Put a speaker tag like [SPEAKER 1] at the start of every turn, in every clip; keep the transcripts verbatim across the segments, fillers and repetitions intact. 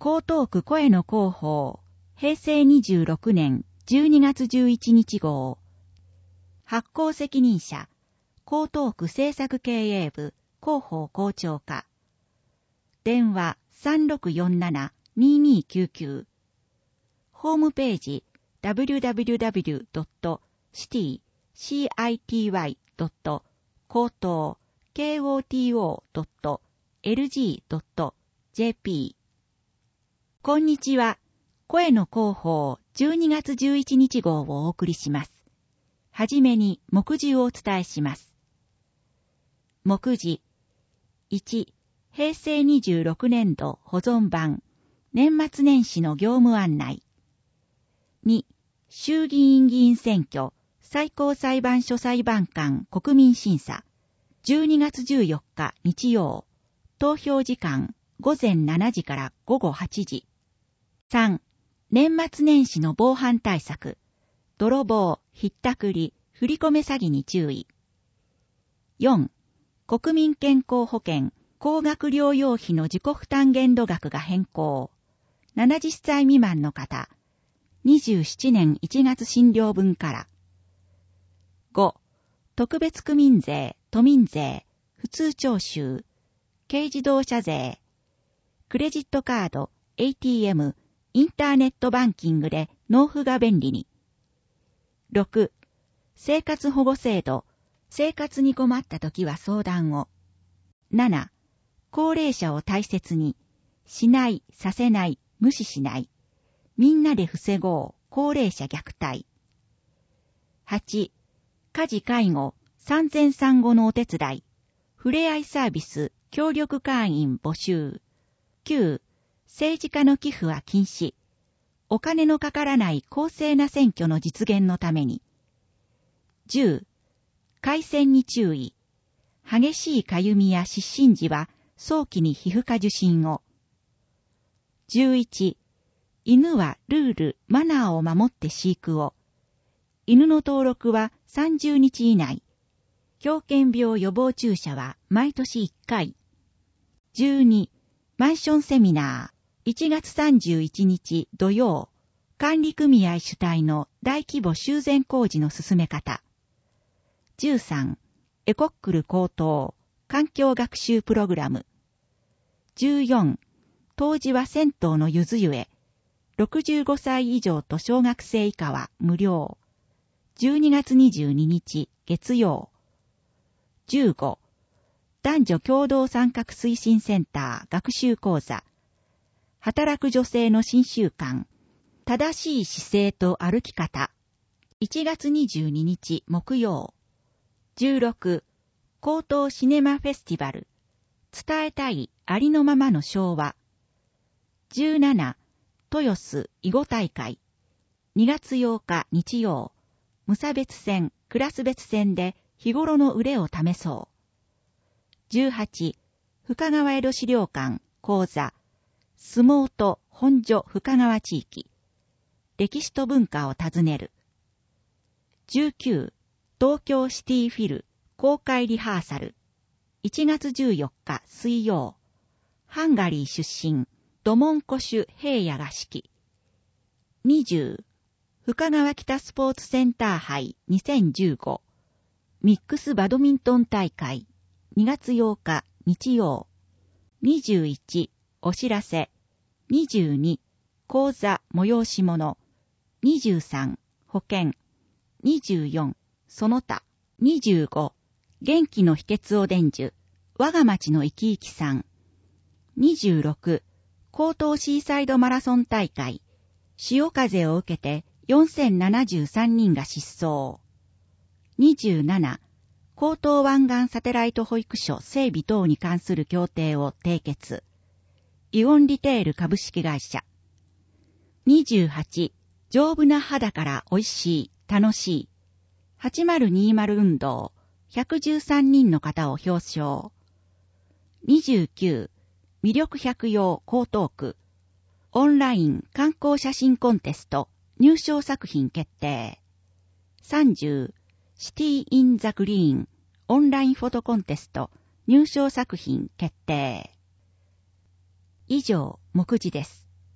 [SPEAKER 1] 江東区声の広報、へいせいにじゅうろくねんじゅうにがつじゅういちにち号。発行責任者、江東区政策経営部、広報校長課。電話 さんろくよんななにーにーきゅうきゅう。ホームページ ダブリューダブリューダブリュードットシティドット高等 ケーオーティーオードットエルジードットジェーピー。こんにちは。声の広報じゅうにがつじゅういちにち号をお送りします。はじめに目次をお伝えします。目次いち、へいせいにじゅうろくねんど保存版年末年始の業務案内。に、衆議院議員選挙最高裁判所裁判官国民審査じゅうにがつじゅうよっか日曜。投票時間ごぜんしちじからごごはちじ。さん、年末年始の防犯対策。泥棒、ひったくり、振り込め詐欺に注意。よん、国民健康保険、高額療養費の自己負担限度額が変更。ななじゅっさい未満の方、にじゅうななねんいちがつ診療分から。ご、特別区民税、都民税、普通徴収、軽自動車税、クレジットカード、エーティーエム、インターネットバンキングで納付が便利に。ろく、生活保護制度、生活に困ったときは相談を。なな、高齢者を大切に、しない、させない、無視しない。みんなで防ごう、高齢者虐待。はち、家事介護、産前産後のお手伝い、ふれあいサービス、協力会員募集。きゅう、政治家の寄付は禁止。お金のかからない公正な選挙の実現のために。じゅう、回線に注意。激しいかゆみや湿疹時は早期に皮膚科受診を。じゅういち、犬はルール、マナーを守って飼育を。犬の登録はさんじゅうにち以内。狂犬病予防注射は毎年いっかい。じゅうに、マンションセミナー。いちがつさんじゅういちにち土曜。管理組合主体の大規模修繕工事の進め方。じゅうさん、エコックル高等。環境学習プログラム。じゅうよん、当時は銭湯のゆず湯へ。ろくじゅうごさい以上と小学生以下は無料。じゅうにがつにじゅうににち月曜。じゅうご、男女共同参画推進センター学習講座。働く女性の新習慣。正しい姿勢と歩き方。いちがつにじゅうににち木曜。じゅうろく、高等シネマフェスティバル。伝えたいありのままの昭和。じゅうなな、豊洲囲碁大会。にがつようか日曜。無差別戦、クラス別戦で日頃の腕を試そう。じゅうはち、深川江戸資料館講座。相撲と本所深川地域。歴史と文化を訪ねる。じゅうきゅう、東京シティフィル公開リハーサル。いちがつじゅうよっか水曜。ハンガリー出身、ドモンコシュ平野が指揮。にじゅう、深川北スポーツセンター杯にせんじゅうご。ミックスバドミントン大会。にがつようか日曜。にじゅういち、お知らせ。にじゅうに、講座催し物。にじゅうさん、保険。にじゅうよん、その他。にじゅうご、元気の秘訣を伝授。我が町の生き生きさん。にじゅうろく、江東シーサイドマラソン大会。潮風を受けてよんせんななじゅうさんにんが失踪。にじゅうなな、江東湾岸サテライト保育所整備等に関する協定を締結。イオンリテール株式会社。にじゅうはち、丈夫な肌から美味しい、楽しい。はちまるにまる運動、ひゃくじゅうさんにんの方を表彰。にじゅうきゅう、魅力百葉江東区。オンライン観光写真コンテスト、入賞作品決定。さんじゅう、シティインザグリーン、オンラインフォトコンテスト、入賞作品決定。以上、目次です。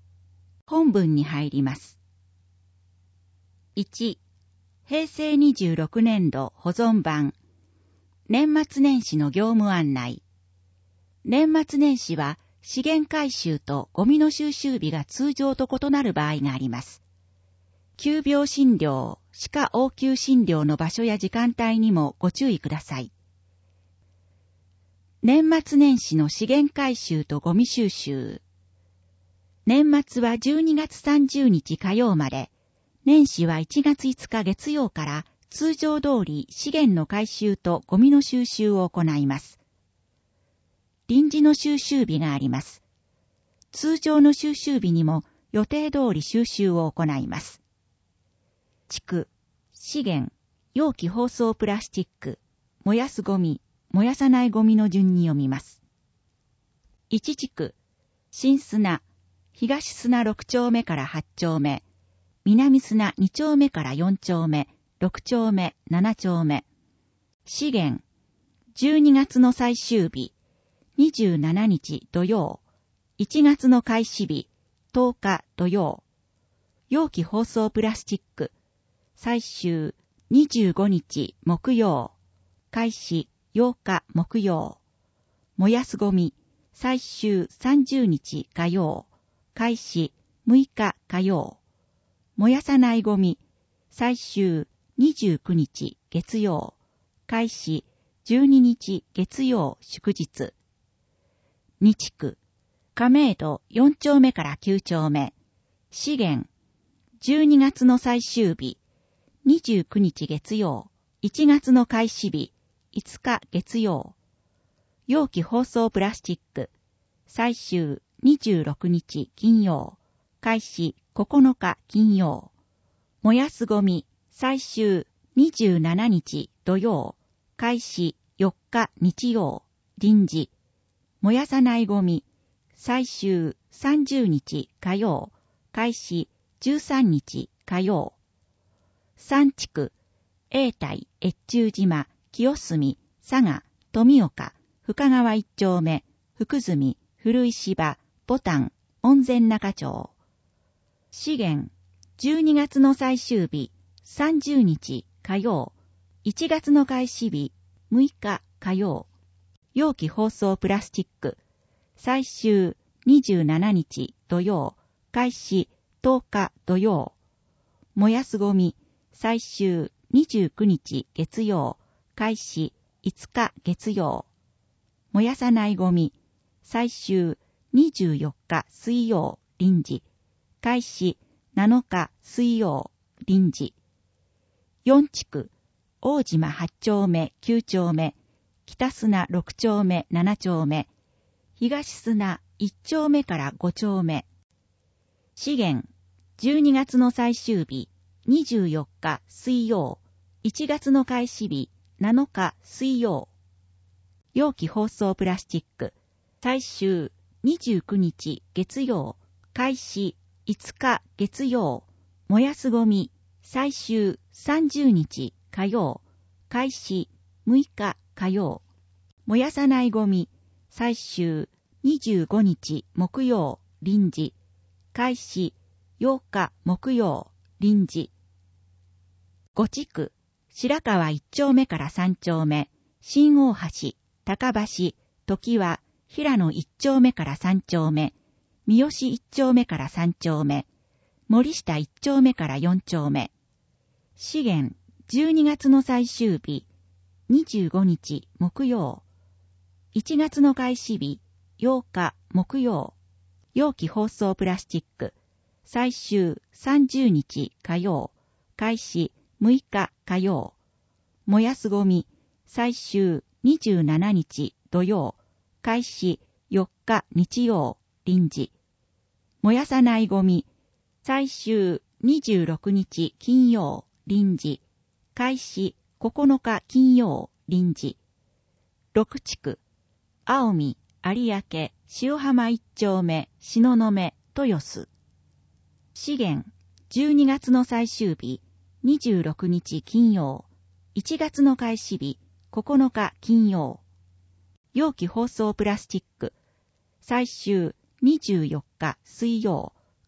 [SPEAKER 1] 本文に入ります。いち、へいせいにじゅうろくねんど保存版、年末年始の業務案内。年末年始は資源回収とゴミの収集日が通常と異なる場合があります。急病診療、歯科応急診療の場所や時間帯にもご注意ください。年末年始の資源回収とゴミ収集。年末はじゅうにがつさんじゅうにち火曜まで、年始はいちがついつか月曜から通常通り資源の回収とゴミの収集を行います。臨時の収集日があります。通常の収集日にも予定通り収集を行います。地区、資源、容器包装プラスチック、燃やすゴミ、燃やさないゴミの順に読みます。いち地区、新砂、東砂ろくちょうめからはちちょうめ、南砂にちょうめからよんちょうめ、ろくちょうめ、ななちょうめ。資源、じゅうにがつの最終日、にじゅうしちにち土曜、いちがつの開始日、とおか土曜。容器包装プラスチック、最終にじゅうごにち木曜、開始ようか木曜。燃やすゴミ、最終さんじゅうにち火曜、開始むいか火曜。燃やさないゴミ、最終にじゅうくにち月曜、開始じゅうににち月曜祝日。に地区、亀戸よんちょうめからきゅうちょうめ、資源、じゅうにがつの最終日、にじゅうくにち月曜、いちがつの開始日、いつか月曜。容器包装プラスチック、最終にじゅうろくにち金曜、開始ここのか金曜。燃やすゴミ、最終にじゅうしちにち土曜、開始よっか日曜、臨時。燃やさないゴミ、最終さんじゅうにち火曜、開始じゅうさんにち火曜。さん地区、永代、越中島、清澄、佐賀、富岡、深川一丁目、福住、古石芝、ボタン、温泉中町。資源、じゅうにがつの最終日、さんじゅうにち火曜、いちがつの開始日、むいか火曜。容器包装プラスチック、最終にじゅうしちにち土曜、開始とおか土曜。燃やすゴミ、最終にじゅうくにち月曜、開始いつか月曜。燃やさないゴミ、最終にじゅうよっか水曜、臨時。開始なのか水曜、臨時。よん地区、大島はちちょうめ、きゅうちょうめ、北砂ろくちょうめ、ななちょうめ、東砂いっちょうめからごちょうめ。資源、じゅうにがつの最終日、にじゅうよっか水曜、いちがつの開始日、なのか水曜。容器包装プラスチック、最終にじゅうくにち月曜、開始いつか月曜。燃やすゴミ、最終さんじゅうにち火曜、開始むいか火曜。燃やさないゴミ、最終にじゅうごにち木曜、臨時。開始ようか木曜、臨時。ご地区、白川いっちょうめからさんちょうめ、新大橋、高橋、時は、平野いっちょうめからさんちょうめ、三好いっちょうめからさんちょうめ、森下いっちょうめからよんちょうめ。資源、じゅうにがつの最終日、にじゅうごにち木曜。いちがつの開始日、ようか木曜。容器包装プラスチック、最終さんじゅうにち火曜。開始むいか火曜。燃やすゴミ、最終にじゅうしちにち土曜。開始よっか日曜、臨時。燃やさないゴミ、最終にじゅうろくにち金曜、臨時。開始ここのか金曜、臨時。ろく地区、青海、有明、塩浜一丁目、東雲、豊洲。資源、じゅうにがつの最終日、にじゅうろくにち金曜、いちがつの開始日、ここのか金曜。容器包装プラスチック、最終にじゅうよっか水曜、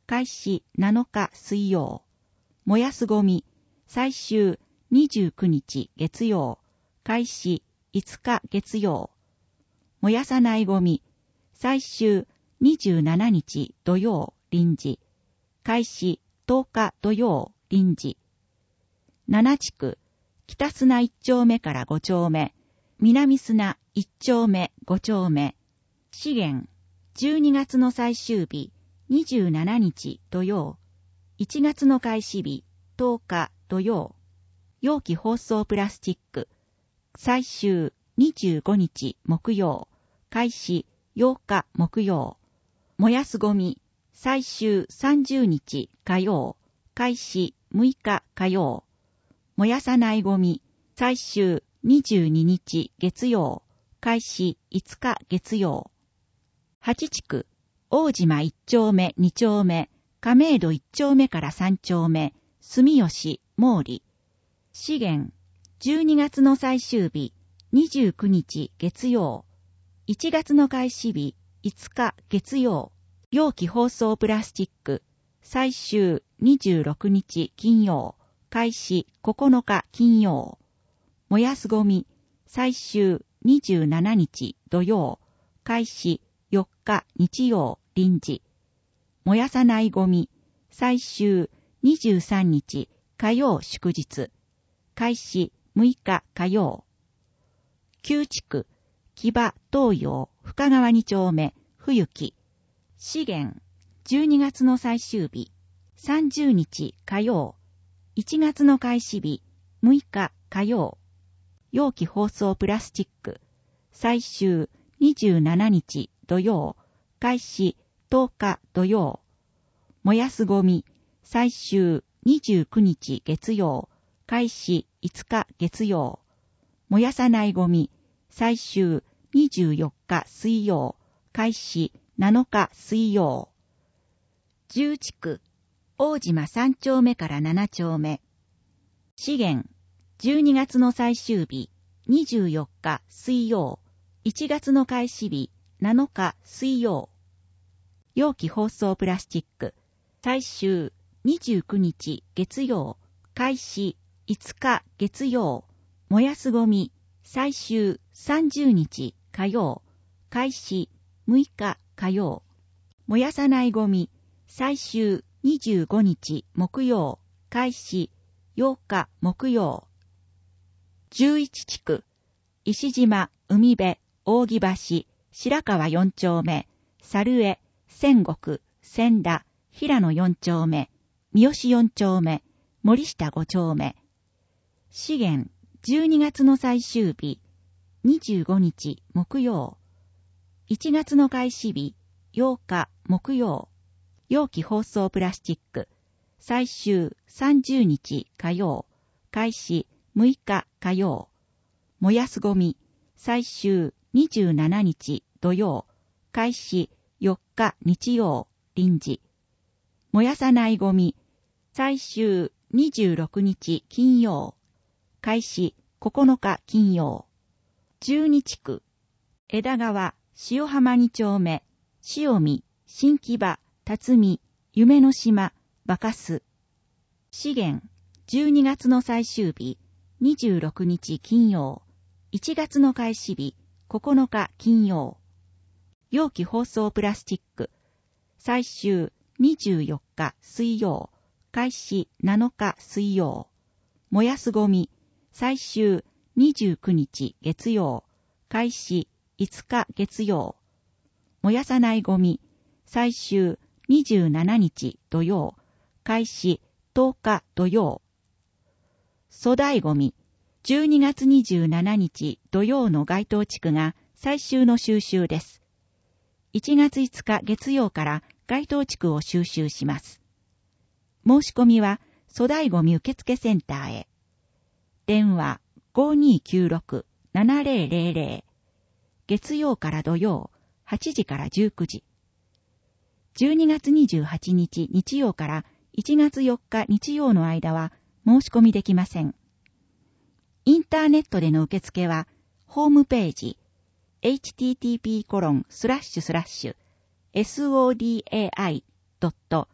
[SPEAKER 1] 開始なのか水曜。燃やすゴミ、最終にじゅうくにち月曜。開始いつか月曜。燃やさないゴミ、最終にじゅうしちにち土曜臨時。開始とおか土曜臨時。なな地区、北砂いっ丁目からご丁目、南砂いっ丁目ご丁目。資源、じゅうにがつの最終日、にじゅうしちにち土曜。いちがつの開始日、とおか土曜。容器包装プラスチック、最終にじゅうごにち木曜。開始ようか木曜。燃やすゴミ、最終さんじゅうにち火曜。開始むいか火曜。燃やさないゴミ、最終にじゅうににち月曜。開始いつか月曜。はち地区、大島いっ丁目に丁目、亀戸いっ丁目からさん丁目、住吉、毛利。資源、じゅうにがつの最終日、にじゅうくにち月曜。いちがつの開始日、いつか月曜。容器包装プラスチック、最終にじゅうろくにち金曜。開始ここのか金曜。燃やすゴミ、最終にじゅうしちにち土曜。開始よっか日曜臨時。燃やさないゴミ、最終にじゅうさんにち火曜祝日。開始むいか火曜。きゅう地区、木場東洋深川に丁目冬木。資源、じゅうにがつの最終日、さんじゅうにち火曜。いちがつの開始日、むいか火曜。容器包装プラスチック、最終にじゅうしちにち土曜。開始とおか土曜。燃やすゴミ、最終にじゅうくにち月曜。開始いつか月曜。燃やさないゴミ、最終にじゅうよっか水曜。開始なのか水曜。じゅう地区、大島さん丁目からなな丁目。資源、じゅうにがつの最終日、にじゅうよっか水曜。いちがつの開始日、なのか水曜。容器包装プラスチック、最終にじゅうくにち月曜。開始いつか月曜。燃やすゴミ、最終さんじゅうにち火曜。開始むいか火曜。燃やさないゴミ、最終にじゅうごにち木曜。開始ようか木曜。じゅういち地区、石島、海辺、扇橋、白川よん丁目、猿江、仙石、千田、平野よん丁目、三好よん丁目、森下ご丁目。資源、じゅうにがつの最終日、にじゅうごにち木曜。いちがつの開始日、ようか木曜。容器包装プラスチック、最終さんじゅうにち火曜。開始むいか火曜。燃やすゴミ、最終にじゅうしちにち土曜。開始よっか日曜臨時。燃やさないゴミ、最終にじゅうろくにち金曜。開始ここのか金曜。じゅうに地区、枝川、塩浜に丁目、塩見、新木場、辰巳、夢の島、バカス。資源、じゅうにがつの最終日、にじゅうろくにち金曜。いちがつの開始日、ここのか金曜。容器包装プラスチック、最終にじゅうよっか水曜。開始なのか水曜。燃やすゴミ、最終にじゅうくにち月曜。開始いつか月曜。燃やさないゴミ、最終にじゅうしちにち土曜。開始とおか土曜。粗大ゴミ、じゅうにがつにじゅうしちにち土曜の該当地区が最終の収集です。いちがついつか月曜から該当地区を収集します。申し込みは粗大ゴミ受付センターへ。電話 ごにーきゅうろくななぜろぜろぜろ。月曜から土曜はちじからじゅうくじ。じゅうにがつにじゅうはちにち日曜からいちがつよっか日曜の間は申し込みできません。インターネットでの受付はホームページ エイチティーティーピーコロンスラッシュスラッシュエスオーディーエーアイドット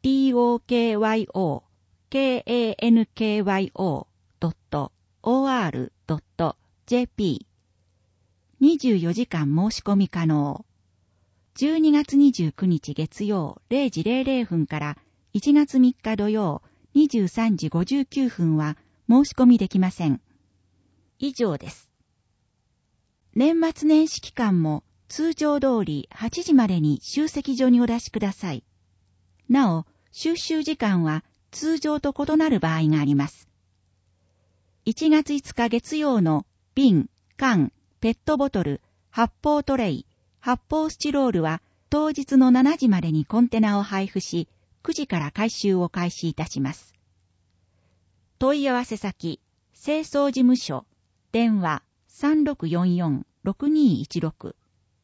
[SPEAKER 1] トーキョカンキョ ドット オーアール ドット ジェーピー にじゅうよじかん申し込み可能。じゅうにがつにじゅうくにち月曜れいじれいれいふんからいちがつみっか土曜にじゅうさんじごじゅうきゅうふんは申し込みできません。以上です。年末年始期間も通常通りはちじまでに集積所にお出しください。なお、収集時間は通常と異なる場合があります。いちがついつか月曜の瓶、缶、ペットボトル、発泡トレイ、発泡スチロールは当日のしちじまでにコンテナを配布し、くじから回収を開始いたします。問い合わせ先、清掃事務所、電話 さんろくよんよん ろくにいちろく。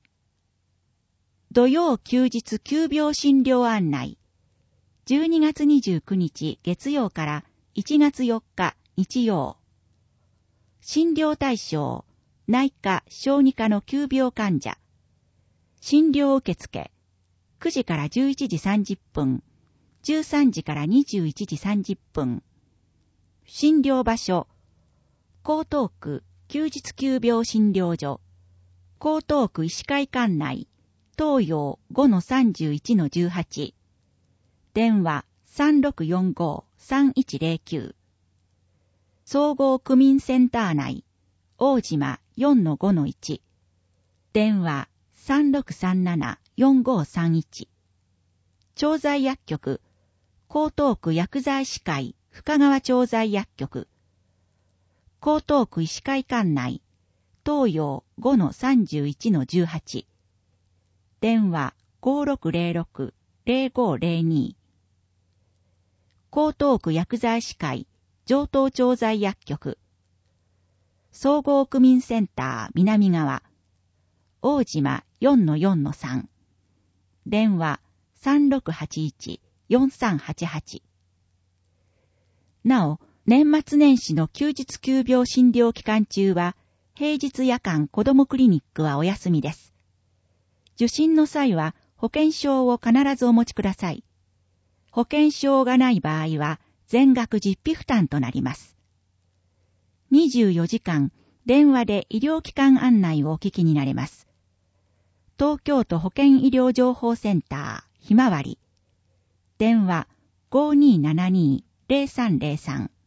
[SPEAKER 1] 土曜休日急病診療案内。じゅうにがつにじゅうくにち月曜からいちがつよっか日曜。診療対象、内科・小児科の急病患者。診療受付、くじからじゅういちじさんじゅっぷん、じゅうさんじからにじゅういちじさんじゅっぷん。診療場所、江東区休日急病診療所、江東区医師会館内、東洋 ごのさんじゅういちのじゅうはち。電話 さんろくよんご さんいちゼロきゅう。総合区民センター内、大島 よんのごのいち。電話 さんろくさんなな よんごさんいち。調剤薬局、江東区薬剤師会深川調剤薬局。江東区医師会館内、東洋 ごのさんじゅういちのじゅうはち。電話 ごろくゼロろく ゼロごゼロに。江東区薬剤師会上東調剤薬局。総合区民センター南側、大島 よんのよんのさん。電話 さんろくはちいち よんさんはちはち。なお、年末年始の休日急病診療期間中は、平日夜間子どもクリニックはお休みです。受診の際は保険証を必ずお持ちください。保険証がない場合は全額実費負担となります。にじゅうよじかん電話で医療機関案内をお聞きになれます。東京都保健医療情報センターひまわり。電話 ごにーななにー ゼロさんゼロさん。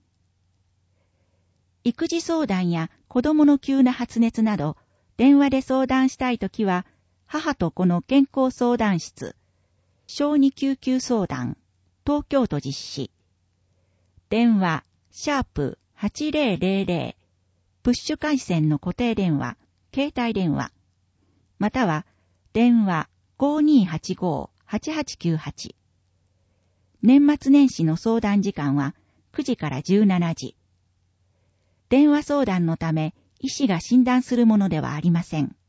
[SPEAKER 1] 育児相談や子供の急な発熱など、電話で相談したいときは、母と子の健康相談室、小児救急相談、東京都実施。電話、シャープはちゼロゼロゼロ、プッシュ回線の固定電話、携帯電話、または、電話 ごにーはちご はちはちきゅうはち。年末年始の相談時間はくじからじゅうしちじ。電話相談のため、医師が診断するものではありません。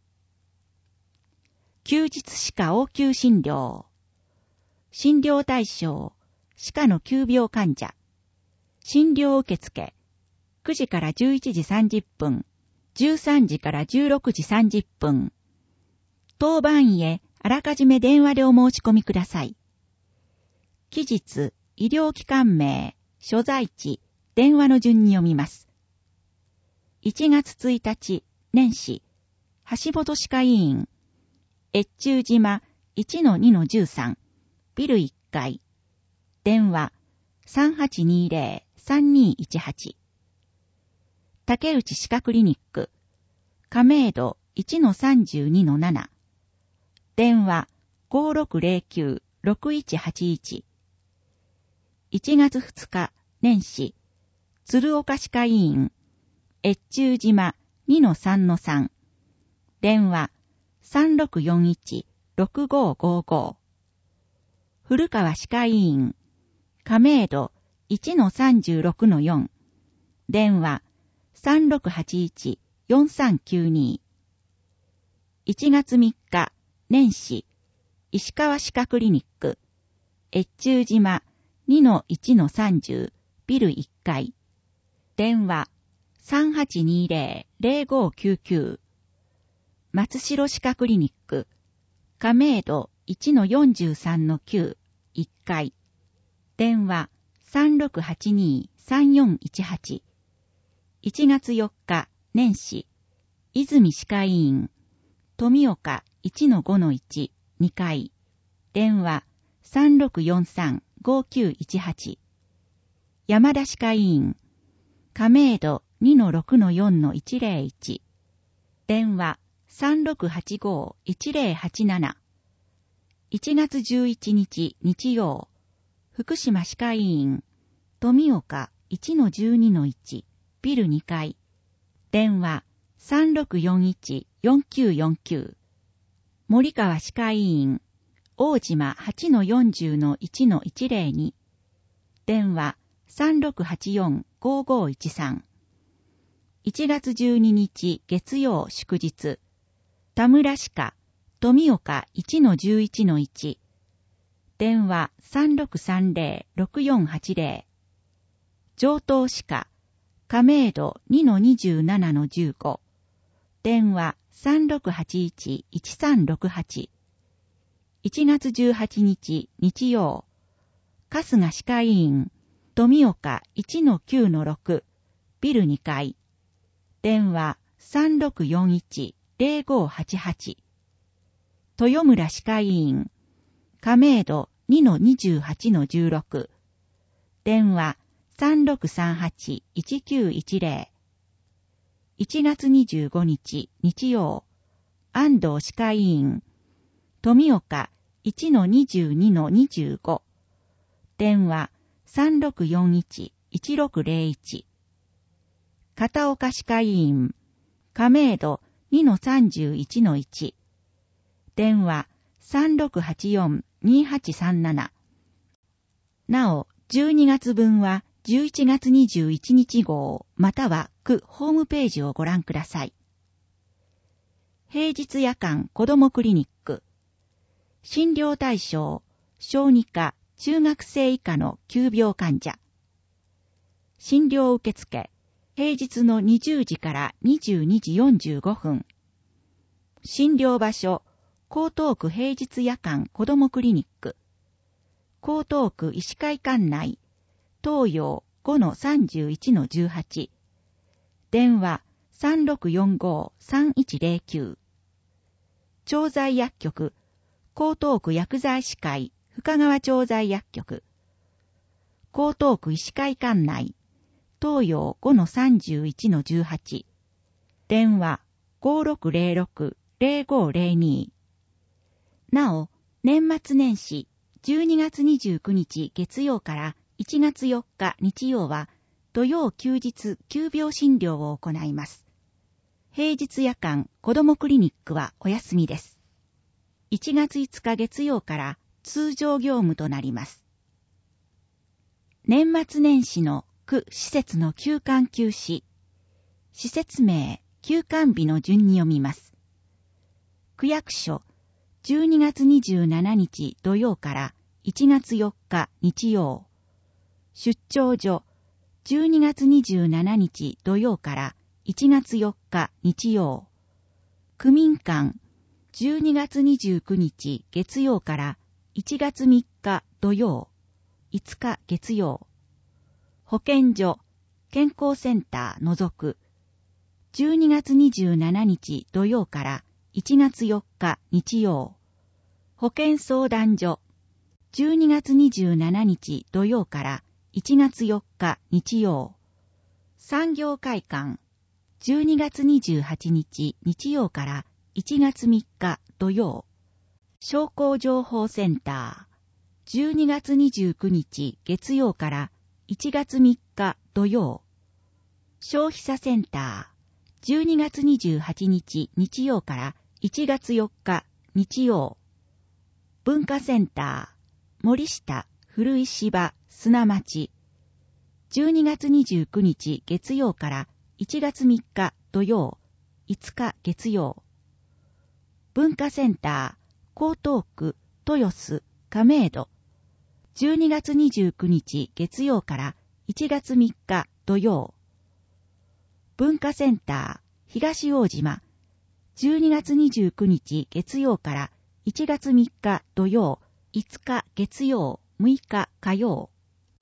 [SPEAKER 1] 休日歯科応急診療。診療対象、歯科の急病患者。診療受付、くじからじゅういちじさんじゅっぷん、じゅうさんじからじゅうろくじさんじゅっぷん。当番医へあらかじめ電話でお申し込みください。期日、医療機関名、所在地、電話の順に読みます。いちがつついたち、年始、橋本歯科医院、越中島 いちのにのじゅうさん、ビルいっかい、電話 さんはちにゼロ さんにいちはち。竹内歯科クリニック、亀戸 いちのさんじゅうにのなな、電話 ごろくゼロきゅう ろくいちはちいち。いちがつふつか、年始、鶴岡歯科医院、越中島 にのさんのさん、電話 さんろくよんいち ろくごごご。古川歯科医院、亀戸 いちのさんじゅうろくのよん、電話 さんろくはちいち よんさんきゅうに。いちがつみっか、年始、石川歯科クリニック、越中島 にのいちのさんじゅう、ビルいっかい、電話 さんはちにゼロ ゼロごきゅうきゅう。松代歯科クリニック、亀戸 いちのよんじゅうさんのきゅう、いっかい、 電話 さんろくはちにーさんよんいちはち。いちがつよっか、年始、泉歯科医院、富岡 いちのごのいち、にかい、電話 さんろくよんさんごきゅういちはち。山田歯科医院、亀戸 にのろくのよんのいちぜろいち、電話 さんろくはちごいちぜろはちなな。いちがつじゅういちにち日曜、福島歯科医院、富岡 いちのじゅうにのいち、ビルにかい、電話 さんろくよんいちよんきゅうよんきゅう。森川歯科医院、大島 はちのよんじゅうのいちのいちぜろに、電話 さんろくはちよんごごいちさん。いちがつじゅうににち月曜祝日、田村歯科、富岡 いちのじゅういちのいち、電話 さんろくさんぜろろくよんはちぜろ。上東歯科、亀戸 にのにじゅうななのじゅうご、電話 さんろくはちいちいちさんろくはち。いちがつじゅうはちにち日曜、春日歯科医院、富岡 いちのきゅうのろく、ビルにかい、電話 さんろくよんいちぜろごはちはち。豊村歯科医院、亀戸 にのにじゅうはちのじゅうろく、電話 さんろくさんはちいちきゅういちぜろ。いちがつにじゅうごにち日曜、安藤歯科医院、富岡 いちのにじゅうにのにじゅうご、電話 さんろくよんいちいちろくぜろいち。片岡歯科医院、亀戸 にのさんじゅういちのいち、電話 さんろくはちよんにはちさんなな。なお、じゅうにがつぶんはじゅういちがつにじゅういちにち号または区ホームページをご覧ください。平日夜間子どもクリニック、診療対象、小児科、中学生以下の急病患者。診療受付、平日のにじゅうじからにじゅうにじよんじゅうごふん。診療場所、江東区平日夜間子どもクリニック。江東区医師会館内、東洋 ごのさんじゅういちのじゅうはち。電話 さんろくよんごさんいちぜろきゅう。調剤薬局、江東区薬剤師会深川調剤薬局。江東区医師会館内、東洋 ごのさんじゅういちのじゅうはち。電話 ごろくぜろろくぜろごぜろに。なお、年末年始じゅうにがつにじゅうくにち月曜からいちがつよっか日曜は土曜休日急病診療を行います。平日夜間子どもクリニックはお休みです。いちがついつか月曜から通常業務となります。年末年始の区施設の休館休止。施設名、休館日の順に読みます。区役所、じゅうにがつにじゅうしちにち土曜からいちがつよっか日曜。出張所、じゅうにがつにじゅうしちにち土曜からいちがつよっか日曜。区民館、じゅうにがつにじゅうくにち月曜からいちがつみっか土曜。いつか月曜。保健所、健康センター除く。じゅうにがつにじゅうしちにち土曜からいちがつよっか日曜。保健相談所、じゅうにがつにじゅうしちにち土曜からいちがつよっか日曜。産業会館、じゅうにがつにじゅうはちにち日曜からいちがつみっか土曜。商工情報センター、じゅうにがつにじゅうくにち月曜からいちがつみっか土曜。消費者センター、じゅうにがつにじゅうはちにち日曜からいちがつよっか日曜。文化センター、森下、古石場、砂町。じゅうにがつにじゅうくにち月曜からいちがつみっか土曜、いつか月曜。文化センター、江東区、豊洲、亀戸。じゅうにがつにじゅうくにち月曜からいちがつみっか土曜。文化センター、東大島。じゅうにがつにじゅうくにち月曜からいちがつみっか土曜、いつか月曜、むいか火曜。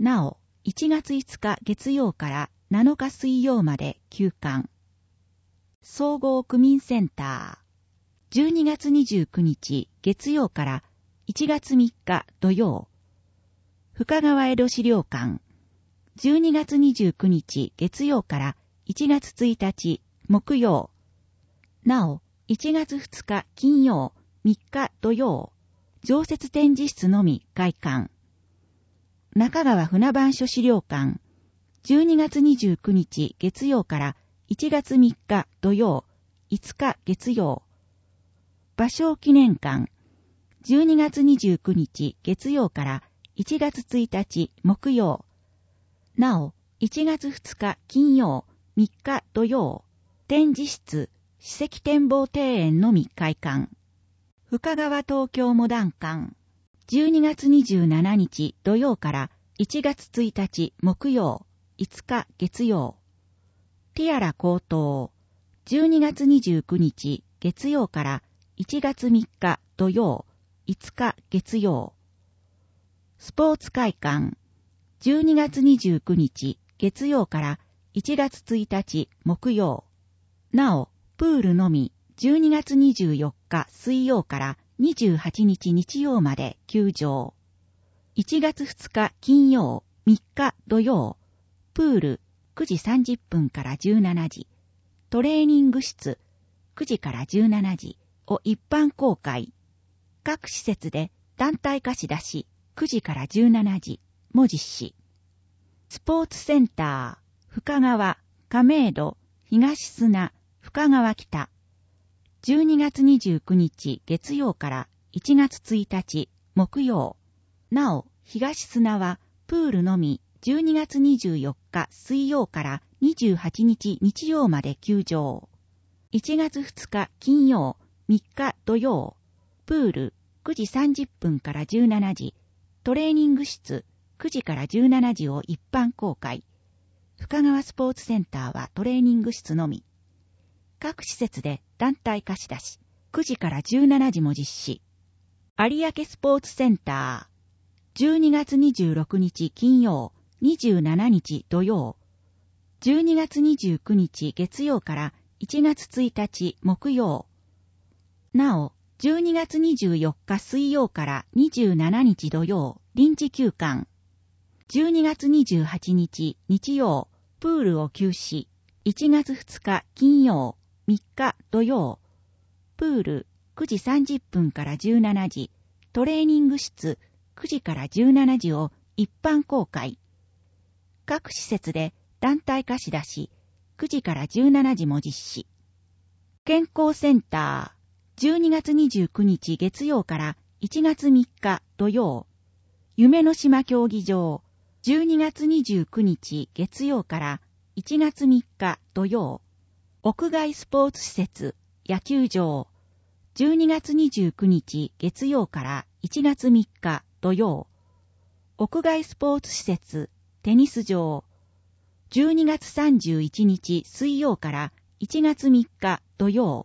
[SPEAKER 1] なお、いちがついつか月曜からなのか水曜まで休館。総合区民センター。じゅうにがつにじゅうくにち月曜からいちがつみっか土曜。深川江戸資料館。じゅうにがつにじゅうくにち月曜からいちがつついたち木曜。なお、いちがつふつか金曜、みっか土曜。常設展示室のみ開館。中川船番所資料館。じゅうにがつにじゅうくにち月曜からいちがつみっか土曜、いつか月曜。芭蕉記念館。じゅうにがつにじゅうくにち月曜からいちがつついたち木曜。なお、いちがつふつか金曜、みっか土曜。展示室、史跡展望庭園のみ開館。深川東京モダン館。じゅうにがつにじゅうしちにち土曜からいちがつついたち木曜、いつか月曜。ティアラ高等。じゅうにがつにじゅうくにち月曜からいちがつみっか土曜、いつか月曜。スポーツ会館。じゅうにがつにじゅうくにち月曜からいちがつついたち木曜。なお、プールのみじゅうにがつにじゅうよっか水曜からにじゅうはちにち日曜まで休場。いちがつふつか金曜、みっか土曜。プールくじさんじゅっぷんからじゅうしちじ。トレーニング室くじからじゅうしちじを一般公開。各施設で団体貸し出しくじからじゅうしちじも実施。スポーツセンター、深川、亀戸、東砂、深川北。じゅうにがつにじゅうくにち月曜からいちがつついたち木曜。なお、東砂はプールのみじゅうにがつにじゅうよっか水曜からにじゅうはちにち日曜まで休場。いちがつふつか金曜、みっか土曜。プールくじさんじゅっぷんからじゅうしちじ。トレーニング室くじからじゅうしちじを一般公開。深川スポーツセンターはトレーニング室のみ。各施設で団体貸し出し、くじからじゅうしちじも実施。有明スポーツセンター。じゅうにがつにじゅうろくにち金曜、にじゅうしちにち土曜。じゅうにがつにじゅうくにち月曜からいちがつついたち木曜。なお、じゅうにがつにじゅうよっか水曜からにじゅうしちにち土曜、臨時休館。じゅうにがつにじゅうはちにち日曜、プールを休止。いちがつふつか金曜、みっか土曜。プールくじさんじゅっぷんからじゅうしちじ。トレーニング室くじからじゅうしちじを一般公開。各施設で団体貸し出し、くじからじゅうしちじも実施。健康センター。じゅうにがつにじゅうくにち月曜からいちがつみっか土曜。夢の島競技場。じゅうにがつにじゅうくにち月曜からいちがつみっか土曜。屋外スポーツ施設野球場。じゅうにがつにじゅうくにち月曜からいちがつみっか土曜。屋外スポーツ施設テニス場。じゅうにがつさんじゅういちにち水曜からいちがつみっか土曜。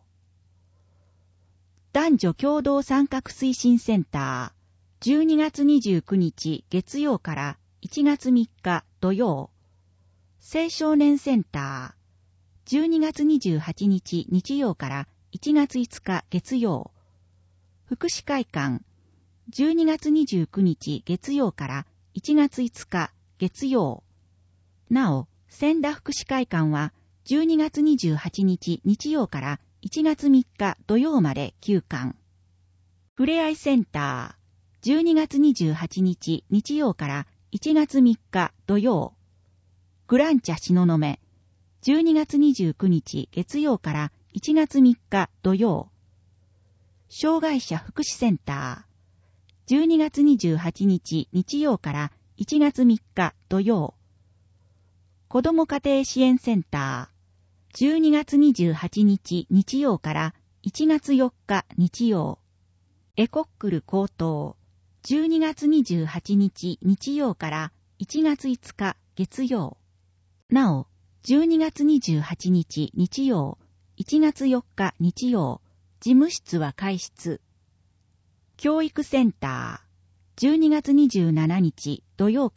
[SPEAKER 1] 男女共同参画推進センター。じゅうにがつにじゅうくにち月曜からいちがつみっか土曜。青少年センター。じゅうにがつにじゅうはちにち日曜からいちがついつか月曜。福祉会館。じゅうにがつにじゅうくにち月曜からいちがついつか月曜。なお、千田福祉会館はじゅうにがつにじゅうはちにち日曜からいちがつみっか土曜まで休館。ふれあいセンター。じゅうにがつにじゅうはちにち日曜からいちがつみっか土曜。グランチャ東雲。じゅうにがつにじゅうくにち月曜からいちがつみっか土曜。障害者福祉センター。じゅうにがつにじゅうはちにち日曜からいちがつみっか土曜。子ども家庭支援センター。じゅうにがつにじゅうはちにち日曜からいちがつよっか日曜。エコックル高等。じゅうにがつにじゅうはちにち日曜からいちがついつか月曜。なお、じゅうにがつにじゅうはちにち日曜、いちがつよっか日曜、事務室は開室。教育センター。じゅうにがつにじゅうしちにち土曜から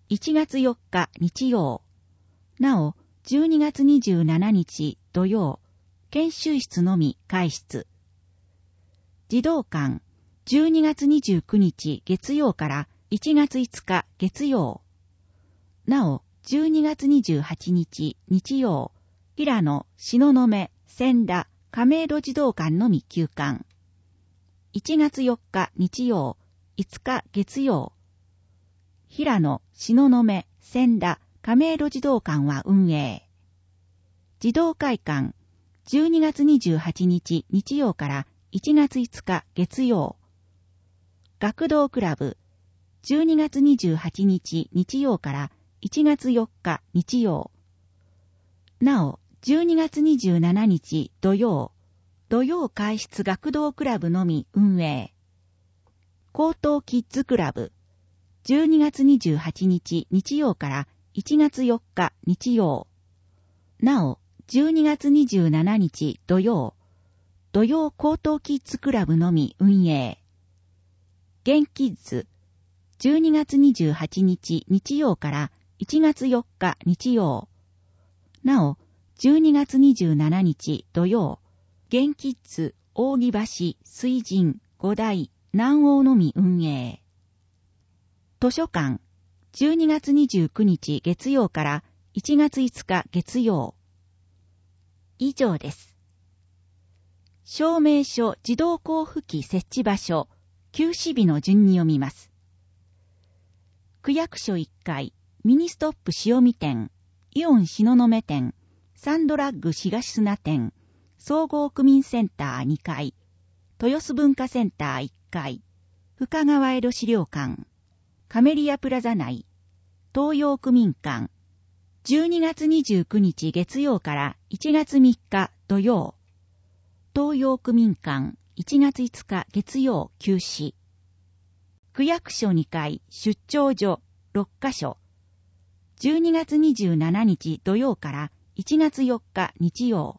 [SPEAKER 1] いちがつよっか日曜。なお、じゅうにがつにじゅうしちにち土曜、研修室のみ開室。児童館、じゅうにがつにじゅうくにち月曜からいちがついつか月曜。なお、じゅうにがつにじゅうはちにち日曜、平野、東雲、千田、亀戸児童館のみ休館。いちがつよっか日曜、いつか月曜。平野、東雲、千田、亀戸児童館は運営。児童会館、じゅうにがつにじゅうはちにち日曜からいちがついつか月曜。学童クラブ、じゅうにがつにじゅうはちにち日曜からいちがつよっか日曜。なお、じゅうにがつにじゅうしちにち土曜、土曜開室学童クラブのみ運営。高等キッズクラブ、じゅうにがつにじゅうはちにち日曜からいちがつよっか日曜。なお、じゅうにがつにじゅうしちにち土曜、土曜高等キッズクラブのみ運営。ゲンキッズ、じゅうにがつにじゅうはちにち日曜からいちがつよっか日曜。なお、じゅうにがつにじゅうしちにち土曜、ゲンキッズ、扇橋、水神、五大、南欧のみ運営。図書館、じゅうにがつにじゅうくにち月曜からいちがついつか月曜。以上です。証明書自動交付機設置場所、休止日の順に読みます。区役所いっかい、ミニストップ塩見店、イオン東雲店、サンドラッグ東砂店、総合区民センターにかい、豊洲文化センターいっかい、深川江戸資料館、カメリアプラザ内、東洋区民館、じゅうにがつにじゅうくにち月曜からいちがつみっか土曜、東洋区民館いちがついつか月曜休止。区役所にかい出張所ろっかしょ、じゅうにがつにじゅうしちにち土曜からいちがつよっか日曜。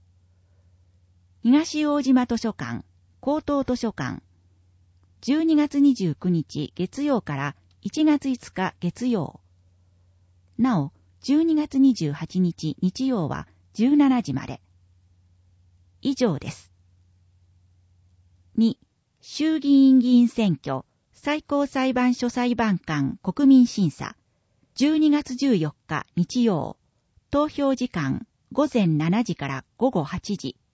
[SPEAKER 1] 東大島図書館、高等図書館、じゅうにがつにじゅうくにち月曜からいちがついつか月曜。なお、じゅうにがつにじゅうはちにち日曜はじゅうしちじまで。以上です。に、衆議院議員選挙、最高裁判所裁判官国民審査、じゅうにがつじゅうよっか日曜、投票時間ごぜんしちじからごごはちじ。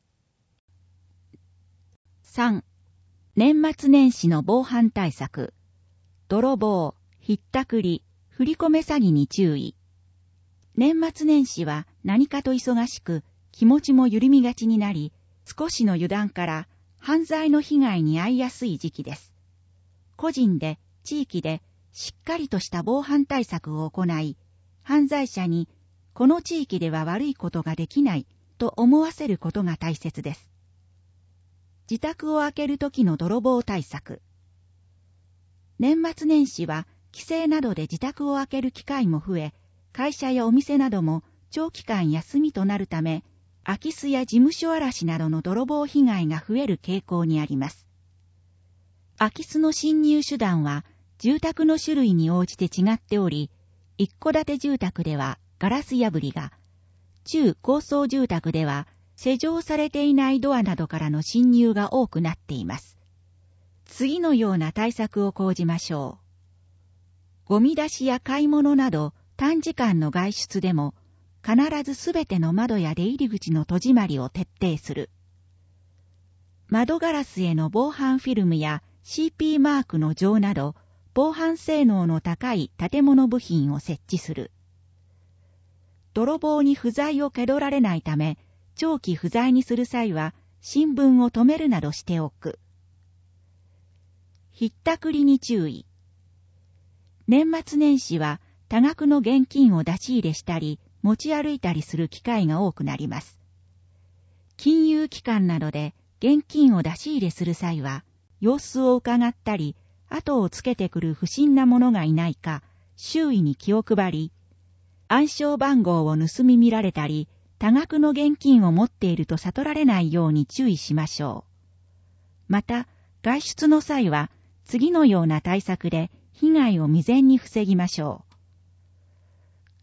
[SPEAKER 1] さん、年末年始の防犯対策、泥棒、ひったくり、振り込め詐欺に注意。年末年始は何かと忙しく、気持ちも緩みがちになり、少しの油断から犯罪の被害に遭いやすい時期です。個人で、地域でしっかりとした防犯対策を行い、犯罪者にこの地域では悪いことができないと思わせることが大切です。自宅を開けるときの泥棒対策。年末年始は帰省などで自宅を開ける機会も増え、会社やお店なども長期間休みとなるため、空き巣や事務所荒らしなどの泥棒被害が増える傾向にあります。空き巣の侵入手段は住宅の種類に応じて違っており、一戸建て住宅ではガラス破りが、中高層住宅では施錠されていないドアなどからの侵入が多くなっています。次のような対策を講じましょう。ゴミ出しや買い物など短時間の外出でも必ずすべての窓や出入り口の戸締まりを徹底する。窓ガラスへの防犯フィルムや シーピー マークの錠など防犯性能の高い建物部品を設置する。泥棒に不在を気取られないため、長期不在にする際は新聞を留めるなどしておく。ひったくりに注意。年末年始は多額の現金を出し入れしたり持ち歩いたりする機会が多くなります。金融機関などで現金を出し入れする際は様子を伺ったり、後をつけてくる不審な者がいないか周囲に気を配り、暗証番号を盗み見られたり、多額の現金を持っていると悟られないように注意しましょう。また、外出の際は次のような対策で被害を未然に防ぎましょう。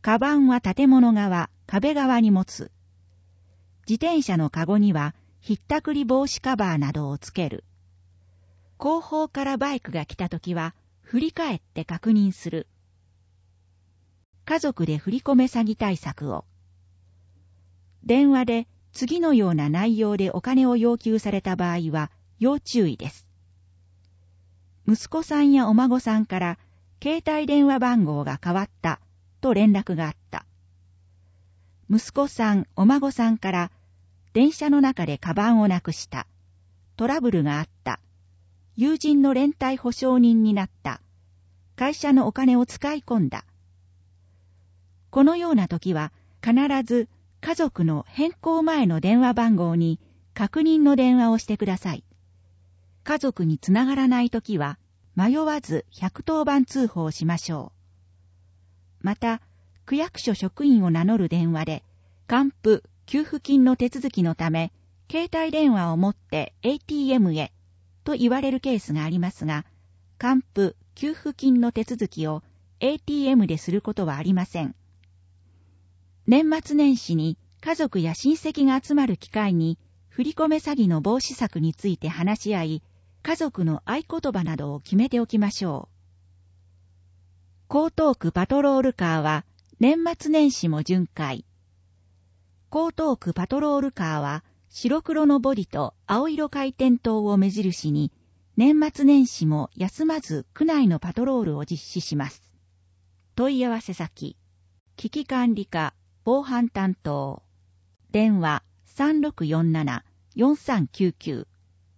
[SPEAKER 1] カバンは建物側、壁側に持つ。自転車のカゴにはひったくり防止カバーなどをつける。後方からバイクが来たときは振り返って確認する。家族で振り込め詐欺対策を。電話で次のような内容でお金を要求された場合は要注意です。息子さんやお孫さんから携帯電話番号が変わったと連絡があった。息子さん、お孫さんから電車の中でカバンをなくした。トラブルがあった。友人の連帯保証人になった。会社のお金を使い込んだ。このような時は必ず家族の変更前の電話番号に確認の電話をしてください。家族につながらない時は迷わずひゃくとおばん通報しましょう。また、区役所職員を名乗る電話で、還付・給付金の手続きのため、携帯電話を持って エーティーエム へと言われるケースがありますが、還付・給付金の手続きを エーティーエム ですることはありません。年末年始に家族や親戚が集まる機会に、振り込め詐欺の防止策について話し合い、家族の合言葉などを決めておきましょう。江東区パトロールカーは年末年始も巡回。江東区パトロールカーは白黒のボディと青色回転灯を目印に年末年始も休まず区内のパトロールを実施します。問い合わせ先、危機管理課防犯担当。電話 さんろくよんなな よんさんきゅうきゅう。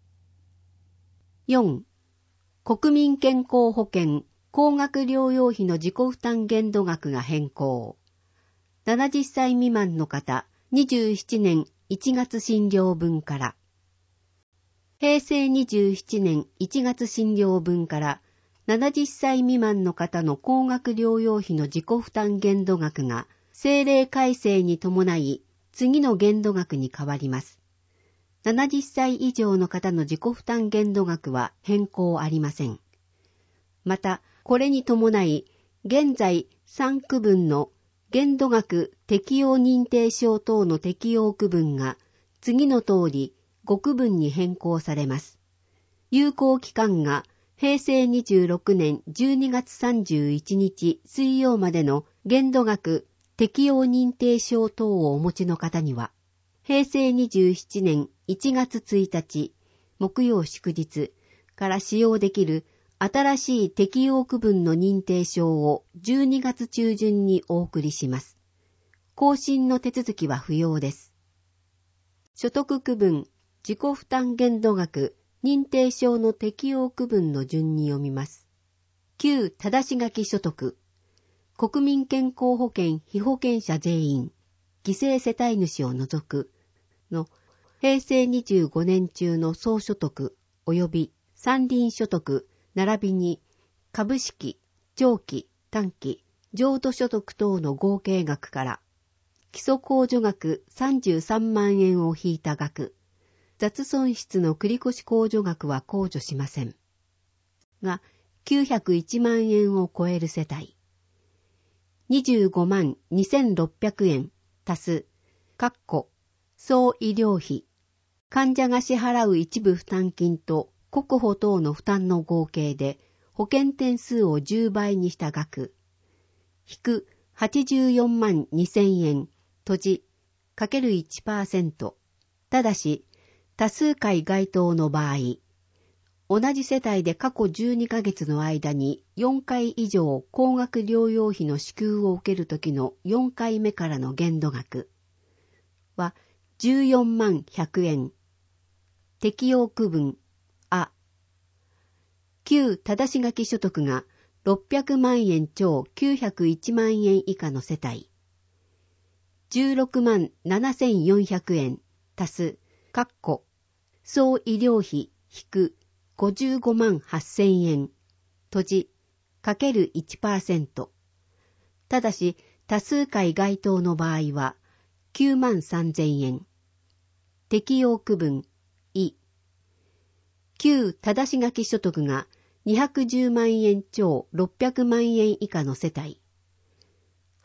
[SPEAKER 2] よん. 国民健康保険高額療養費の自己負担限度額が変更。ななじゅっさい未満の方、にじゅうななねんいちがつ診療分から。平成にじゅうななねんいちがつ診療分から、ななじゅっさい未満の方の高額療養費の自己負担限度額が、政令改正に伴い、次の限度額に変わります。ななじゅっさい以上の方の自己負担限度額は変更ありません。また、これに伴い、現在さん区分の限度額適用認定証等の適用区分が次の通りご区分に変更されます。有効期間が平成にじゅうろくねんじゅうにがつさんじゅういちにち水曜までの限度額適用認定証等をお持ちの方には、平成にじゅうななねんいちがつついたち木曜祝日から使用できる新しい適用区分の認定証をじゅうにがつちゅうじゅんにお送りします。更新の手続きは不要です。所得区分、自己負担限度額、認定証の適用区分の順に読みます。旧ただし書き所得、国民健康保険被保険者全員、犠牲世帯主を除くの平成にじゅうごねん中の総所得及び山林所得並びに株式、長期、短期、譲渡所得等の合計額から基礎控除額さんじゅうさんまんえんを引いた額、雑損失の繰越控除額は控除しません。が、きゅうひゃくいちまんえんを超える世帯、にじゅうごまんにせんろっぴゃくえん足す、括弧、総医療費、患者が支払う一部負担金と国保等の負担の合計で保険点数をじゅうばいにした額、引くはちじゅうよんまんにせんえん、閉じ、かける いちパーセント。ただし、多数回該当の場合、同じ世帯で過去じゅうにかげつの間によんかい以上高額療養費の支給を受けるときのよんかいめからの限度額はじゅうよんまんひゃくえん。適用区分、あ。旧ただし書き所得がろっぴゃくまんえん超きゅうひゃくいちまんえん以下の世帯、じゅうろくまんななせんよんひゃくえん足す、括弧、総医療費引くごじゅうごまんはっせんえん、閉じ、かける いちパーセント。ただし、多数回該当の場合は、きゅうまんさんぜんえん。適用区分、い。旧ただし書き所得がにひゃくじゅうまんえん超ろっぴゃくまんえん以下の世帯、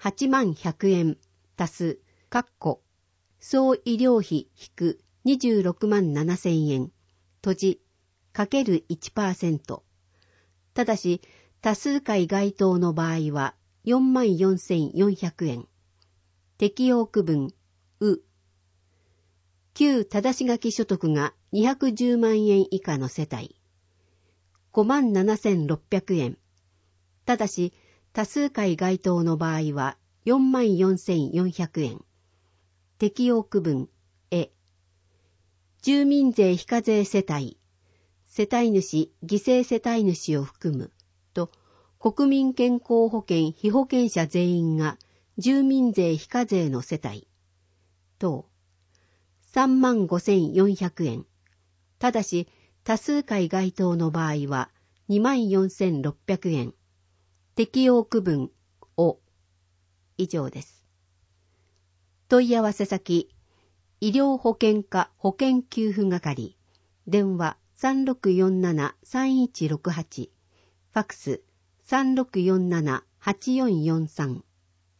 [SPEAKER 2] はちまんひゃくえん足す、括弧、総医療費引くにじゅうろくまんななせんえん、閉じ、かける いちパーセント。ただし、多数回該当の場合はよんまんよんせんよんひゃくえん。適用区分、う。旧正し書き所得がにひゃくじゅうまんえん以下の世帯。ごまんななせんろっぴゃくえん。ただし、多数回該当の場合はよんまんよんせんよんひゃくえん。適用区分、え。住民税非課税世帯、世帯主、犠牲世帯主を含む、と、国民健康保険被保険者全員が住民税非課税の世帯、等、さんまんごせんよんひゃくえん。ただし、多数回該当の場合はにまんよんせんろっぴゃくえん。適用区分、お。以上です。問い合わせ先、医療保険課保険給付係、電話 さんろくよんななさんいちろくはち、ファックス さんろくよんななはちよんよんさん。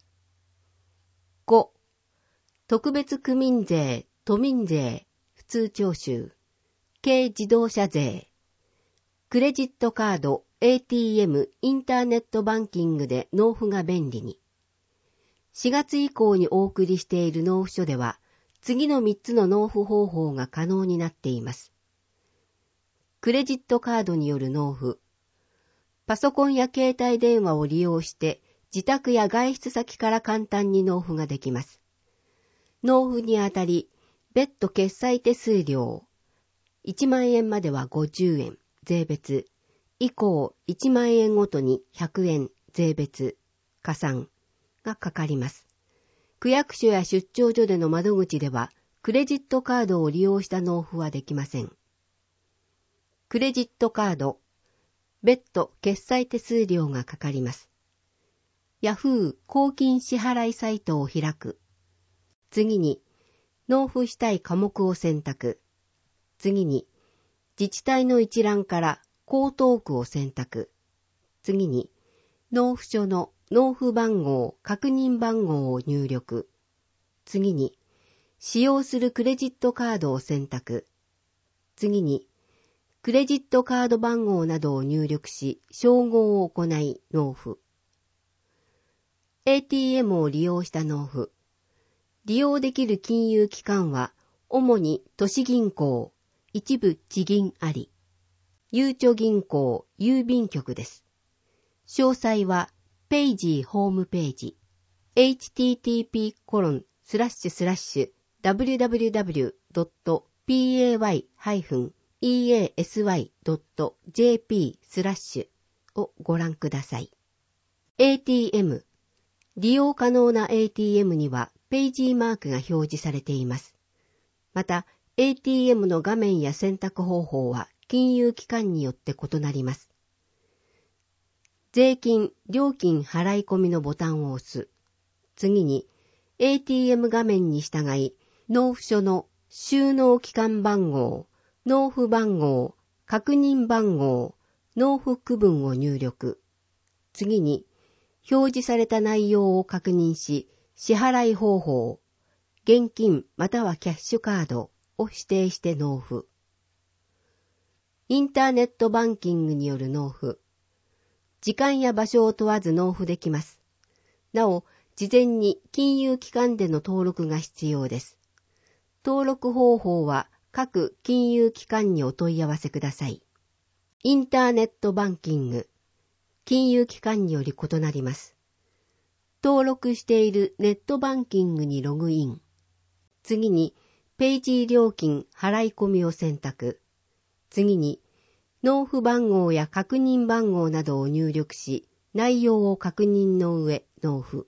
[SPEAKER 2] ご. 特別区民税、都民税、普通徴収、軽自動車税、クレジットカード、エーティーエム、インターネットバンキングで納付が便利に。しがつ以降にお送りしている納付書では、次のみっつの納付方法が可能になっています。クレジットカードによる納付。パソコンや携帯電話を利用して、自宅や外出先から簡単に納付ができます。納付にあたり、別途決済手数料。いちまんえんまではごじゅうえん、税別。以降、いちまんえんごとにひゃくえん、税別、加算がかかります。区役所や出張所での窓口では、クレジットカードを利用した納付はできません。クレジットカード、別途決済手数料がかかります。ヤフー公金支払いサイトを開く。次に、納付したい科目を選択。次に、自治体の一覧から江東区を選択。次に、納付書の納付番号、確認番号を入力。次に、使用するクレジットカードを選択。次に、クレジットカード番号などを入力し、照合を行い納付。エーティーエム を利用した納付。利用できる金融機関は、主に都市銀行、一部地銀あり、ゆうちょ銀行、郵便局です。詳細は、ペイジーホームページ、エイチティーティーピーコロンスラッシュスラッシュダブリュダブリュダブリュドットピーエーワイハイフンイーエーエスワイドットジェーピースラッシュをご覧ください。エーティーエム、利用可能な エーティーエム にはページマークが表示されています。また、エーティーエム の画面や選択方法は金融機関によって異なります。税金、料金払い込みのボタンを押す。次に、エーティーエム 画面に従い、納付書の収納期間番号、納付番号、確認番号、納付区分を入力。次に、表示された内容を確認し、支払い方法、現金またはキャッシュカードを指定して納付。インターネットバンキングによる納付。時間や場所を問わず納付できます。なお、事前に金融機関での登録が必要です。登録方法は各金融機関にお問い合わせください。インターネットバンキング、金融機関により異なります。登録しているネットバンキングにログイン。次に、ページ料金払い込みを選択。次に、納付番号や確認番号などを入力し、内容を確認の上、納付。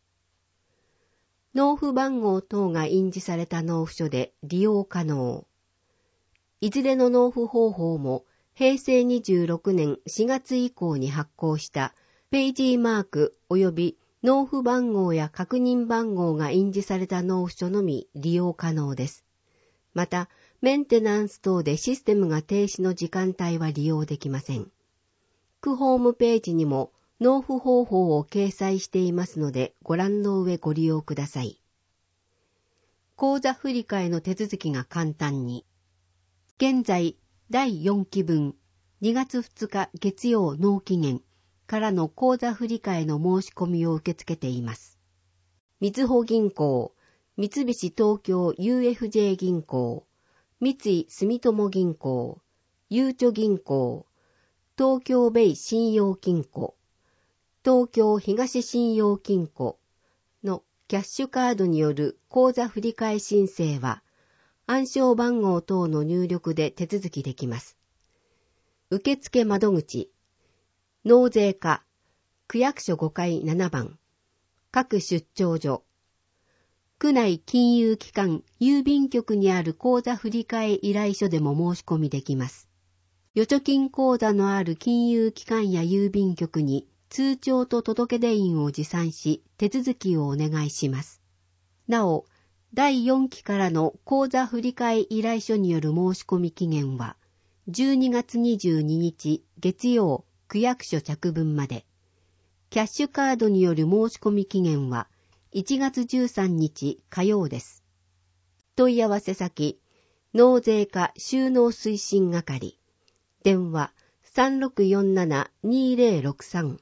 [SPEAKER 2] 納付番号等が印字された納付書で利用可能。いずれの納付方法も、へいせいにじゅうろくねんしがつ以降に発行したページマーク及び納付番号や確認番号が印字された納付書のみ利用可能です。また、メンテナンス等でシステムが停止の時間帯は利用できません。区ホームページにも納付方法を掲載していますので、ご覧の上ご利用ください。口座振替の手続きが簡単に。現在、だいよんき分、にがつふつか月曜納期限からの口座振替の申し込みを受け付けています。みずほ銀行、三菱東京 ユーエフジェー 銀行、三井住友銀行、ゆうちょ銀行、東京ベイ信用金庫、東京東信用金庫のキャッシュカードによる口座振替申請は、暗証番号等の入力で手続きできます。受付窓口、納税課、区役所ごかいななばん、各出張所、区内金融機関、郵便局にある口座振替依頼書でも申し込みできます。預貯金口座のある金融機関や郵便局に通帳と届出印を持参し、手続きをお願いします。なお、だいよんきからの口座振替依頼書による申し込み期限は、じゅうにがつにじゅうににち月曜区役所着分まで。キャッシュカードによる申し込み期限はいちがつじゅうさんにち火曜です。問い合わせ先、納税課収納推進係。電話 さんろくよんななにぜろろくさん。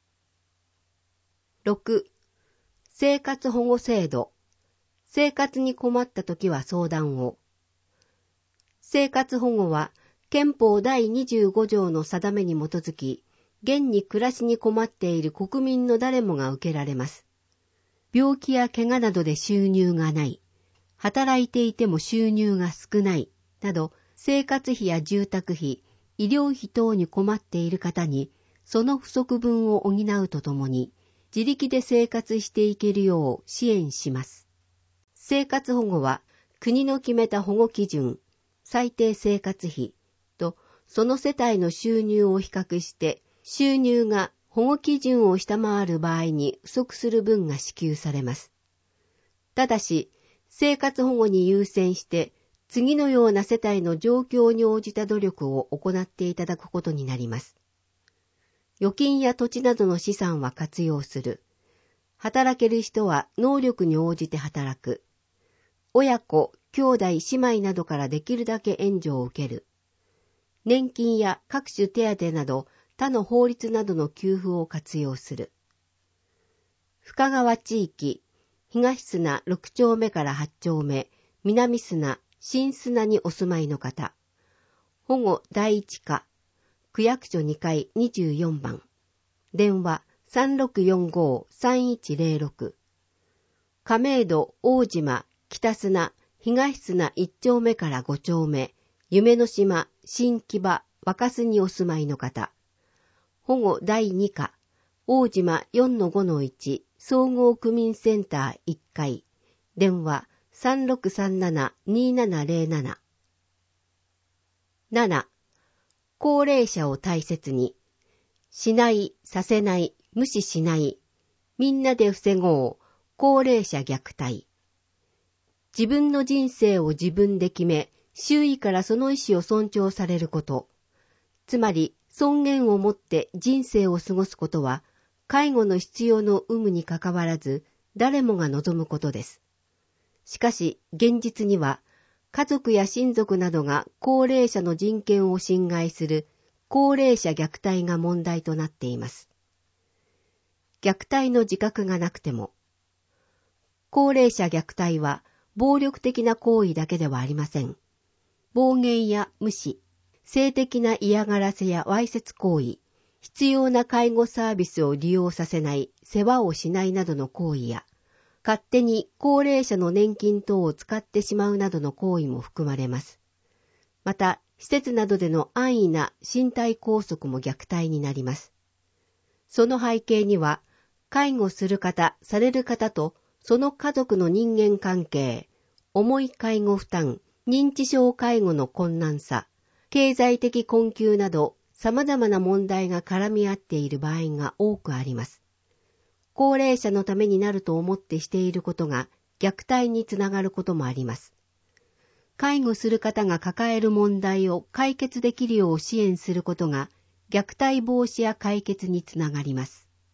[SPEAKER 2] ろく. 生活保護制度。生活に困ったときは相談を。生活保護は憲法だいにじゅうごじょうの定めに基づき、現に暮らしに困っている国民の誰もが受けられます。病気や怪我などで収入がない、働いていても収入が少ない、など生活費や住宅費、医療費等に困っている方に、その不足分を補うとともに、自力で生活していけるよう支援します。生活保護は、国の決めた保護基準、最低生活費と、その世帯の収入を比較して、収入が保護基準を下回る場合に不足する分が支給されます。ただし、生活保護に優先して、次のような世帯の状況に応じた努力を行っていただくことになります。預金や土地などの資産は活用する。働ける人は能力に応じて働く。親子、兄弟、姉妹などからできるだけ援助を受ける。年金や各種手当など他の法律などの給付を活用する。深川地域、東砂ろくちょうめからはっちょうめ、南砂、新砂にお住まいの方。保護第一課、区役所にかいにじゅうよんばん。電話 さんろくよんご さんいちゼロろく。亀戸、大島、北砂、東砂いっちょうめからごちょうめ、夢の島、新木場、若洲にお住まいの方。保護第二課、大島 よんのごのいち 総合区民センターいっかい。電話 さんろくさんなな にななゼロなな。なな. 高齢者を大切に。しない、させない、無視しない。みんなで防ごう。高齢者虐待。自分の人生を自分で決め、周囲からその意思を尊重されること。つまり、尊厳を持って人生を過ごすことは、介護の必要の有無にかかわらず、誰もが望むことです。しかし、現実には、家族や親族などが高齢者の人権を侵害する高齢者虐待が問題となっています。虐待の自覚がなくても、高齢者虐待は暴力的な行為だけではありません。暴言や無視、性的な嫌がらせやわいせつ行為、必要な介護サービスを利用させない、世話をしないなどの行為や、勝手に高齢者の年金等を使ってしまうなどの行為も含まれます。また、施設などでの安易な身体拘束も虐待になります。その背景には、介護する方、される方と、その家族の人間関係、重い介護負担、認知症介護の困難さ、経済的困窮など、様々な問題が絡み合っている場合が多くあります。高齢者のためになると思ってしていることが虐待につながることもあります。介護する方が抱える問題を解決できるよう支援することが虐待防止や解決につながります。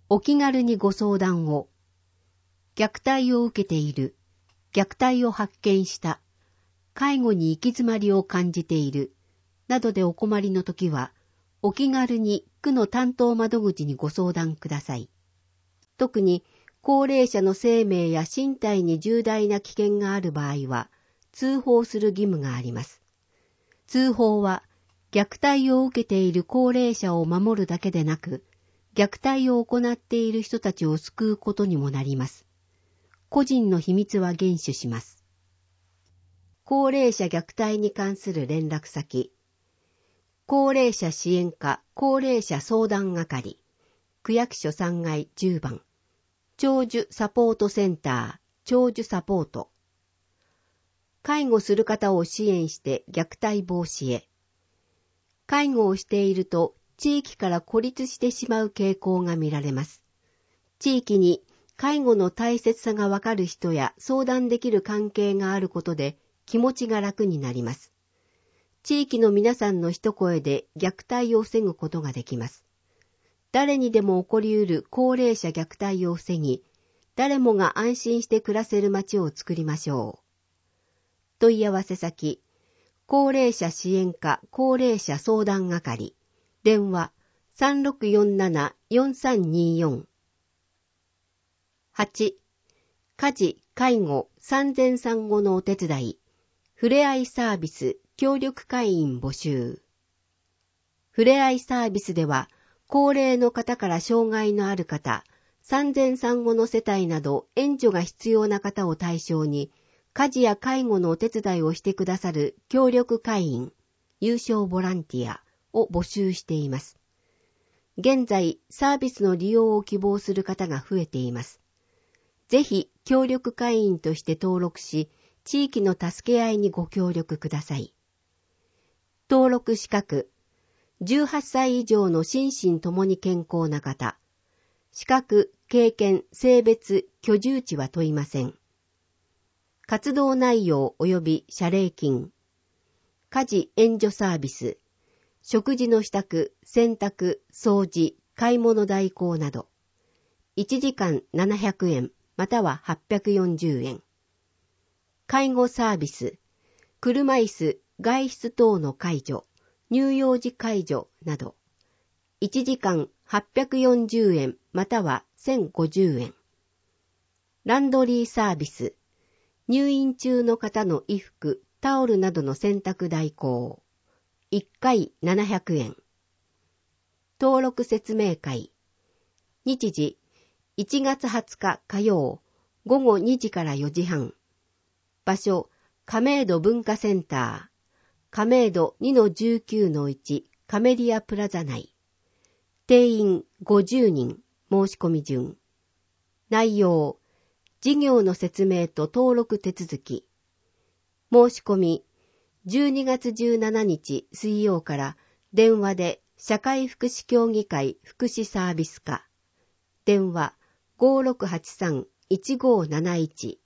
[SPEAKER 2] お気軽にご相談を。虐待を受けている、虐待を発見した、介護に行き詰まりを感じている、などでお困りのときは、お気軽に区の担当窓口にご相談ください。特に、高齢者の生命や身体に重大な危険がある場合は、通報する義務があります。通報は、虐待を受けている高齢者を守るだけでなく、虐待を行っている人たちを救うことにもなります。個人の秘密は厳守します。高齢者虐待に関する連絡先。高齢者支援課高齢者相談係。区役所さんがいじゅうばん。長寿サポートセンター、長寿サポート。介護する方を支援して虐待防止へ。介護をしていると地域から孤立してしまう傾向が見られます。地域に介護の大切さがわかる人や相談できる関係があることで気持ちが楽になります。地域の皆さんの一声で虐待を防ぐことができます。誰にでも起こりうる高齢者虐待を防ぎ、誰もが安心して暮らせる街を作りましょう。問い合わせ先、高齢者支援課高齢者相談係、電話 さんろくよんななよんさんによん。はち. 家事・介護・産前産後のお手伝い、ふれあいサービス協力会員募集。ふれあいサービスでは、高齢の方から障害のある方、産前産後の世帯など援助が必要な方を対象に、家事や介護のお手伝いをしてくださる協力会員、有償ボランティアを募集しています。現在、サービスの利用を希望する方が増えています。ぜひ、協力会員として登録し、地域の助け合いにご協力ください。登録資格、じゅうはっさい以上の心身ともに健康な方、資格、経験、性別、居住地は問いません。活動内容及び謝礼金、家事援助サービス、食事の支度、洗濯、掃除、買い物代行など、いちじかんななひゃくえんまたははっぴゃくよんじゅうえん。介護サービス、車椅子、外出等の介助、乳幼児介助など、いちじかんはっぴゃくよんじゅうえんまたはせんごじゅうえん。ランドリーサービス、入院中の方の衣服、タオルなどの洗濯代行、いっかいななひゃくえん。登録説明会、日時、いちがつはつか火曜、ごごにじからよじはん。場所、亀戸文化センター、亀戸 にのじゅうきゅうのいち カメリアプラザ内。定員ごじゅうにん、申し込み順。内容、事業の説明と登録手続き。申し込み、じゅうにがつじゅうしちにち水曜から電話で社会福祉協議会福祉サービス課。電話 ごろくはちさんいちごなないち。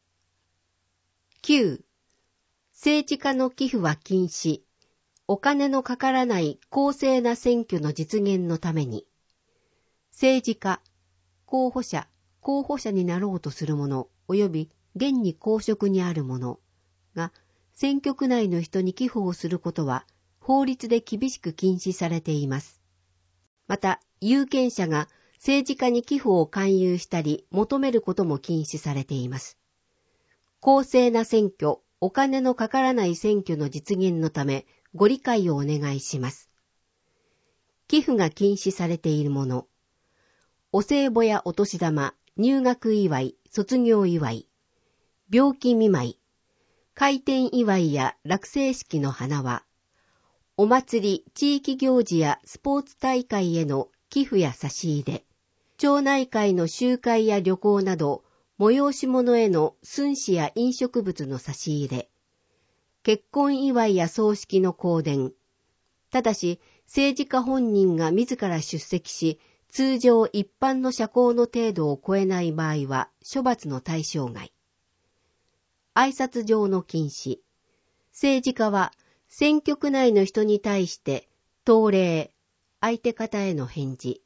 [SPEAKER 2] きゅう. 政治家の寄付は禁止。お金のかからない公正な選挙の実現のために。政治家、候補者、候補者になろうとする者及び現に公職にある者が選挙区内の人に寄付をすることは法律で厳しく禁止されています。また、有権者が政治家に寄付を勧誘したり求めることも禁止されています。公正な選挙、お金のかからない選挙の実現のためご理解をお願いします。寄付が禁止されているもの、お歳暮やお年玉、入学祝い、卒業祝い、病気見舞い、開店祝いや落成式の花輪、お祭り、地域行事やスポーツ大会への寄付や差し入れ、町内会の集会や旅行など、催し物への寸志や飲食物の差し入れ、結婚祝いや葬式の香典、ただし政治家本人が自ら出席し、通常一般の社交の程度を超えない場合は処罰の対象外。挨拶上の禁止。政治家は選挙区内の人に対して、当礼、相手方への返事、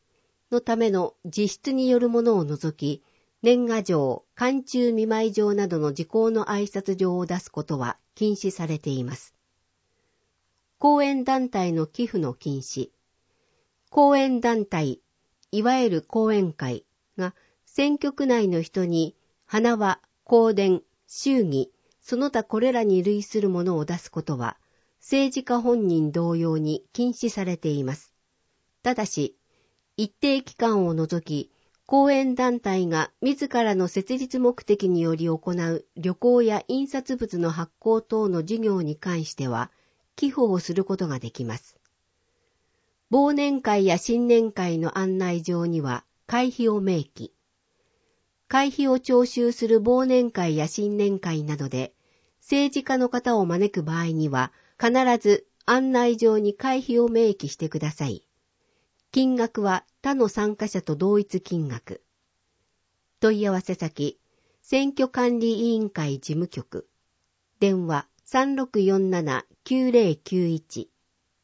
[SPEAKER 2] のための実質によるものを除き、年賀状、寒中見舞い状などの時効の挨拶状を出すことは禁止されています。後援団体の寄付の禁止。後援団体、いわゆる後援会が選挙区内の人に花輪、香典、祝儀、その他これらに類するものを出すことは、政治家本人同様に禁止されています。ただし、一定期間を除き、後援団体が自らの設立目的により行う旅行や印刷物の発行等の事業に関しては、寄付をすることができます。忘年会や新年会の案内状には会費を明記。会費を徴収する忘年会や新年会などで、政治家の方を招く場合には、必ず案内状に会費を明記してください。金額は他の参加者と同一金額。問い合わせ先、選挙管理委員会事務局。電話 さんろくよんななきゅうぜろきゅういち。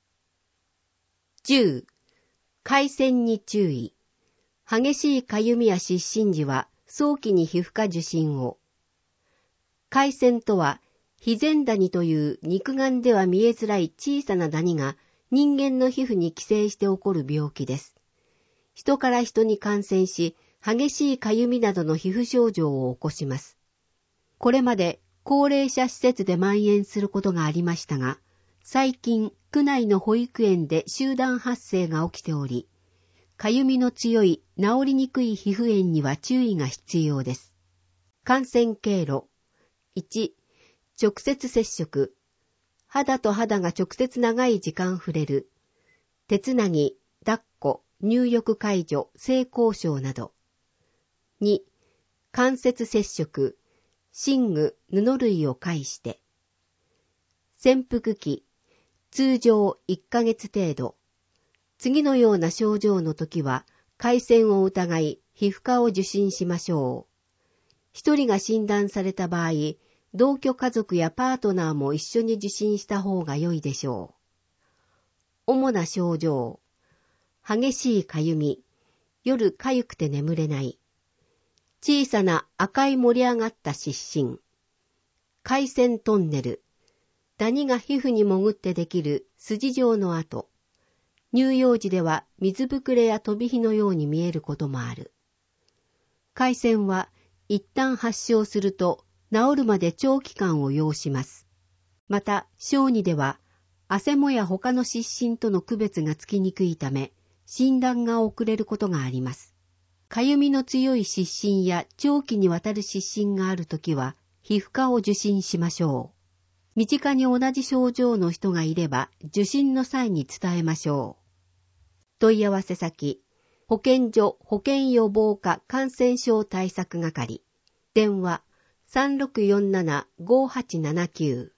[SPEAKER 2] じゅう. 回線に注意。激しいかゆみや湿疹時は早期に皮膚科受診を。回線とは、皮前ダニという肉眼では見えづらい小さなダニが人間の皮膚に寄生して起こる病気です。人から人に感染し、激しいかゆみなどの皮膚症状を起こします。これまで高齢者施設で蔓延することがありましたが、最近区内の保育園で集団発生が起きており、かゆみの強い治りにくい皮膚炎には注意が必要です。感染経路。いち. 直接接触。肌と肌が直接長い時間触れる。手つなぎ、抱っこ、入浴介助、性交渉など。に. 間接接触。寝具、布類を介して。潜伏期。通常いっかげつ程度。次のような症状の時は、回線を疑い、皮膚科を受診しましょう。一人が診断された場合、同居家族やパートナーも一緒に受診した方が良いでしょう。主な症状。激しいかゆみ。夜かゆくて眠れない。小さな赤い盛り上がった湿疹。回線トンネル。ダニが皮膚に潜ってできる筋状の跡。乳幼児では水ぶくれや飛び火のように見えることもある。回線は一旦発症すると治るまで長期間を要します。また、小児では、汗もや他の湿疹との区別がつきにくいため、診断が遅れることがあります。かゆみの強い湿疹や長期にわたる湿疹があるときは、皮膚科を受診しましょう。身近に同じ症状の人がいれば、受診の際に伝えましょう。問い合わせ先、保健所保健予防課感染症対策係。電話 さんろくよんななごはちななきゅう。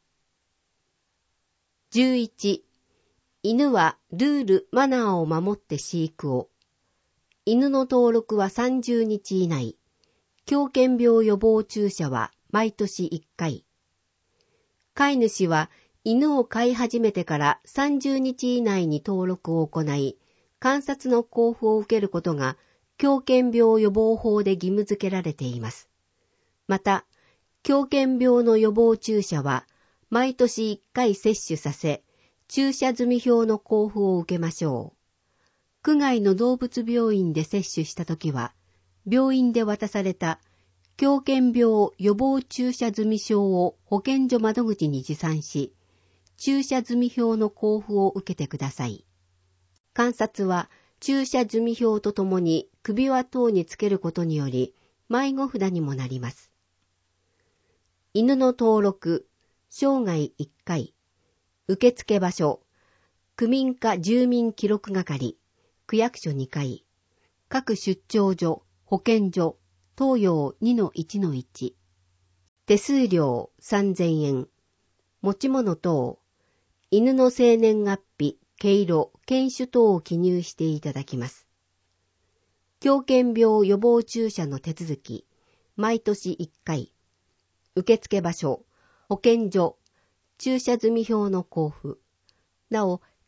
[SPEAKER 2] じゅういち. 犬はルール・マナーを守って飼育を。犬の登録はさんじゅうにち以内。狂犬病予防注射は毎年いっかい。飼い主は犬を飼い始めてからさんじゅうにち以内に登録を行い、観察の交付を受けることが狂犬病予防法で義務付けられています。また、狂犬病の予防注射は毎年いっかい接種させ、注射済表の交付を受けましょう。区外の動物病院で接種したときは、病院で渡された狂犬病予防注射済証を保健所窓口に持参し、注射済表の交付を受けてください。観察は注射済表とともに首輪等につけることにより迷子札にもなります。犬の登録、生涯いっかい。受付場所、区民課住民記録係、区役所にかい。各出張所、保健所、東洋 にのいちのいち。手数料さんぜんえん。持ち物等、犬の生年月日、毛色、犬種等を記入していただきます。狂犬病予防注射の手続き、毎年いっかい。受付場所、保健所、注射済表の交付。なお、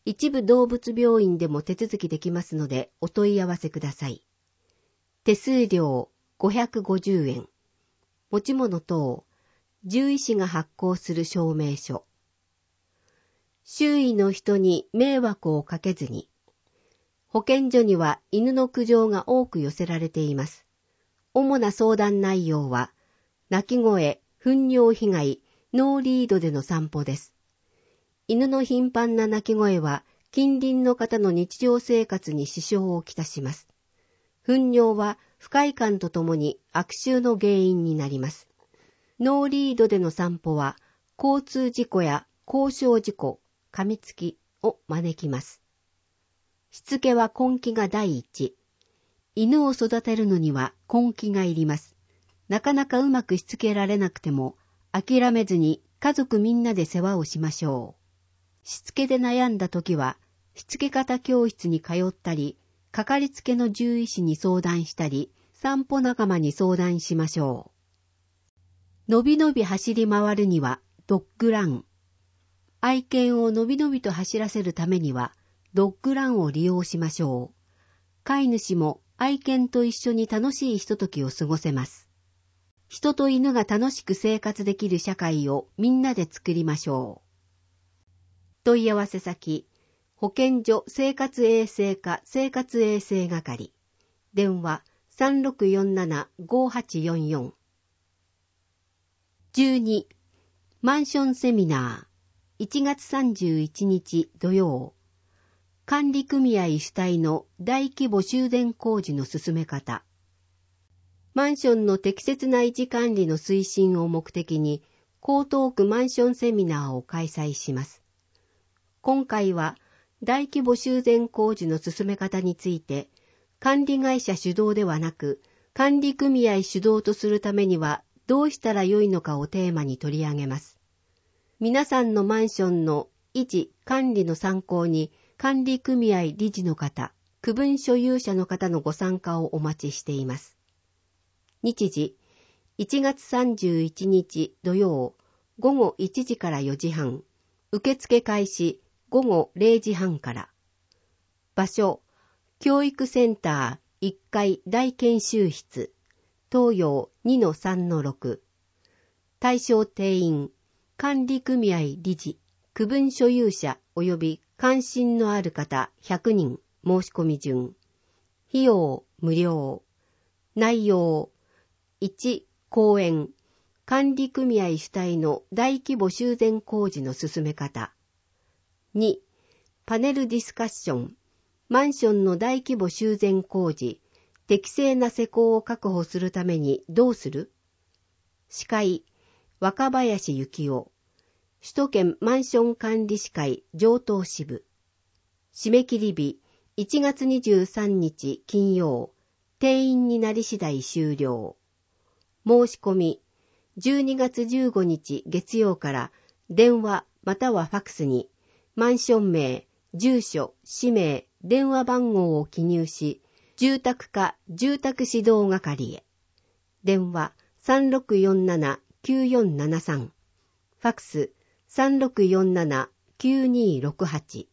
[SPEAKER 2] 一部動物病院でも手続きできますのでお問い合わせください。手数料ごひゃくごじゅうえん。持ち物等、獣医師が発行する証明書。周囲の人に迷惑をかけずに。保健所には犬の苦情が多く寄せられています。主な相談内容は、鳴き声、糞尿被害、ノーリードでの散歩です。犬の頻繁な鳴き声は、近隣の方の日常生活に支障をきたします。糞尿は不快感とともに悪臭の原因になります。ノーリードでの散歩は、交通事故や交渉事故、噛みつきを招きます。しつけは根気が第一。犬を育てるのには根気がいります。なかなかうまくしつけられなくても、諦めずに家族みんなで世話をしましょう。しつけで悩んだときは、しつけ方教室に通ったり、かかりつけの獣医師に相談したり、散歩仲間に相談しましょう。のびのび走り回るにはドッグラン。愛犬をのびのびと走らせるためには、ドッグランを利用しましょう。飼い主も愛犬と一緒に楽しいひとときを過ごせます。人と犬が楽しく生活できる社会をみんなで作りましょう。問い合わせ先、保健所生活衛生課生活衛生係。電話 さんろくよんなな ごはちよんよん。じゅうに. マンションセミナーいちがつさんじゅういちにち土曜。管理組合主体の大規模修繕工事の進め方。マンションの適切な維持管理の推進を目的に、江東区マンションセミナーを開催します。今回は、大規模修繕工事の進め方について、管理会社主導ではなく、管理組合主導とするためにはどうしたらよいのかをテーマに取り上げます。皆さんのマンションの維持・管理の参考に、管理組合理事の方、区分所有者の方のご参加をお待ちしています。日時、いちがつさんじゅういちにち土曜、ごごいちじからよじはん、受付開始ごごれいじはんから。場所、教育センターいっかい大研修室、東洋 にのさんのろく。対象定員、管理組合理事、区分所有者及び関心のある方ひゃくにん、申し込み順。費用無料。内容いち、講演。管理組合主体の大規模修繕工事の進め方。に、パネルディスカッション。マンションの大規模修繕工事、適正な施工を確保するためにどうする？司会、若林幸男。首都圏マンション管理士会上東支部。締め切り日いちがつにじゅうさんにち金曜。定員になり次第終了。申し込みじゅうにがつじゅうごにち月曜から電話またはファクスにマンション名、住所、氏名、電話番号を記入し、住宅課住宅指導係へ。電話 さんろくよんなな きゅうよんななさん。ファクス さんろくよんなな きゅうにろくはち。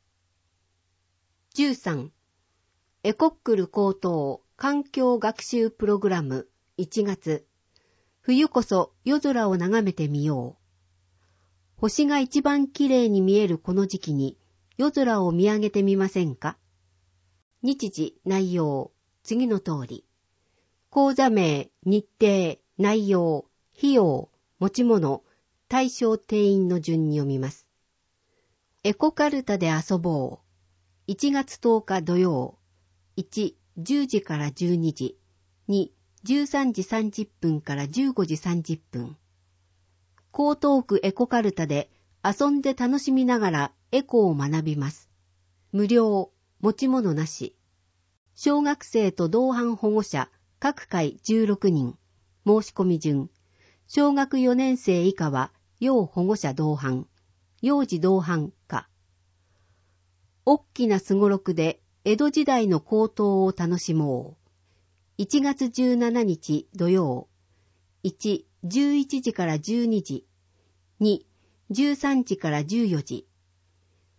[SPEAKER 2] じゅうさん. エコックル高等環境学習プログラムいちがつ。冬こそ夜空を眺めてみよう。星が一番きれいに見えるこの時期に夜空を見上げてみませんか？日時、内容、次の通り。講座名、日程、内容、費用、持ち物、対象定員の順に読みます。エコカルタで遊ぼう。いちがつとおか土曜。いち、じゅうじからじゅうにじ。に、じゅうさんじさんじゅっぷんからじゅうごじさんじゅっぷん。江東区エコカルタで遊んで楽しみながらエコを学びます。無料、持ち物なし。小学生と同伴保護者、各回じゅうろくにん。申し込み順。小学よねん生以下は、要保護者同伴。幼児同伴か。おっきなすごろくで江戸時代の高騰を楽しもう。いちがつじゅうしちにち土曜。いち、じゅういちじからじゅうにじ。に、じゅうさんじからじゅうよじ。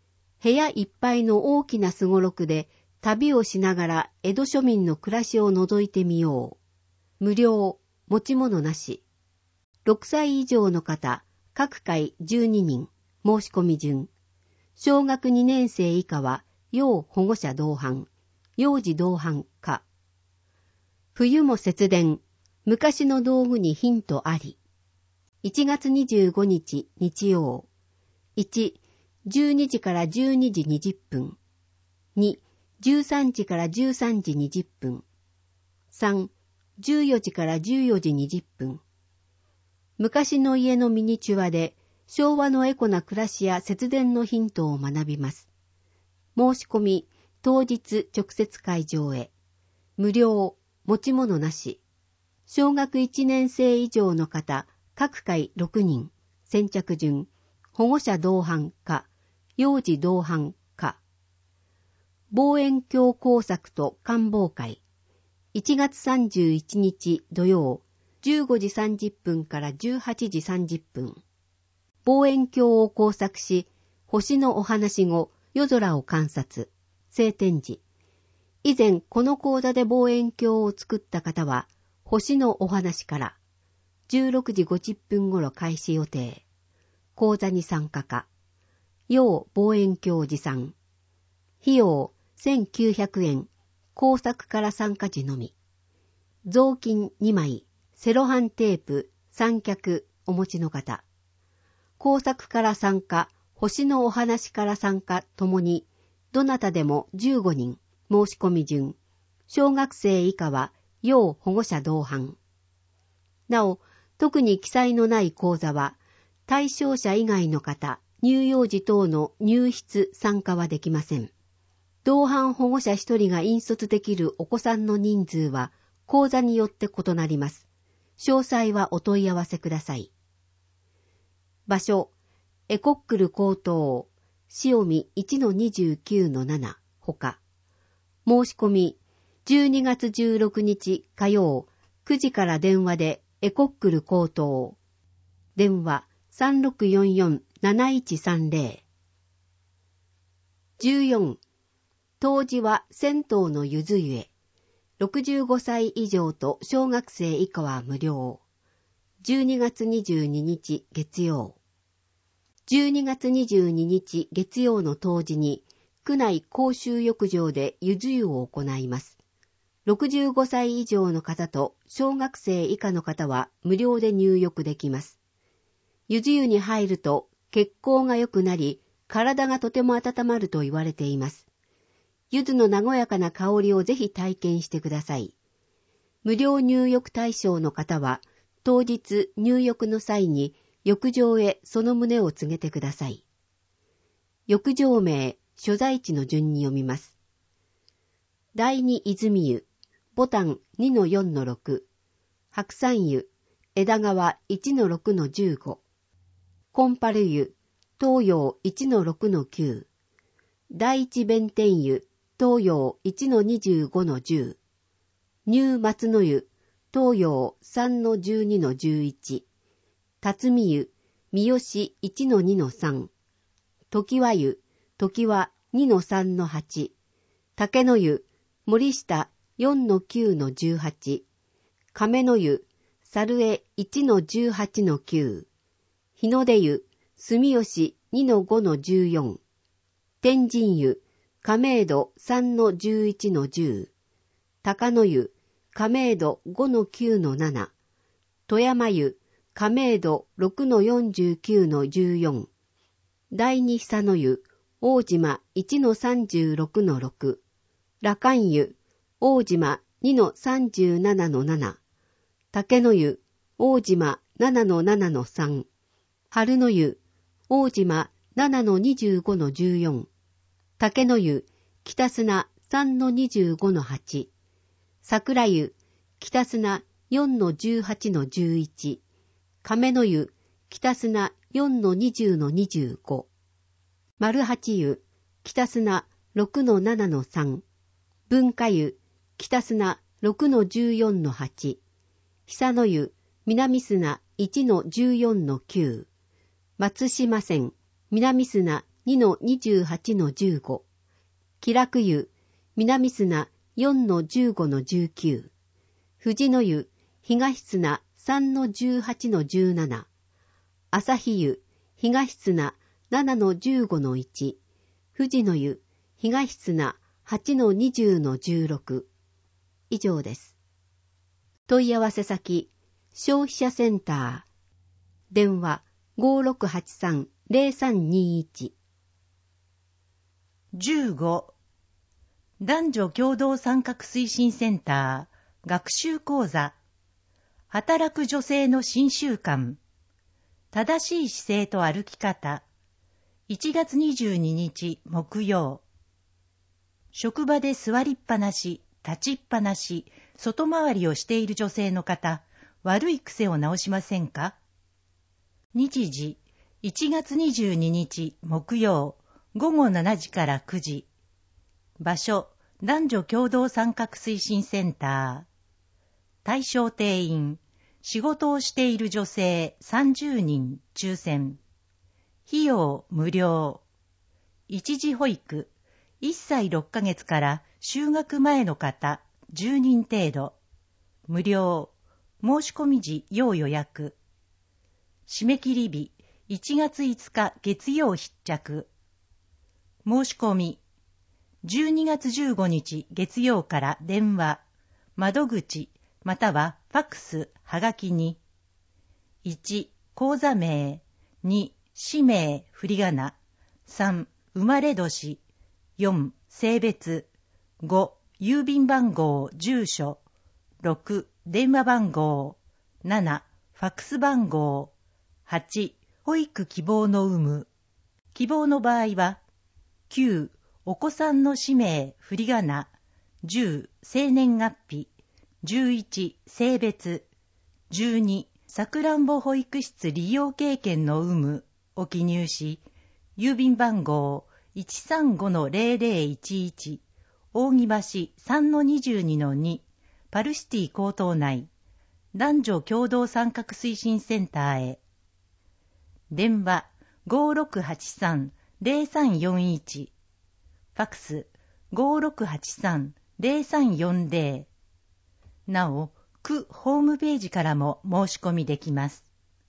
[SPEAKER 2] 部屋いっぱいの大きなすごろくで旅をしながら江戸庶民の暮らしを覗いてみよう。無料、持ち物なし。ろくさい以上の方、各回じゅうににん、申し込み順。小学にねん生以下は、要保護者同伴、幼児同伴か。冬も節電、昔の道具にヒントあり。いちがつにじゅうごにち日曜。いち、じゅうにじからじゅうにじにじゅっぷん。に、じゅうさんじからじゅうさんじにじゅっぷん。さん、じゅうよじからじゅうよじにじゅっぷん。昔の家のミニチュアで昭和のエコな暮らしや節電のヒントを学びます。申し込み、当日直接会場へ。無料、持ち物なし。小学いちねん生以上の方、各回ろくにん。先着順、保護者同伴か、幼児同伴か。望遠鏡工作と観望会。いちがつさんじゅういちにち土曜、じゅうごじさんじゅっぷんからじゅうはちじさんじゅっぷん。望遠鏡を工作し、星のお話後、夜空を観察。晴天時。以前この講座で望遠鏡を作った方は、星のお話から、じゅうろくじごじゅっぷん頃開始予定。講座に参加か。要望遠鏡持参。費用せんきゅうひゃくえん。工作から参加時のみ。雑巾にまい、セロハンテープ、三脚お持ちの方。工作から参加、星のお話から参加ともに、どなたでもじゅうごにん、申し込み順。小学生以下は、要保護者同伴。なお、特に記載のない講座は、対象者以外の方、乳幼児等の入室参加はできません。同伴保護者一人が引率できるお子さんの人数は、講座によって異なります。詳細はお問い合わせください。場所、エコックル高等、塩見 いちのにじゅうきゅうのなな ほか。申し込み、じゅうにがつじゅうろくにち火曜、くじから電話でエコックル高等。電話 さんろくよんよんなないちさんぜろ。じゅうよん、当時は銭湯のゆず湯へ。ろくじゅうごさい以上と小学生以下は無料。じゅうにがつにじゅうににち月曜。じゅうにがつにじゅうににち月曜の当時に、区内公衆浴場でゆず湯を行います。ろくじゅうごさい以上の方と小学生以下の方は無料で入浴できます。ゆず湯に入ると血行が良くなり、体がとても温まると言われています。柚子の和やかな香りをぜひ体験してください。無料入浴対象の方は、当日入浴の際に浴場へその旨を告げてください。浴場名、所在地の順に読みます。第二泉湯、ボタン にのよんのろく、白山湯、枝川 いちのろくのじゅうご、コンパル湯、東洋 いちのろくのきゅう、第一弁天湯、東洋 いちのにじゅうごのじゅう、入松の湯、東洋 さんのじゅうにのじゅういち、辰巳湯、三好 いちのにのさん、常盤湯、常盤 にのさんのはち、竹の湯、森下 よんのきゅうのじゅうはち、亀の湯、猿江 いちのじゅうはちのきゅう、日の出湯、住吉 にのごのじゅうよん、天神湯、亀戸 さんのじゅういちのじゅう、高野湯、亀戸 ごのきゅうのなな、富山湯、亀戸 ろくのよんじゅうきゅうのじゅうよん、第二久野湯、大島 いちのさんじゅうろくのろく、羅漢湯、大島 にのさんじゅうななのなな、竹野湯、大島 ななのななのさん、春の湯、大島 ななのにじゅうごのじゅうよん、竹の湯、北砂 さんのにじゅうごのはち、桜湯、北砂 よんのじゅうはちのじゅういち、亀の湯、北砂 よんのにじゅうのにじゅうご、丸八湯、北砂 ろくのななのさん、文化湯、北砂 ろくのじゅうよんのはち、久野湯、南砂 いちのじゅうよんのきゅう、松島線、南砂にのにじゅうはちのじゅうご、喜楽湯、南砂よんのじゅうごのじゅうきゅう、富士の湯、東砂さんのじゅうはちのじゅうなな、朝日湯、東砂ななのじゅうごのいち、富士の湯、東砂はちのにじゅうのじゅうろく。以上です。問い合わせ先、消費者センター。電話 ごーろくはちさんのぜろさんにいち。
[SPEAKER 1] じゅうご. 男女共同参画推進センター学習講座働く女性の新習慣正しい姿勢と歩き方いちがつにじゅうににち木曜。職場で座りっぱなし、立ちっぱなし、外回りをしている女性の方、悪い癖を直しませんか？日時、いちがつにじゅうににち木曜、ごごしちじからくじ。場所、男女共同参画推進センター。対象定員、仕事をしている女性さんじゅうにん抽選。費用無料。一時保育、いっさいろっかげつから就学前の方じゅうにん程度。無料。申し込み時要予約。締め切り日、いちがついつか月曜必着。申し込み、じゅうにがつじゅうごにち月曜から電話、窓口、またはファックス、はがきに、いち、口座名、に、氏名、振り仮名、さん、生まれ年、よん、性別、ご、郵便番号、住所、ろく、電話番号、なな、ファックス番号、はち、保育希望の有無。希望の場合は、きゅう、お子さんの氏名、振り仮名、じゅう、生年月日、じゅういち、性別、じゅうに、さくらんぼ保育室利用経験の有無を記入し、郵便番号 いちさんごのぜろぜろいちいち、扇橋 さんのにじゅうにのに、パルシティ高等内、男女共同参画推進センターへ。電話 ごーろくはちさんのぜろさんよんいち、ファックス ごーろくはちさんのぜろさんよんぜろ。なお、区ホームページからも申し込みできます。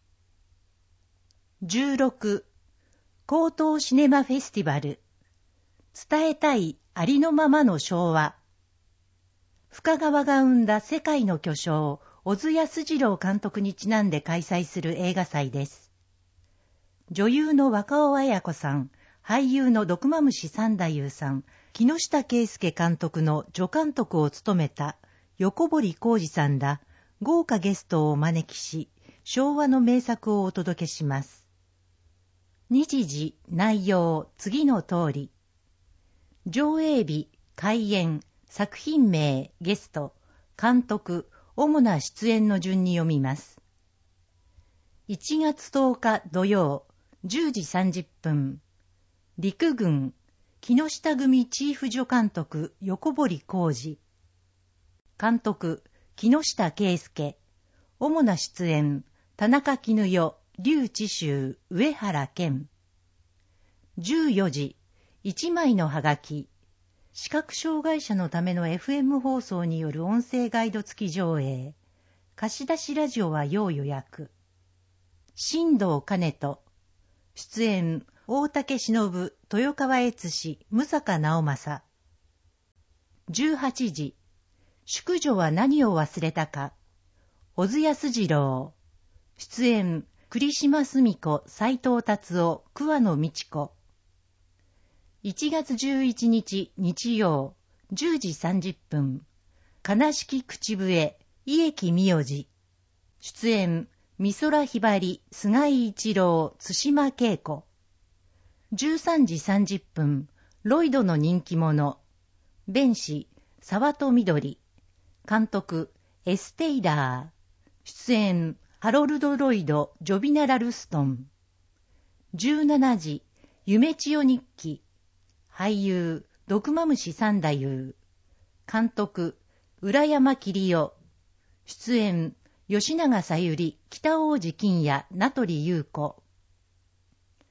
[SPEAKER 1] じゅうろく. 高等シネマフェスティバル伝えたいありのままの昭和。深川が生んだ世界の巨匠小津安二郎監督にちなんで開催する映画祭です。女優の若尾文子さん、俳優の毒蝮三太夫さん、木下圭介監督の助監督を務めた横堀浩二さんら豪華ゲストをお招きし、昭和の名作をお届けします。日時、内容、次の通り。上映日、開演、作品名、ゲスト、監督、主な出演の順に読みます。いちがつとおか土曜、じゅうじさんじゅっぷん。陸軍、木下組チーフ助監督、横堀浩二。監督、木下圭介。主な出演、田中絹代、劉智秋、上原健。じゅうよじ、一枚のはがき。視覚障害者のための エフエム 放送による音声ガイド付き上映。貸し出しラジオは要予約。新藤兼人。出演、大竹しのぶ、豊川悦司、武坂直政。じゅうはちじ、淑女は何を忘れたか。小津安二郎。出演、栗島澄子、斉藤達夫、桑野美智子。いちがつじゅういちにち日曜、じゅうじさんじゅっぷん。悲しき口笛、家木美代。出演、美空ひばり、菅井一郎、対馬恵子。じゅうさんじさんじゅっぷん、ロイドの人気者。弁士、沢戸みどり。監督、エス・テイラー。出演、ハロルド・ロイド、ジョビナ・ラルストン。じゅうしちじ、夢千代日記。俳優、毒蝮三太夫。監督、浦山桐代。出演、吉永小百合、北大路欣也、名取裕子。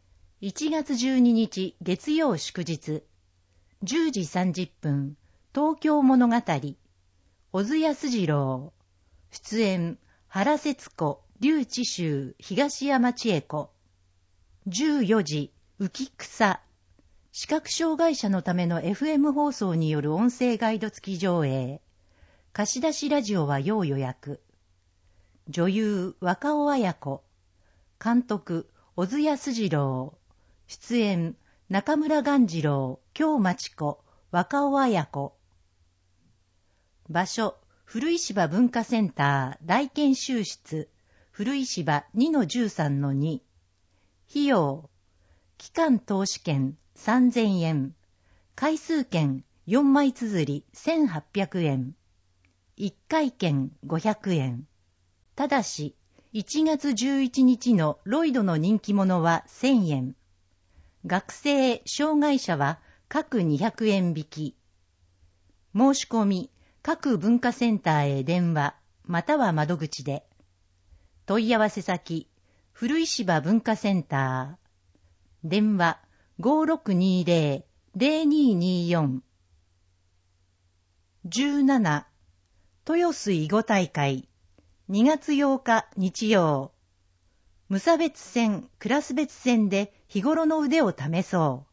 [SPEAKER 3] いちがつじゅうににち月曜祝日、じゅうじさんじゅっぷん、東京物語、小津安二郎、出演、原節子、劉知秋、東山千恵子。じゅうよじ、浮草。視覚障害者のための エフエム 放送による音声ガイド付き上映。貸し出しラジオは要予約。女優、若尾綾子。監督、小津安二郎。出演、中村鴈治郎、京町子、若尾綾子。場所、古石場文化センター大研修室、古石場 にのじゅうさんのに。費用、期間投資券さんぜんえん、回数券よんまい綴りせんはっぴゃくえん、いっかい券ごひゃくえん。ただし、いちがつじゅういちにちのロイドの人気者はせんえん。学生、障害者は各にひゃくえん引き。申し込み、各文化センターへ電話、または窓口で。問い合わせ先、古石場文化センター。電話 ごろくにぜろ ぜろにによん。じゅうなな、豊洲囲碁大会、にがつようか日曜。無差別戦、クラス別戦で日頃の腕を試そう。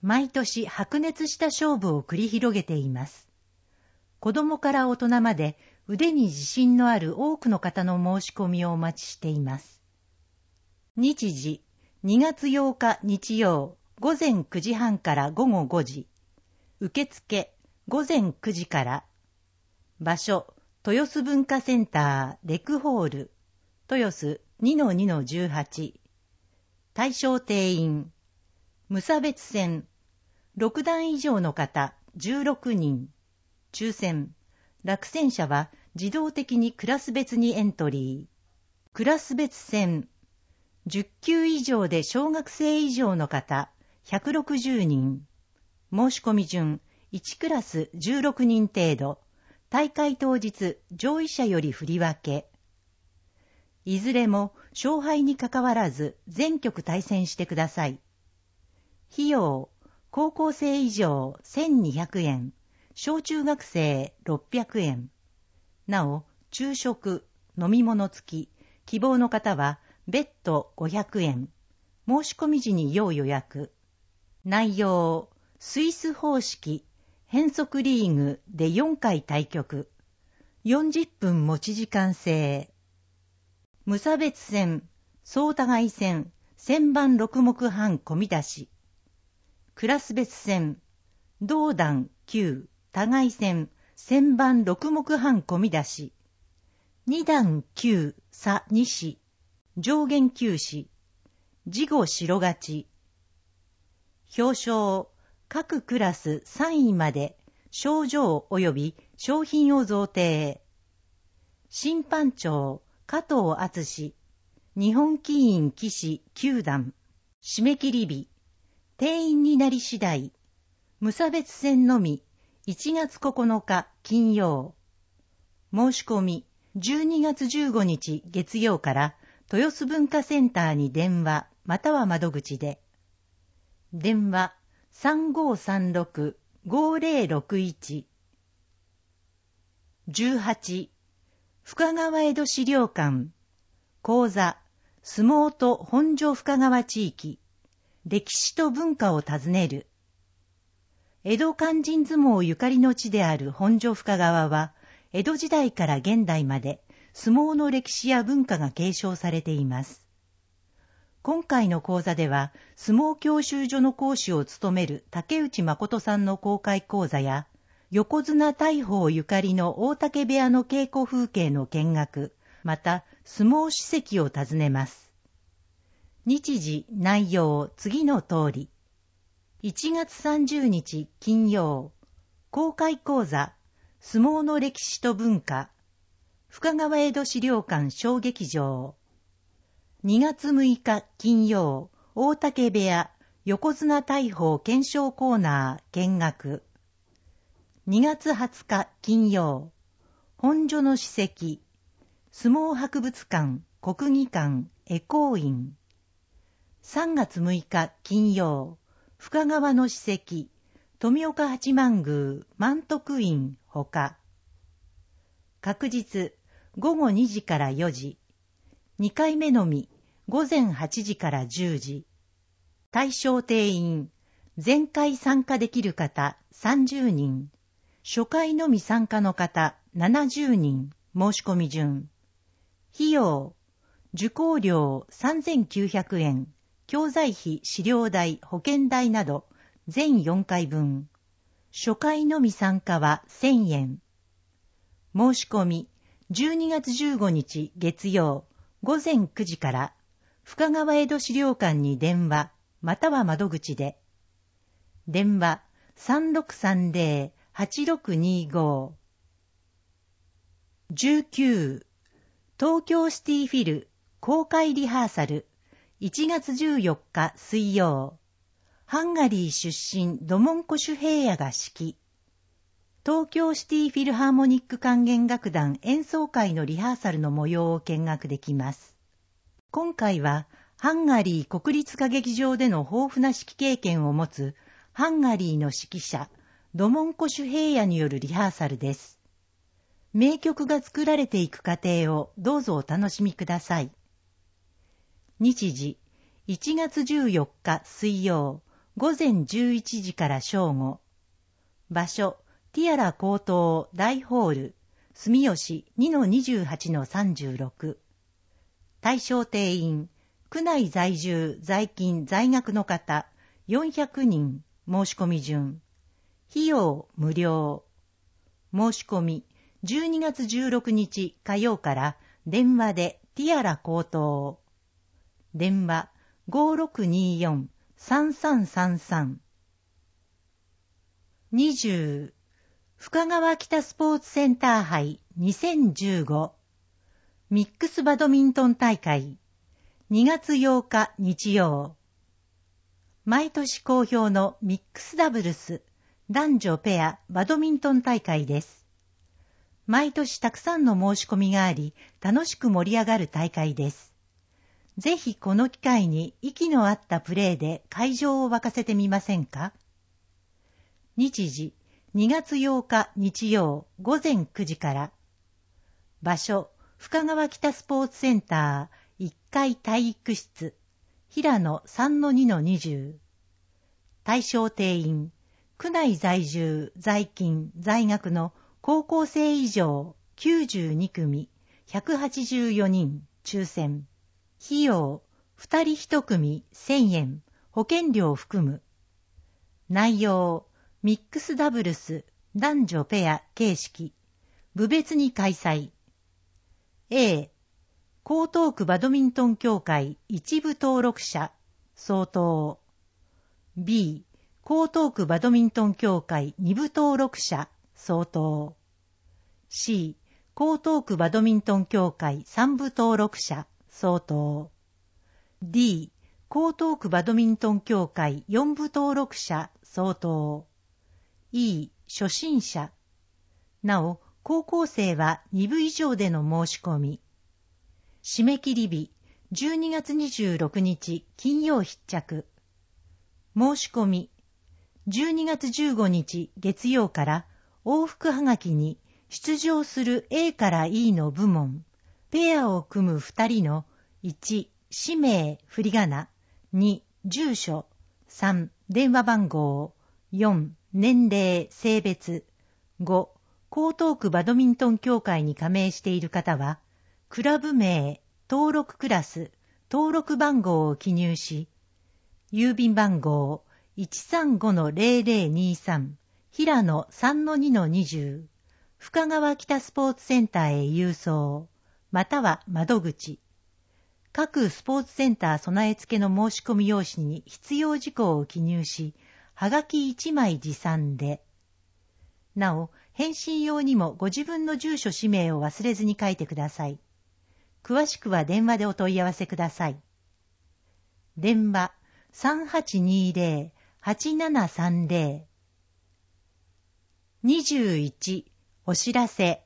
[SPEAKER 3] 毎年白熱した勝負を繰り広げています。子供から大人まで腕に自信のある多くの方の申し込みをお待ちしています。日時、にがつようか日曜、午前くじはんからごごごじ。受付、午前くじから。場所、豊洲文化センターレクホール、豊洲 にのにのじゅうはち。対象定員、無差別戦、ろくだん以上の方じゅうろくにん。抽選、落選者は自動的にクラス別にエントリー。クラス別戦、じゅっきゅう以上で小学生以上の方ひゃくろくじゅうにん。申し込み順、いちクラスじゅうろくにん程度。大会当日、上位者より振り分け。いずれも勝敗にかかわらず全局対戦してください。費用、高校生以上せんにひゃくえん、小中学生ろっぴゃくえん。なお、昼食、飲み物付き、希望の方は別途ごひゃくえん。申し込み時に要予約。内容、スイス方式、変則リーグでよんかい対局。よんじゅっぷん持ち時間制。無差別戦、総互い戦、千番六目半込み出し。クラス別戦、同段きゅう、互い戦、千番六目半込み出し。二段きゅう、差に子。上限きゅう子。次後白勝ち。表彰、各クラスさんいまで、賞状及び商品を贈呈。審判長、加藤敦、日本棋院棋士きゅうだん。締め切り日、定員になり次第。無差別戦のみ、いちがつここのか金曜。申し込み、じゅうにがつじゅうごにち月曜から豊洲文化センターに電話または窓口で。電話 さんごさんろく ごぜろろくいち。じゅうはち、深川江戸資料館、講座、相撲と本所深川地域、歴史と文化を訪ねる。江戸勧進相撲ゆかりの地である本所深川は、江戸時代から現代まで相撲の歴史や文化が継承されています。今回の講座では、相撲教習所の講師を務める竹内誠さんの公開講座や、横綱大鵬ゆかりの大竹部屋の稽古風景の見学、また相撲史跡を訪ねます。日時、内容、次の通り。いちがつさんじゅうにち金曜、公開講座、相撲の歴史と文化、深川江戸資料館小劇場。にがつむいか金曜、大竹部屋、横綱大鵬検証コーナー見学。にがつはつか金曜、本所の史跡、相撲博物館、国技館、恵光院。 さんがつむいか金曜、深川の史跡、富岡八幡宮、満徳院ほか。確日、ごごにじからよじ。にかいめのみ、ごぜんはちじからじゅうじ。対象定員、全会参加できる方さんじゅうにん。初回のみ参加の方ななじゅうにん。申し込み順。費用、受講料さんぜんきゅうひゃくえん。教材費、資料代、保険代など、全よんかいぶん。初回のみ参加はせんえん。申し込み、じゅうにがつじゅうごにち月曜、ごぜんくじから、深川江戸資料館に電話、または窓口で。電話、さんろくさんぜろ はちろくにご。じゅうきゅう、東京シティフィル公開リハーサル、いちがつじゅうよっか水曜、ハンガリー出身ドモンコシュ平野が指揮。東京シティフィルハーモニック管弦楽団演奏会のリハーサルの模様を見学できます。今回はハンガリー国立歌劇場での豊富な指揮経験を持つハンガリーの指揮者ドモンコシュ平野によるリハーサルです。名曲が作られていく過程をどうぞお楽しみください。日時、いちがつじゅうよっか水曜、ごぜんじゅういちじから正午。場所、ティアラ高等大ホール、住吉 にのにじゅうはちのさんじゅうろく。対象定員、区内在住、在勤、在学の方、よんひゃくにん、申し込み順。費用、無料。申し込み、じゅうにがつじゅうろくにち火曜から電話でティアラ高等。電話 ごろくによん さんさんさんさん。にじゅう、深川北スポーツセンター杯にせんじゅうごミックスバドミントン大会にがつようか日曜。毎年好評のミックスダブルス男女ペアバドミントン大会です。毎年たくさんの申し込みがあり、楽しく盛り上がる大会です。ぜひこの機会に息の合ったプレーで会場を沸かせてみませんか？日時、にがつようか日曜ごぜんくじから。場所、深川北スポーツセンターいっかい体育室、平野 さんのにのにじゅう。対象定員、区内在住、在勤、在学の高校生以上きゅうじゅうにくみ、ひゃくはちじゅうよにん、抽選。費用、ふたりいちくみせんえん、保険料含む。内容、ミックスダブルス、男女ペア形式、部別に開催。A、江東区バドミントン協会一部登録者、相当。B、江東区バドミントン協会二部登録者、相当。C、江東区バドミントン協会三部登録者、相当。D、江東区バドミントン協会四部登録者、相当。E、初心者。なお、高校生はにぶ以上での申し込み。締め切り日、じゅうにがつにじゅうろくにち金曜必着。申し込み、じゅうにがつじゅうごにち月曜から往復はがきに出場する A から E の部門、ペアを組むふたりのいち、氏名、振り仮名、に、住所、さん、電話番号、よん、年齢、性別、ご、江東区バドミントン協会に加盟している方は、クラブ名、登録クラス、登録番号を記入し、郵便番号 いちさんごのぜろぜろにさん、平野 さんのにのにじゅう、深川北スポーツセンターへ郵送、または窓口。各スポーツセンター備え付けの申し込み用紙に必要事項を記入し、はがきいちまい持参で。なお、返信用にもご自分の住所氏名を忘れずに書いてください。詳しくは電話でお問い合わせください。電話 さんはちにぜろ はちななさんぜろ。にじゅういち、お知らせ。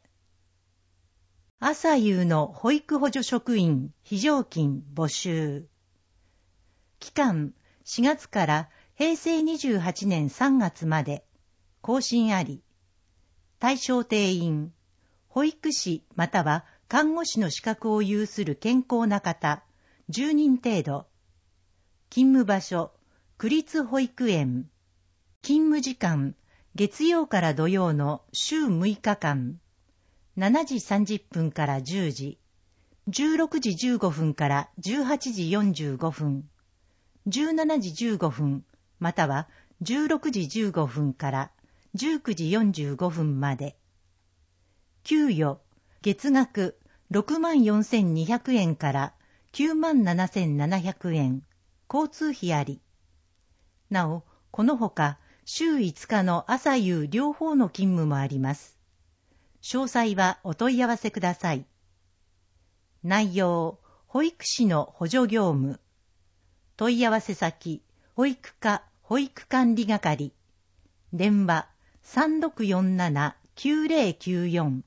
[SPEAKER 3] 朝夕の保育補助職員非常勤募集。 期間しがつからへいせいにじゅうはちねんさんがつまで、更新あり。対象定員、保育士または看護師の資格を有する健康な方、じゅうにん程度。勤務場所、区立保育園。勤務時間、月曜から土曜の週むいかかん。しちじさんじゅっぷんからじゅうじ。じゅうろくじじゅうごふんからじゅうはちじよんじゅうごふん。じゅうしちじじゅうごふん、またはじゅうろくじじゅうごふんからじゅうくじよんじゅうごふんまで。給与、月額ろくまんよんせんにひゃくえんからきゅうまんななせんななひゃくえん、交通費あり。なお、このほか、週いつかの朝夕両方の勤務もあります。詳細はお問い合わせください。内容、保育士の補助業務。問い合わせ先、保育課保育管理係。電話、さんろくよんななきゅうぜろきゅうよん。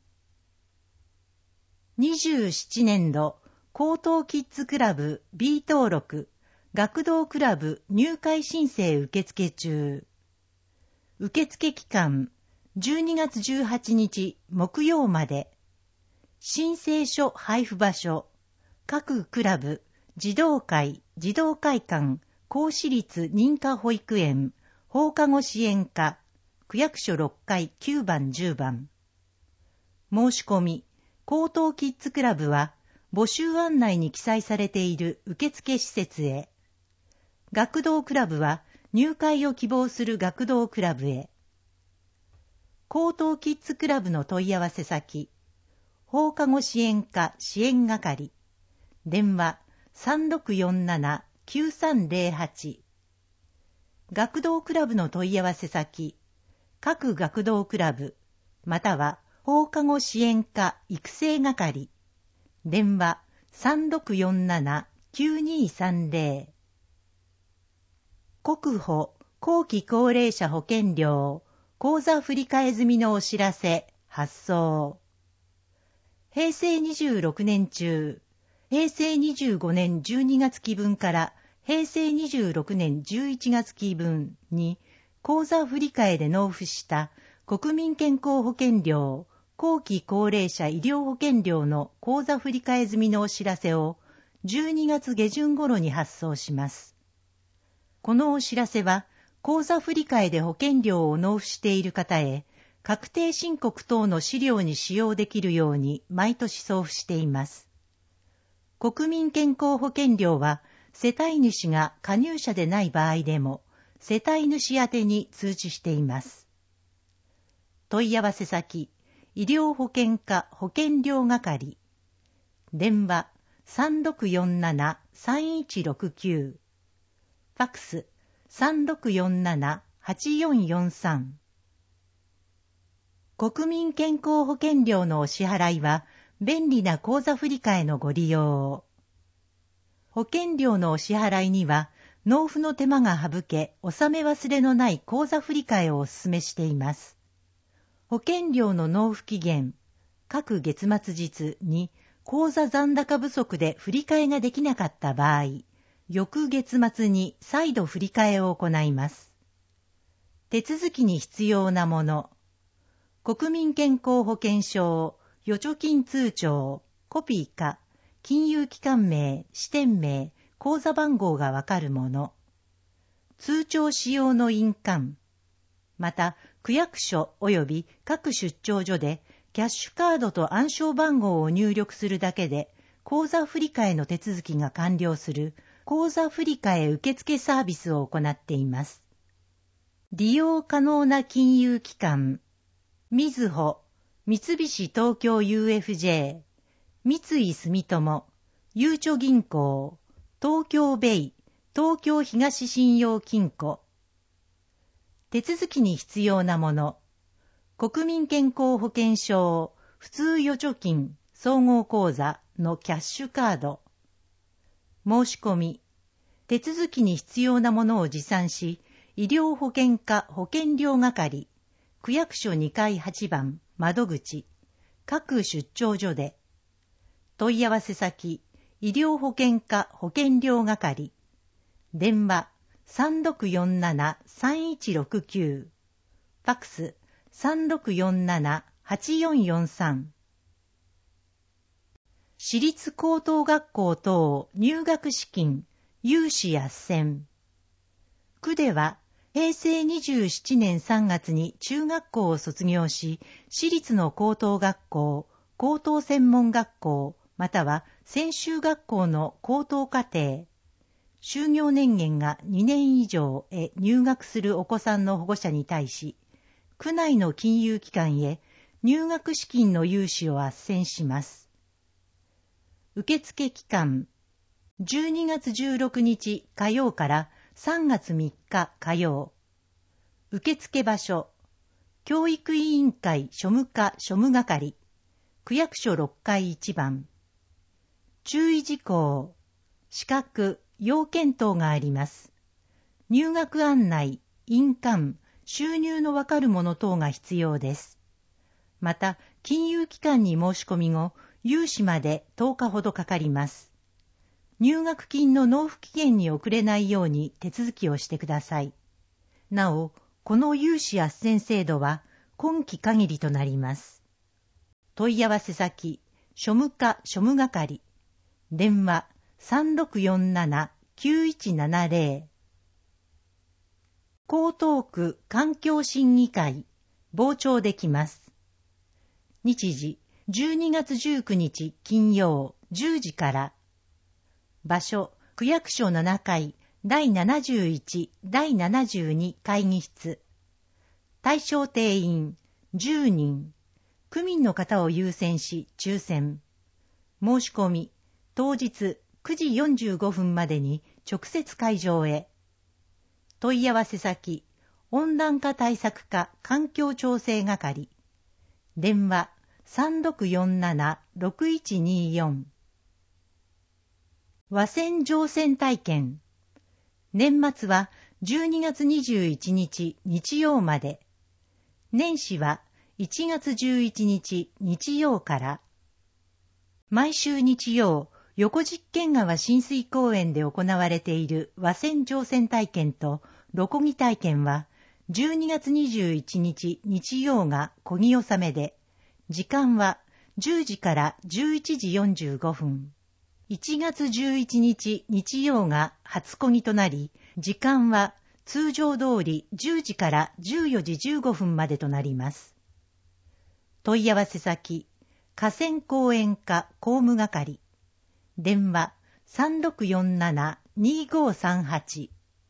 [SPEAKER 3] にじゅうななねんど、高等キッズクラブ B 登録、学童クラブ入会申請受付中。受付期間、じゅうにがつじゅうはちにち木曜まで。申請書配布場所、各クラブ、児童会、児童会館、公私立認可保育園、放課後支援課、区役所ろっかいきゅうばんじゅうばん。申し込み、高等キッズクラブは、募集案内に記載されている受付施設へ。学童クラブは、入会を希望する学童クラブへ。高等キッズクラブの問い合わせ先、放課後支援課支援係。電話、さんろくよんななきゅうさんぜろはち。学童クラブの問い合わせ先、各学童クラブ、または放課後支援課育成係。電話、さんろくよんななきゅうにさんぜろ。国保後期高齢者保険料口座振替済みのお知らせ発送。へいせいにじゅうろくねん中、へいせいにじゅうごねんじゅうにがつ期分からへいせいにじゅうろくねんじゅういちがつ期分に口座振替で納付した国民健康保険料後期高齢者医療保険料の口座振替済みのお知らせをじゅうにがつげじゅん頃に発送します。このお知らせは、口座振替で保険料を納付している方へ、確定申告等の資料に使用できるように毎年送付しています。国民健康保険料は、世帯主が加入者でない場合でも、世帯主宛てに通知しています。問い合わせ先、医療保険課保険料係。電話、さんろくよんななさんいちろくきゅう。ファックス、さんろくよんななはちよんよんさん。国民健康保険料のお支払いは、便利な口座振替のご利用を。保険料のお支払いには、納付の手間が省け、納め忘れのない口座振替をお勧めしています。保険料の納付期限、各月末日に口座残高不足で振り替えができなかった場合、翌月末に再度振り替えを行います。手続きに必要なもの、国民健康保険証、預貯金通帳、コピーか、金融機関名、支店名、口座番号がわかるもの、通帳使用の印鑑、また区役所及び各出張所でキャッシュカードと暗証番号を入力するだけで口座振替の手続きが完了する口座振替受付サービスを行っています。利用可能な金融機関、みずほ、三菱東京 ユーエフジェー、三井住友、ゆうちょ銀行、東京ベイ、東京東信用金庫。手続きに必要なもの、国民健康保険証、普通預貯金、総合口座のキャッシュカード。申し込み、手続きに必要なものを持参し、医療保険課保険料係、区役所にかいはちばん窓口、各出張所で。問い合わせ先、医療保険課保険料係。 電話 さんろくよんななさんいちろくきゅう、ファックス さんろくよんななはちよんよんさん。私立高等学校等入学試験、有志斡旋。区では、へいせいにじゅうななねんさんがつに中学校を卒業し、私立の高等学校、高等専門学校、または専修学校の高等課程、就業年限がにねん以上へ入学するお子さんの保護者に対し、区内の金融機関へ入学資金の融資を斡旋します。受付期間、じゅうにがつじゅうろくにち火曜からさんがつみっか火曜。受付場所、教育委員会庶務課庶務係、区役所ろっかいいちばん。注意事項、資格、要件等があります。入学案内、印鑑、収入のわかるもの等が必要です。また、金融機関に申し込み後、融資までとおかほどかかります。入学金の納付期限に遅れないように手続きをしてください。なお、この融資斡旋制度は今期限りとなります。問い合わせ先、庶務課庶務係、電話 さんろくよんななきゅういちななぜろ。江東区環境審議会、傍聴できます。日時、じゅうにがつじゅうくにち金曜じゅうじから。場所、区役所ななかいだいななじゅういち、だいななじゅうに会議室。対象定員じゅうにん。区民の方を優先し抽選。申し込み、当日くじよんじゅうごふんまでに直接会場へ。問い合わせ先、温暖化対策課環境調整係。電話 さんろくよんななろくいちによん。和船乗船体験。年末はじゅうにがつにじゅういちにち日曜まで。年始はいちがつじゅういちにち日曜から。毎週日曜、横実験川親水公園で行われている和船乗船体験とロコギ体験は、じゅうにがつにじゅういちにち日曜が漕ぎ納めで、時間はじゅうじからじゅういちじよんじゅうごふん。いちがつじゅういちにち日曜が初漕ぎとなり、時間は通常通りじゅうじからじゅうよじじゅうごふんまでとなります。問い合わせ先、河川公園課公務係。電話 さんろくよんななにごさんはち。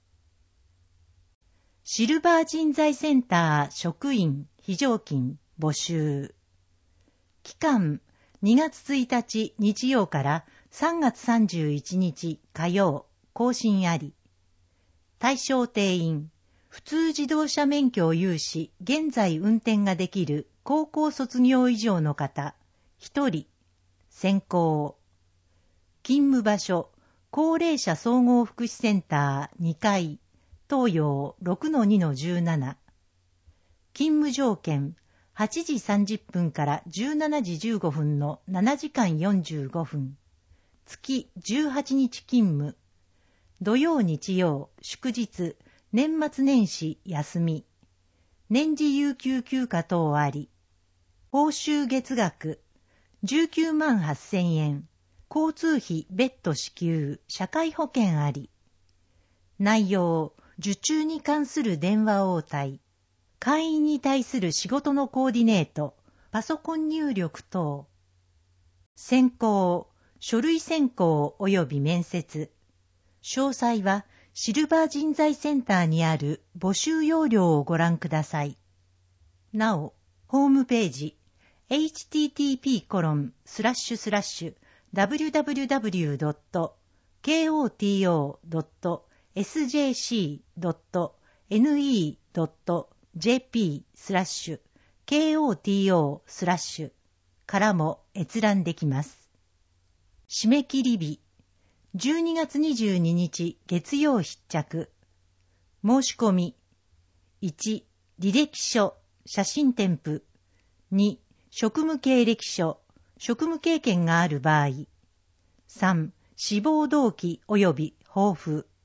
[SPEAKER 3] シルバー人材センター職員非常勤募集。期間にがつついたち日曜からさんがつさんじゅういちにち火曜、更新あり。対象定員、普通自動車免許を有し、現在運転ができる高校卒業以上の方、ひとり、選考。勤務場所、高齢者総合福祉センターにかい、東洋 ろくのにのじゅうなな。勤務条件、はちじさんじゅっぷんからじゅうしちじじゅうごふんのななじかんよんじゅうごふん。月じゅうはちにち勤務。土曜日曜、祝日、年末年始休み。年次有給休暇等あり。報酬月額、じゅうきゅうまんはっせんえん。交通費別途支給、社会保険あり。内容、受注に関する電話応対。会員に対する仕事のコーディネート、パソコン入力等。選考、書類選考及び面接。詳細はシルバー人材センターにある募集要領をご覧ください。なお、ホームページ、エイチティーティーピーコロンスラッシュスラッシュダブリュダブリュダブリュドットケーオーティーオードットエスジェーシードットエヌイードットジェーピースラッシュケーオーティーオースラッシュからも閲覧できます。締め切り日、じゅうにがつにじゅうににち月曜必着。申し込み、いち、履歴書、写真添付。に、職務経歴書、職務経験がある場合。さん、志望動機及び抱負。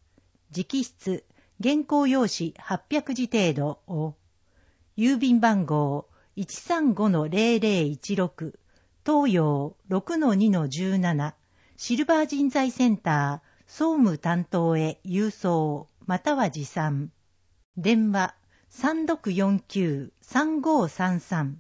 [SPEAKER 3] 直筆、原稿用紙はっぴゃくじ程度を、郵便番号 いちさんごのゼロゼロいちろく、東洋 ろくのにのじゅうなな、シルバー人材センター総務担当へ郵送または持参。電話 さんろくよんきゅうさんごさんさん。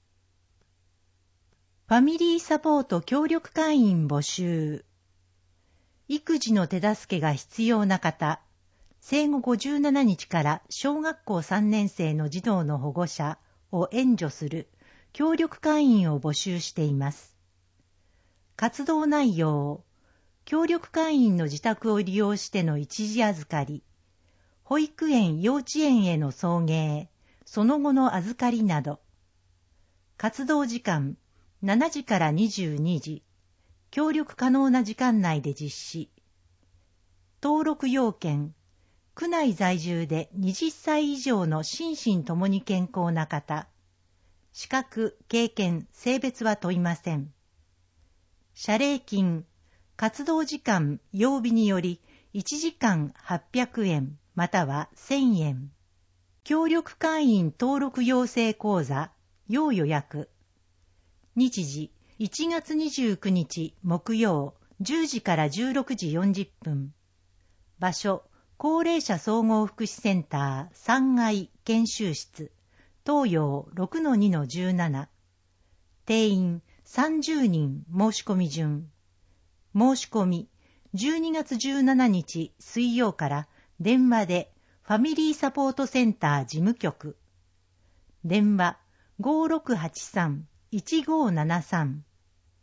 [SPEAKER 3] ファミリーサポート協力会員募集。育児の手助けが必要な方、生後ごじゅうななにちから小学校さんねん生の児童の保護者を援助する協力会員を募集しています。活動内容、協力会員の自宅を利用しての一時預かり、保育園・幼稚園への送迎、その後の預かりなど。活動時間、しちじからにじゅうにじ、協力可能な時間内で実施。登録要件、区内在住ではたち以上の心身ともに健康な方。資格、経験、性別は問いません。謝礼金、活動時間、曜日によりいちじかんはっぴゃくえんまたはせんえん。協力会員登録養成講座、要予約。日時、いちがつにじゅうくにち木曜じゅうじからじゅうろくじよんじゅっぷん。場所、高齢者総合福祉センターさんがい研修室、東洋 ろくのにのじゅうなな。定員さんじゅうにん申し込み順。申し込み、じゅうにがつじゅうしちにち水曜から電話でファミリーサポートセンター事務局。電話 ごろくはちさんいちごななさん。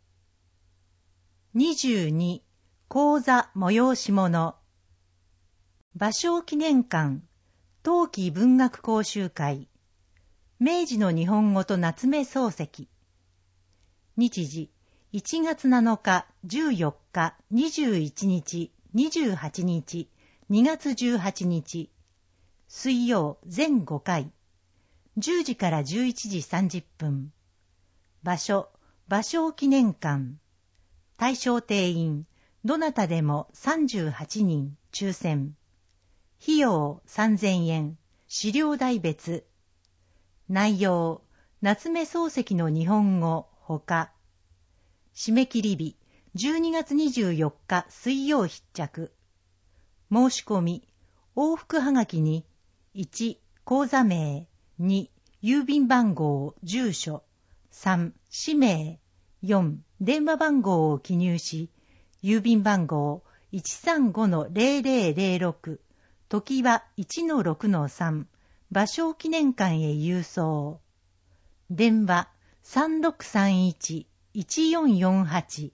[SPEAKER 3] にじゅうに、講座催し物。芭蕉記念館、冬季文学講習会、明治の日本語と夏目漱石。日時、いちがつなのか、じゅうよっか、にじゅういちにち、にじゅうはちにち、にがつじゅうはちにち。水曜全ごかい。じゅうじからじゅういちじさんじゅっぷん。場所、芭蕉記念館。対象定員、どなたでもさんじゅうはちにん、抽選。費用さんぜんえん、資料代別。内容、夏目漱石の日本語、ほか。締め切り日、じゅうにがつにじゅうよっか水曜必着。申し込み、往復はがきに、いち、口座名、に、郵便番号、住所、さん、氏名、よん、電話番号を記入し、郵便番号 いちさんごのゼロゼロゼロろく、時はいちのろくのさん、芭蕉記念館へ郵送。電話さんろくさんいちいちよんよんはち。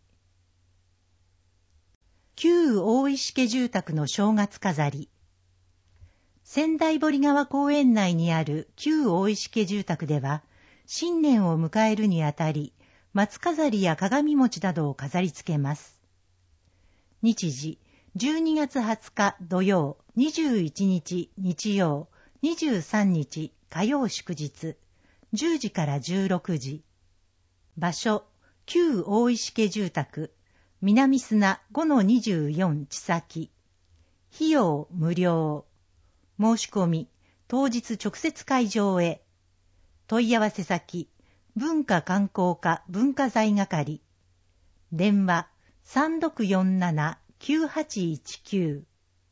[SPEAKER 3] 旧大石家住宅の正月飾り。仙台堀川公園内にある旧大石家住宅では、新年を迎えるにあたり、松飾りや鏡餅などを飾り付けます。日時、じゅうにがつはつか土曜、にじゅういちにち日曜、にじゅうさんにち火曜祝日、じゅうじからじゅうろくじ。場所、旧大石家住宅、南砂 ごのにじゅうよん 地先。費用無料。申し込み、当日直接会場へ。問い合わせ先、文化観光課文化財係。電話さんろくよんなな きゅうはちいちきゅう。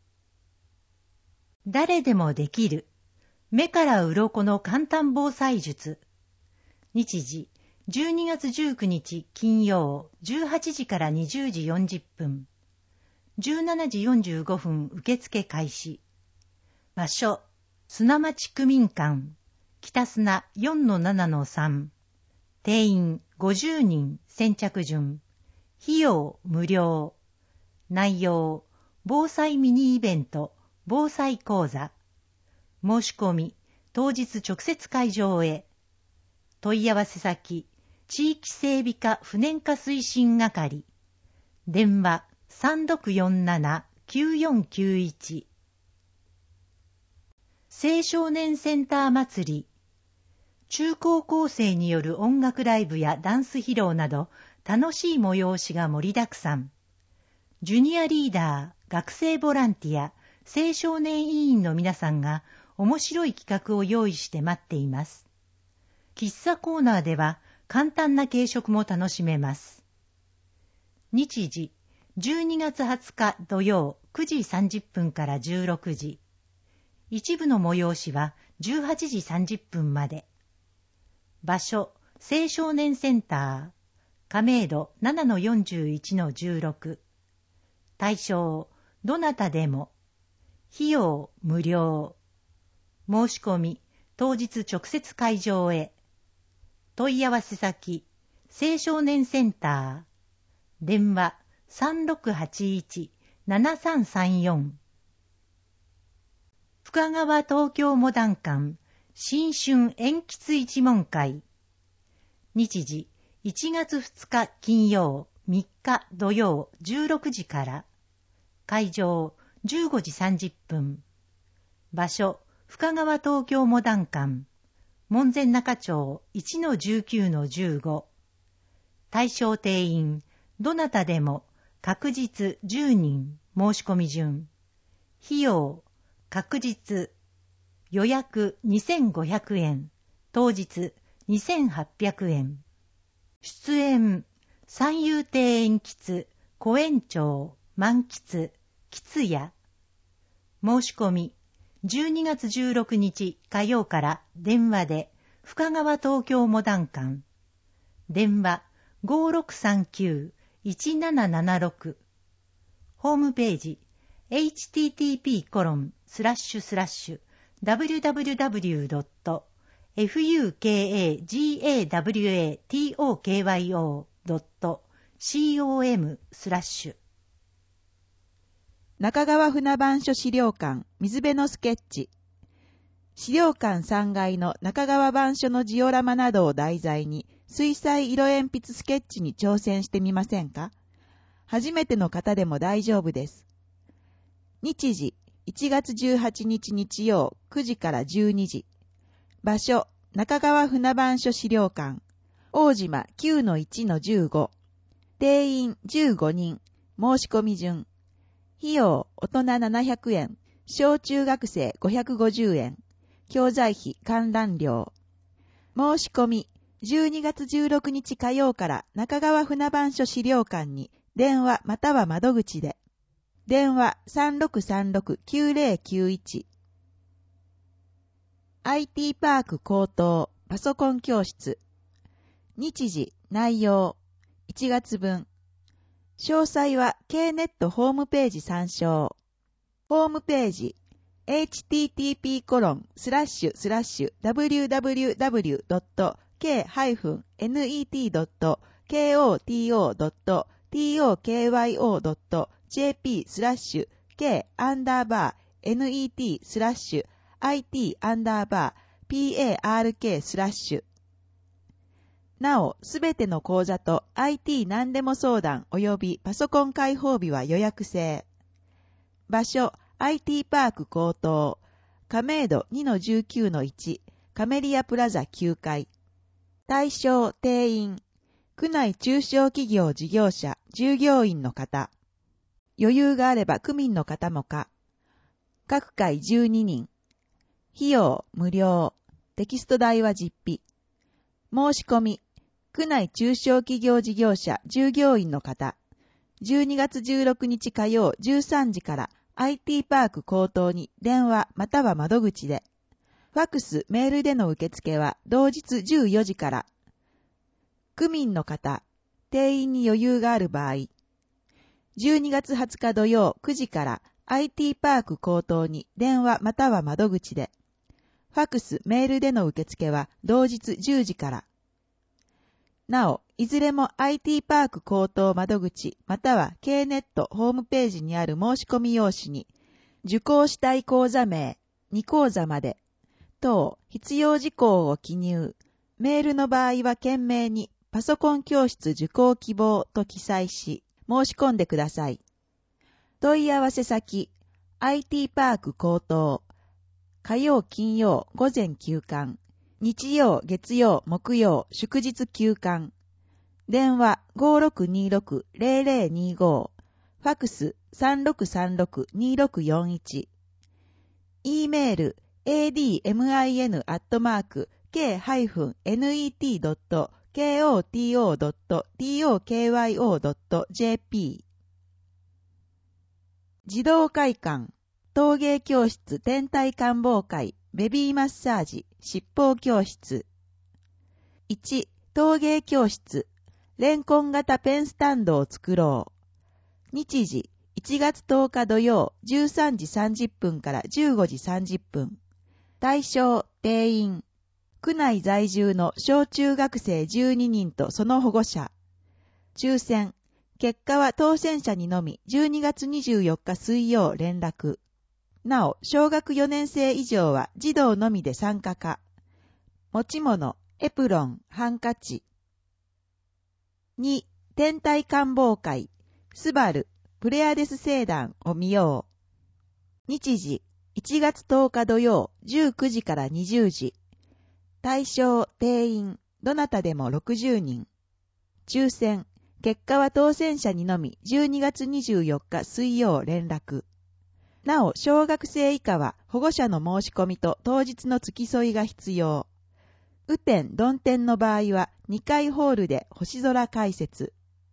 [SPEAKER 3] 誰でもできる目から鱗の簡単防災術。日時、じゅうにがつじゅうくにち金曜じゅうはちじからにじゅうじよんじゅっぷん。じゅうしちじよんじゅうごふん受付開始。場所、砂町区民館、北砂 よんのななのさん。定員ごじゅうにん先着順。費用無料。内容、防災ミニイベント、防災講座。申し込み、当日直接会場へ。問い合わせ先、地域整備課不燃化推進係。電話さんろくよんなな きゅうよんきゅういち。青少年センター祭り。中高校生による音楽ライブやダンス披露など楽しい催しが盛りだくさん。ジュニアリーダー、学生ボランティア、 青少年委員の皆さんが面白い企画を用意して待っています。喫茶コーナーでは簡単な軽食も楽しめます。日時、じゅうにがつはつか土曜くじさんじゅっぷんからじゅうろくじ。一部の催しはじゅうはちじさんじゅっぷんまで。場所、青少年センター、亀戸 ななのよんじゅういちのじゅうろく。対象、どなたでも。費用、無料。申し込み、当日直接会場へ。問い合わせ先、青少年センター。電話、さんろくはちいち ななさんさんよん。深川東京モダン館新春鉛筆一問会。日時いちがつふつか金曜、みっか土曜じゅうろくじから。会場じゅうごじさんじゅっぷん。場所深川東京モダン館門前仲町 いちのじゅうきゅうのじゅうご。対象定員どなたでも確実じゅうにん申し込み順。費用確実予約にせんごひゃくえん当日にせんはっぴゃくえん。出演三遊亭鉛筆小園長満喫吉屋。申し込みじゅうにがつじゅうろくにち火曜から電話で深川東京モダン館電話 ごろくさんきゅういちななななろく。ホームページ エイチティーティーピーコロンスラッシュスラッシュダブリュダブリュダブリュードットファカガワトキヨドットコムスラッシュ。
[SPEAKER 4] 中川船番所資料館水辺のスケッチ。資料館さんがいの中川番所のジオラマなどを題材に水彩色鉛筆スケッチに挑戦してみませんか？初めての方でも大丈夫です。日時いちがつじゅうはちにち日曜くじからじゅうにじ。場所中川船番所資料館大島 きゅうのいちのじゅうご。定員じゅうごにん申し込み順。費用大人ななひゃくえん小中学生ごひゃくごじゅうえん教材費観覧料。申し込みじゅうにがつじゅうろくにち火曜から中川船番所資料館に電話または窓口で。電話 さんろくさんろくきゅうぜろきゅういち。アイティー パーク高等パソコン教室。日時内容いちがつぶん。詳細は K ネットホームページ参照。ホームページ エイチティーティーピーコロンスラッシュスラッシュダブリュダブリュダブリュドットケーハイフンネットドットコトドットトキヨドットジェーピースラッシュ K アンダーバー ネットスラッシュ アイティー アンダーバー ピーエーアールケー スラッシュ。なお、すべての講座と アイティー 何でも相談及びパソコン開放日は予約制。場所、アイティー パーク高等、亀戸 にのじゅうきゅうのいち、カメリアプラザきゅうかい。対象、定員、区内中小企業事業者、従業員の方。余裕があれば区民の方もか。各回じゅうににん。費用、無料。テキスト代は実費。申し込み、区内中小企業事業者従業員の方、じゅうにがつじゅうろくにち火曜じゅうさんじから アイティー パーク高等に電話または窓口で。ファックス、メールでの受付は同日じゅうよじから。区民の方、定員に余裕がある場合、じゅうにがつはつか土曜くじから アイティー パーク高等に電話または窓口で。ファックス、メールでの受付は同日じゅうじから。なお、いずれも アイティー パーク高等窓口または K ネットホームページにある申し込み用紙に、受講したい講座名、に講座まで、等必要事項を記入。メールの場合は懸命にパソコン教室受講希望と記載し、申し込んでください。問い合わせ先、アイティー パーク高等、火曜金曜午前休館、日曜月曜木曜祝日休館。電話 ごろくにろくゼロゼロにご、ファクス さんろくさんろくにろくよんいち。 E メール エーディーエムアイエヌ アットマーク ケー ネット ドット コト ドット トク ドット ジェーピー 児童会館陶芸教室天体観望会ベビーマッサージ七宝教室。いち. 陶芸教室レンコン型ペンスタンドを作ろう。日時いちがつとおか土曜じゅうさんじさんじゅっぷんからじゅうごじさんじゅっぷん。対象定員区内在住の小中学生じゅうににんとその保護者。抽選結果は当選者にのみじゅうにがつにじゅうよっか水曜連絡。なお小学よねん生以上は児童のみで参加可。持ち物エプロンハンカチ。に. 天体観望会スバルプレアデス星団を見よう。日時いちがつとおか土曜じゅうくじからにじゅうじ。対象定員どなたでもろくじゅうにん。抽選結果は当選者にのみじゅうにがつにじゅうよっか水曜連絡。なお小学生以下は保護者の申し込みと当日の付き添いが必要。雨天曇天の場合はにかいホールで星空解説。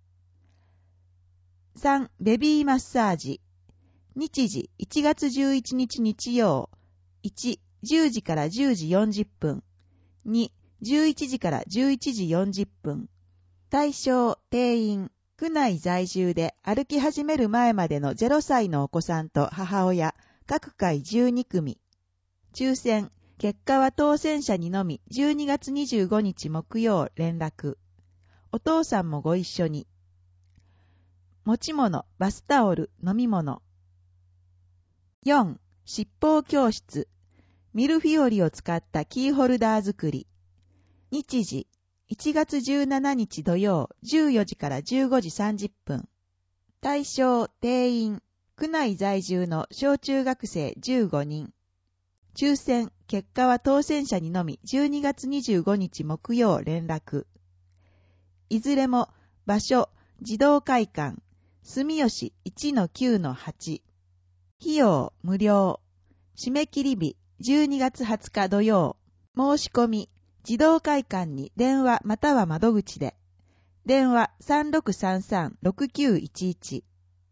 [SPEAKER 4] さん. ベビーマッサージ日時いちがつじゅういちにち日曜。いち. じゅうじからじゅうじよんじゅっぷん。に. じゅういちじからじゅういちじよんじゅっぷん。対象定員区内在住で歩き始める前までのゼロさいのお子さんと母親各回じゅうにくみ。抽選結果は当選者にのみじゅうにがつにじゅうごにち木曜連絡。お父さんもご一緒に。持ち物バスタオル飲み物。よん. 七宝教室ミルフィオリを使ったキーホルダー作り。日時いちがつじゅうしちにち土曜じゅうよじからじゅうごじさんじゅっぷん。対象定員区内在住の小中学生じゅうごにん。抽選結果は当選者にのみじゅうにがつにじゅうごにち木曜連絡。いずれも場所児童会館住吉 いちのきゅうのはち。費用無料。締め切り日じゅうにがつはつか土曜。申し込み児童会館に電話または窓口で。電話 さんろくさんさんろくきゅういちいち。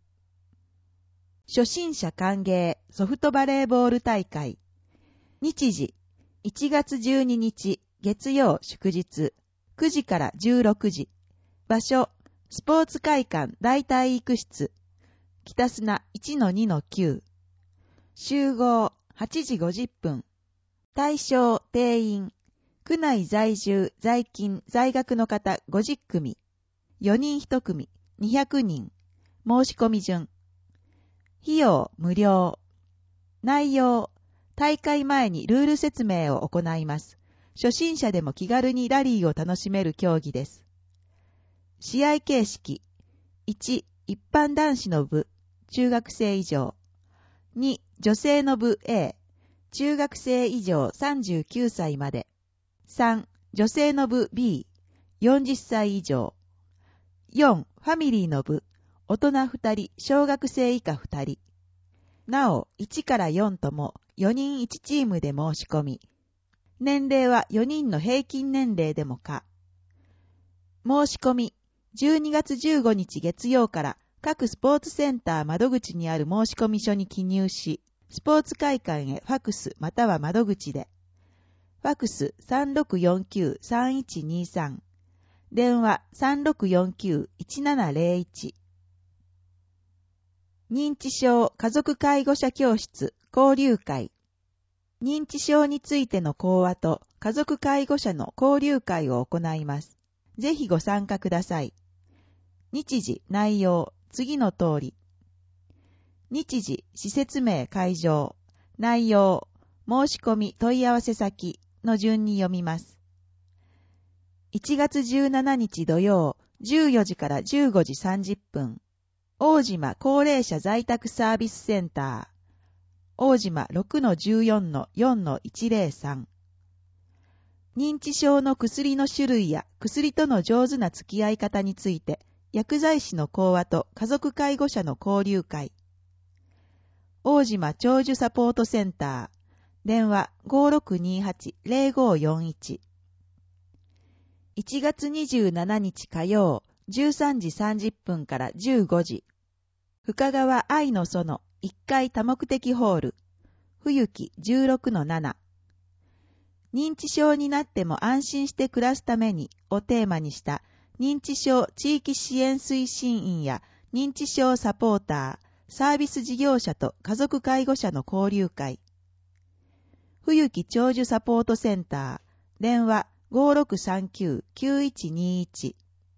[SPEAKER 4] 初心者歓迎ソフトバレーボール大会。日時いちがつじゅうににち月曜祝日くじからじゅうろくじ。場所スポーツ会館大体育室北砂 いちのにのきゅう。集合はちじごじゅっぷん。対象定員区内在住在勤在学の方ごじゅっくみ。よにんいち組にひゃくにん。申し込み順。費用無料。内容大会前にルール説明を行います。初心者でも気軽にラリーを楽しめる競技です。試合形式。いち. 一般男子の部、中学生以上。に. 女性の部 A、中学生以上さんじゅうきゅうさいまで。さん. 女性の部 B、よんじゅっさい以上。よん. ファミリーの部、大人ふたり、小学生以下ふたり。なお、いちからよんともよにんいちチームで申し込み。年齢はよにんの平均年齢でも可。申し込み、じゅうにがつじゅうごにち月曜から各スポーツセンター窓口にある申込書に記入し、スポーツ会館へファクスまたは窓口で。ファクス さんろくよんきゅうさんいちにさん。電話 さんろくよんきゅういちななゼロいち。認知症家族介護者教室交流会。認知症についての講話と家族介護者の交流会を行います。ぜひご参加ください。日時、内容、次の通り。日時、施設名、会場、内容、申し込み、問い合わせ先の順に読みます。いちがつじゅうしちにち土曜、じゅうよじからじゅうごじさんじゅっぷん。大島高齢者在宅サービスセンター。大島 ろくのじゅうよんのよんのいちゼロさん。認知症の薬の種類や薬との上手な付き合い方について、薬剤師の講話と家族介護者の交流会。 大島長寿サポートセンター、電話 ごろくにはち ゼロごよんいち。いちがつにじゅうしちにち火曜、じゅうさんじさんじゅっぷんからじゅうごじ。深川愛の園いっかい多目的ホール、冬季 じゅうろくのなな。認知症になっても安心して暮らすためにをテーマにした認知症地域支援推進員や認知症サポーター、サービス事業者と家族介護者の交流会。冬季長寿サポートセンター、電話 ごろくさんきゅう きゅういちにいち。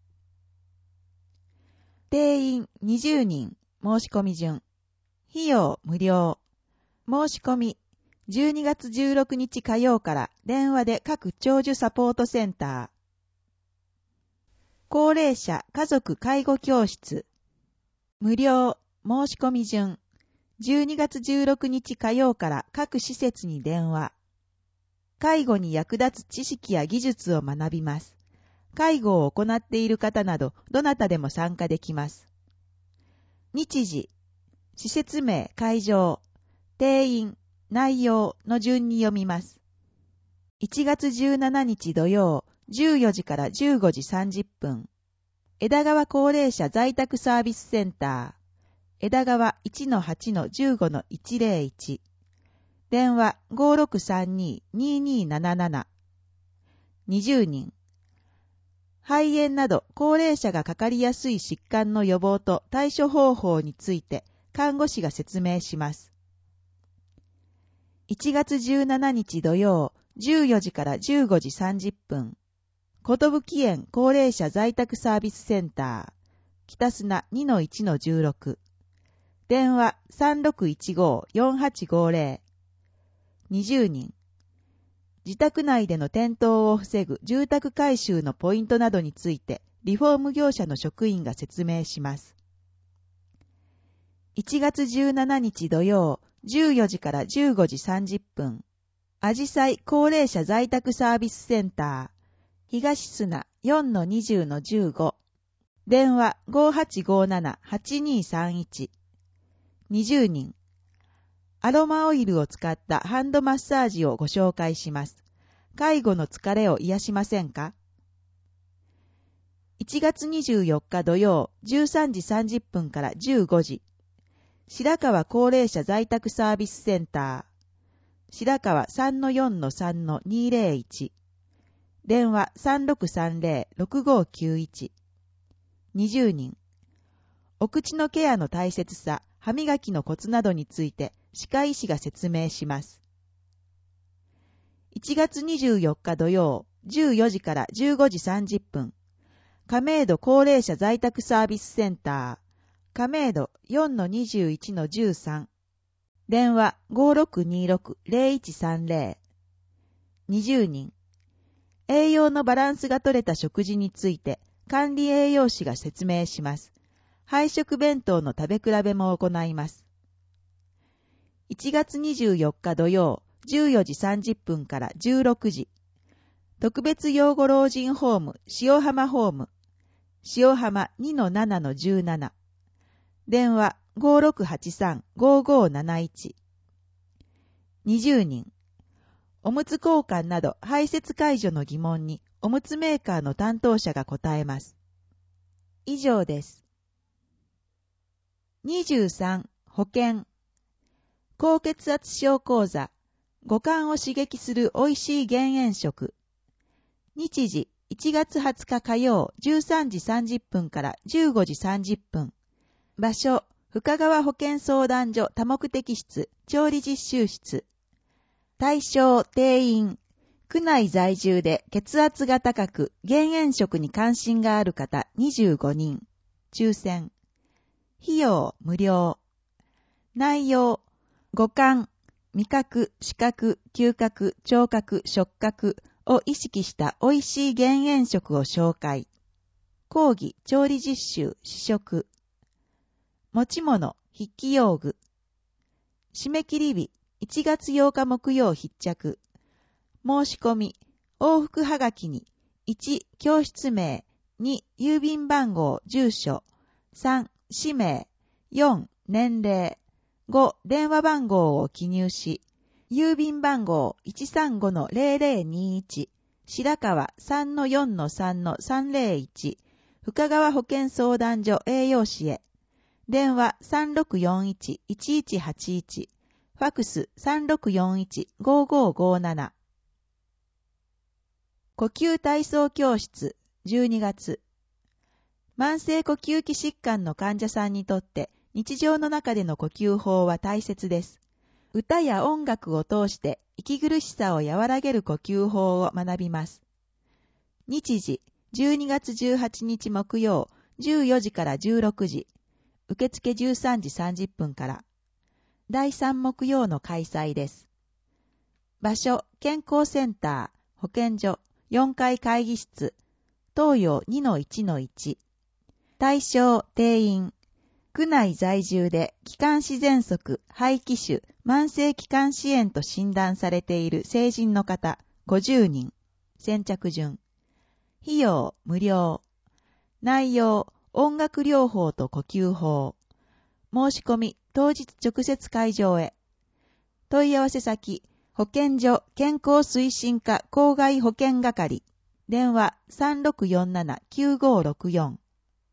[SPEAKER 4] 定員にじゅうにん、申し込み順。費用無料。申し込み、じゅうにがつじゅうろくにち火曜から電話で各長寿サポートセンター。高齢者家族介護教室。無料、申し込み順。じゅうにがつじゅうろくにち火曜から各施設に電話。介護に役立つ知識や技術を学びます。介護を行っている方など、どなたでも参加できます。日時、施設名、会場、定員、内容の順に読みます。いちがつじゅうしちにち土曜、じゅうよじからじゅうごじさんじゅっぷん。枝川高齢者在宅サービスセンター。枝川 いちのはちのじゅうごのいちゼロいち。電話 ごろくさんに にーにーなななな。にじゅうにん。肺炎など高齢者がかかりやすい疾患の予防と対処方法について看護師が説明します。いちがつじゅうしちにち土曜、じゅうよじからじゅうごじさんじゅっぷん。ことぶき園高齢者在宅サービスセンター。北砂 にのいちのじゅうろく。電話 さんろくいちご よんはちごゼロ。にじゅうにん。自宅内での転倒を防ぐ住宅改修のポイントなどについてリフォーム業者の職員が説明します。いちがつじゅうしちにち土曜、じゅうよじからじゅうごじさんじゅっぷん。あじさい高齢者在宅サービスセンター。東砂 よんのにじゅうのじゅうご。電話 ごはちごなな はちにさんいち。にじゅうにん。アロマオイルを使ったハンドマッサージをご紹介します。介護の疲れを癒しませんか？いちがつにじゅうよっか土曜、じゅうさんじさんじゅっぷんからじゅうごじ。白川高齢者在宅サービスセンター。白川 さんのよんのさんのにゼロいち。電話 さんろくさんゼロ ろくごきゅういち。にじゅうにん。お口のケアの大切さ、歯磨きのコツなどについて歯科医師が説明します。いちがつにじゅうよっか土曜、じゅうよじからじゅうごじさんじゅっぷん。亀戸高齢者在宅サービスセンター。亀戸 よんのにじゅういちのじゅうさん。電話 ごろくにろく ゼロいちさんゼロ。にじゅうにん。栄養のバランスが取れた食事について管理栄養士が説明します。配食弁当の食べ比べも行います。いちがつにじゅうよっか土曜、じゅうよじさんじゅっぷんからじゅうろくじ。特別養護老人ホーム塩浜ホーム。塩浜 にのななのじゅうなな。電話 ごろくはちさん ごごなないち。にじゅうにん。おむつ交換など排泄介助の疑問におむつメーカーの担当者が答えます。以上です。にじゅうさん、保健。高血圧症講座。五感を刺激するおいしい減塩食。日時、いちがつはつか火曜、じゅうさんじさんじゅっぷんからじゅうごじさんじゅっぷん。場所、深川保健相談所多目的室、調理実習室。対象、定員。区内在住で血圧が高く、減塩食に関心がある方にじゅうごにん。抽選。費用、無料。内容、五感、味覚、視覚、嗅覚、聴覚、触覚を意識した美味しい減塩食を紹介。講義、調理実習、試食。持ち物、筆記用具。締め切り日、いちがつようか木曜必着。申し込み、往復はがきに、いち、教室名、に、郵便番号、住所、さん、氏名、よん、年齢、 ご、電話番号を記入し、郵便番号 いちさんごのゼロゼロにいち、白川 さんのよんのさんのさんゼロいち、深川保健相談所栄養士へ。電話 さんろくよんいちいちいちはちいち、ファックス さんろくよんいちごごごなな。呼吸体操教室じゅうにがつ。慢性呼吸器疾患の患者さんにとって日常の中での呼吸法は大切です。歌や音楽を通して息苦しさを和らげる呼吸法を学びます。日時じゅうにがつじゅうはちにち木曜じゅうよじからじゅうろくじ、受付じゅうさんじさんじゅっぷんから。だいさん木曜の開催です。場所、健康センター、保健所、よんかい会議室、東洋 にのいちのいち。対象、定員。区内在住で気管支喘息、肺気腫、慢性気管支炎と診断されている成人の方ごじゅうにん。先着順。費用、無料。内容、音楽療法と呼吸法。申し込み、当日直接会場へ。問い合わせ先、保健所健康推進課郊外保健係。電話 さんろくよんななきゅうごろくよん。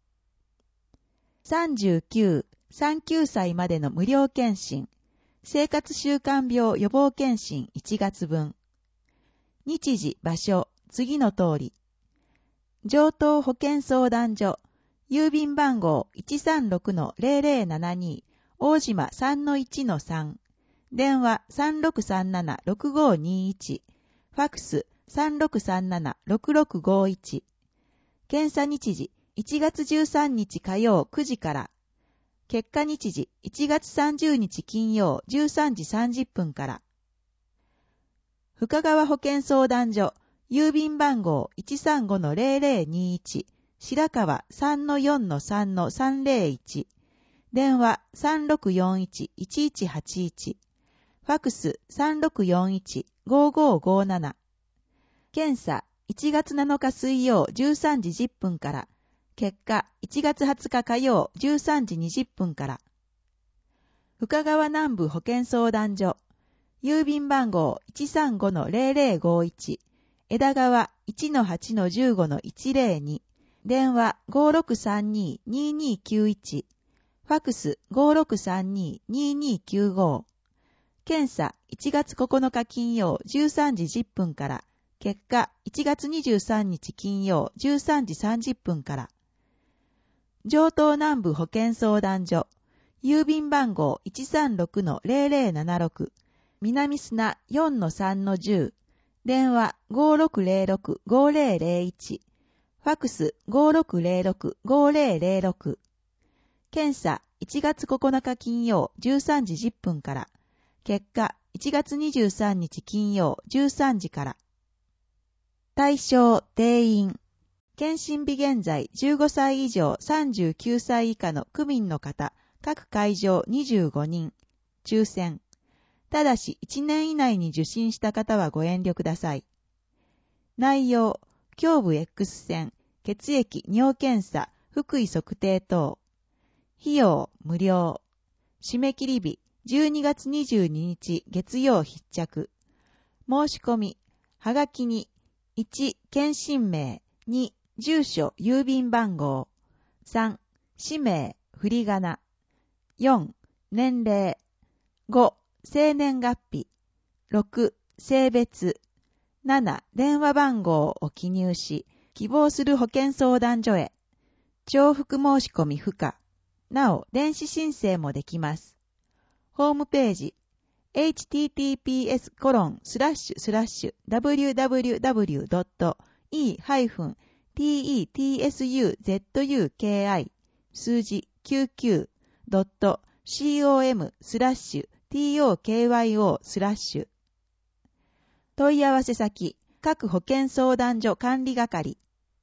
[SPEAKER 4] さんじゅうきゅう、さんじゅうきゅうさいまでの無料検診。生活習慣病予防検診いちがつぶん。日時、場所、次の通り。上東保健相談所。郵便番号 いちさんろくのゼロゼロななに、大島 さんのいちのさん。電話 さんろくさんななろくごにいち。ファックス さんろくさんななろくろくごいち。検査日時いちがつじゅうさんにち火曜くじから。結果日時いちがつさんじゅうにち金曜じゅうさんじさんじゅっぷんから。深川保健相談所。郵便番号 いちさんごのゼロゼロにいち。白川 さんのよんのさんのさんゼロいち。電話 さんろくよんいちいちいちはちいち。ファックス さんろくよんいちごごごなな。検査いちがつなのか水曜じゅうさんじじゅっぷんから。結果いちがつはつか火曜じゅうさんじにじゅっぷんから。深川南部保健相談所。郵便番号 いちさんごのゼロゼロごいち。枝川 いちのはちのじゅうごのいちゼロに。電話 ごろくさんにににきゅういち。ファックス ごろくさんにににきゅうご。検査いちがつここのか金曜じゅうさんじじゅっぷんから。結果いちがつにじゅうさんにち金曜じゅうさんじさんじゅっぷんから。上東南部保健相談所。郵便番号 いちさんろくのゼロゼロななろく。南砂 よんのさんのじゅう。電話 ごろくゼロろくごゼロゼロいち。ファックス ごろくゼロろくごゼロゼロろく。検査いちがつここのか金曜じゅうさんじじゅっぷんから。結果いちがつにじゅうさんにち金曜じゅうさんじから。対象、定員。検診日現在じゅうごさい以上さんじゅうきゅうさい以下の区民の方、各会場にじゅうごにん。抽選。ただしいちねん以内に受診した方はご遠慮ください。内容、胸部 X 線、血液、尿検査、腹囲測定等。費用、無料。締め切り日、じゅうにがつにじゅうににち月曜必着。申し込み、はがきに、いち、検診名、に、住所、郵便番号。さん、氏名、振り仮名。よん、年齢。ご、生年月日。ろく、性別。なな、電話番号を記入し、希望する保健相談所へ。重複申し込み不可。なお、電子申請もできます。ホームページ。エイチティーティーピーエスコロンスラッシュスラッシュダブリューダブリューダブリュードットイーハイフンティーイーティーエスユーゼットユーケーアイ 数字きゅうきゅうドットコムスラッシュ ティーオーケーワイオー スラッシュ。問い合わせ先、各保健相談所管理係。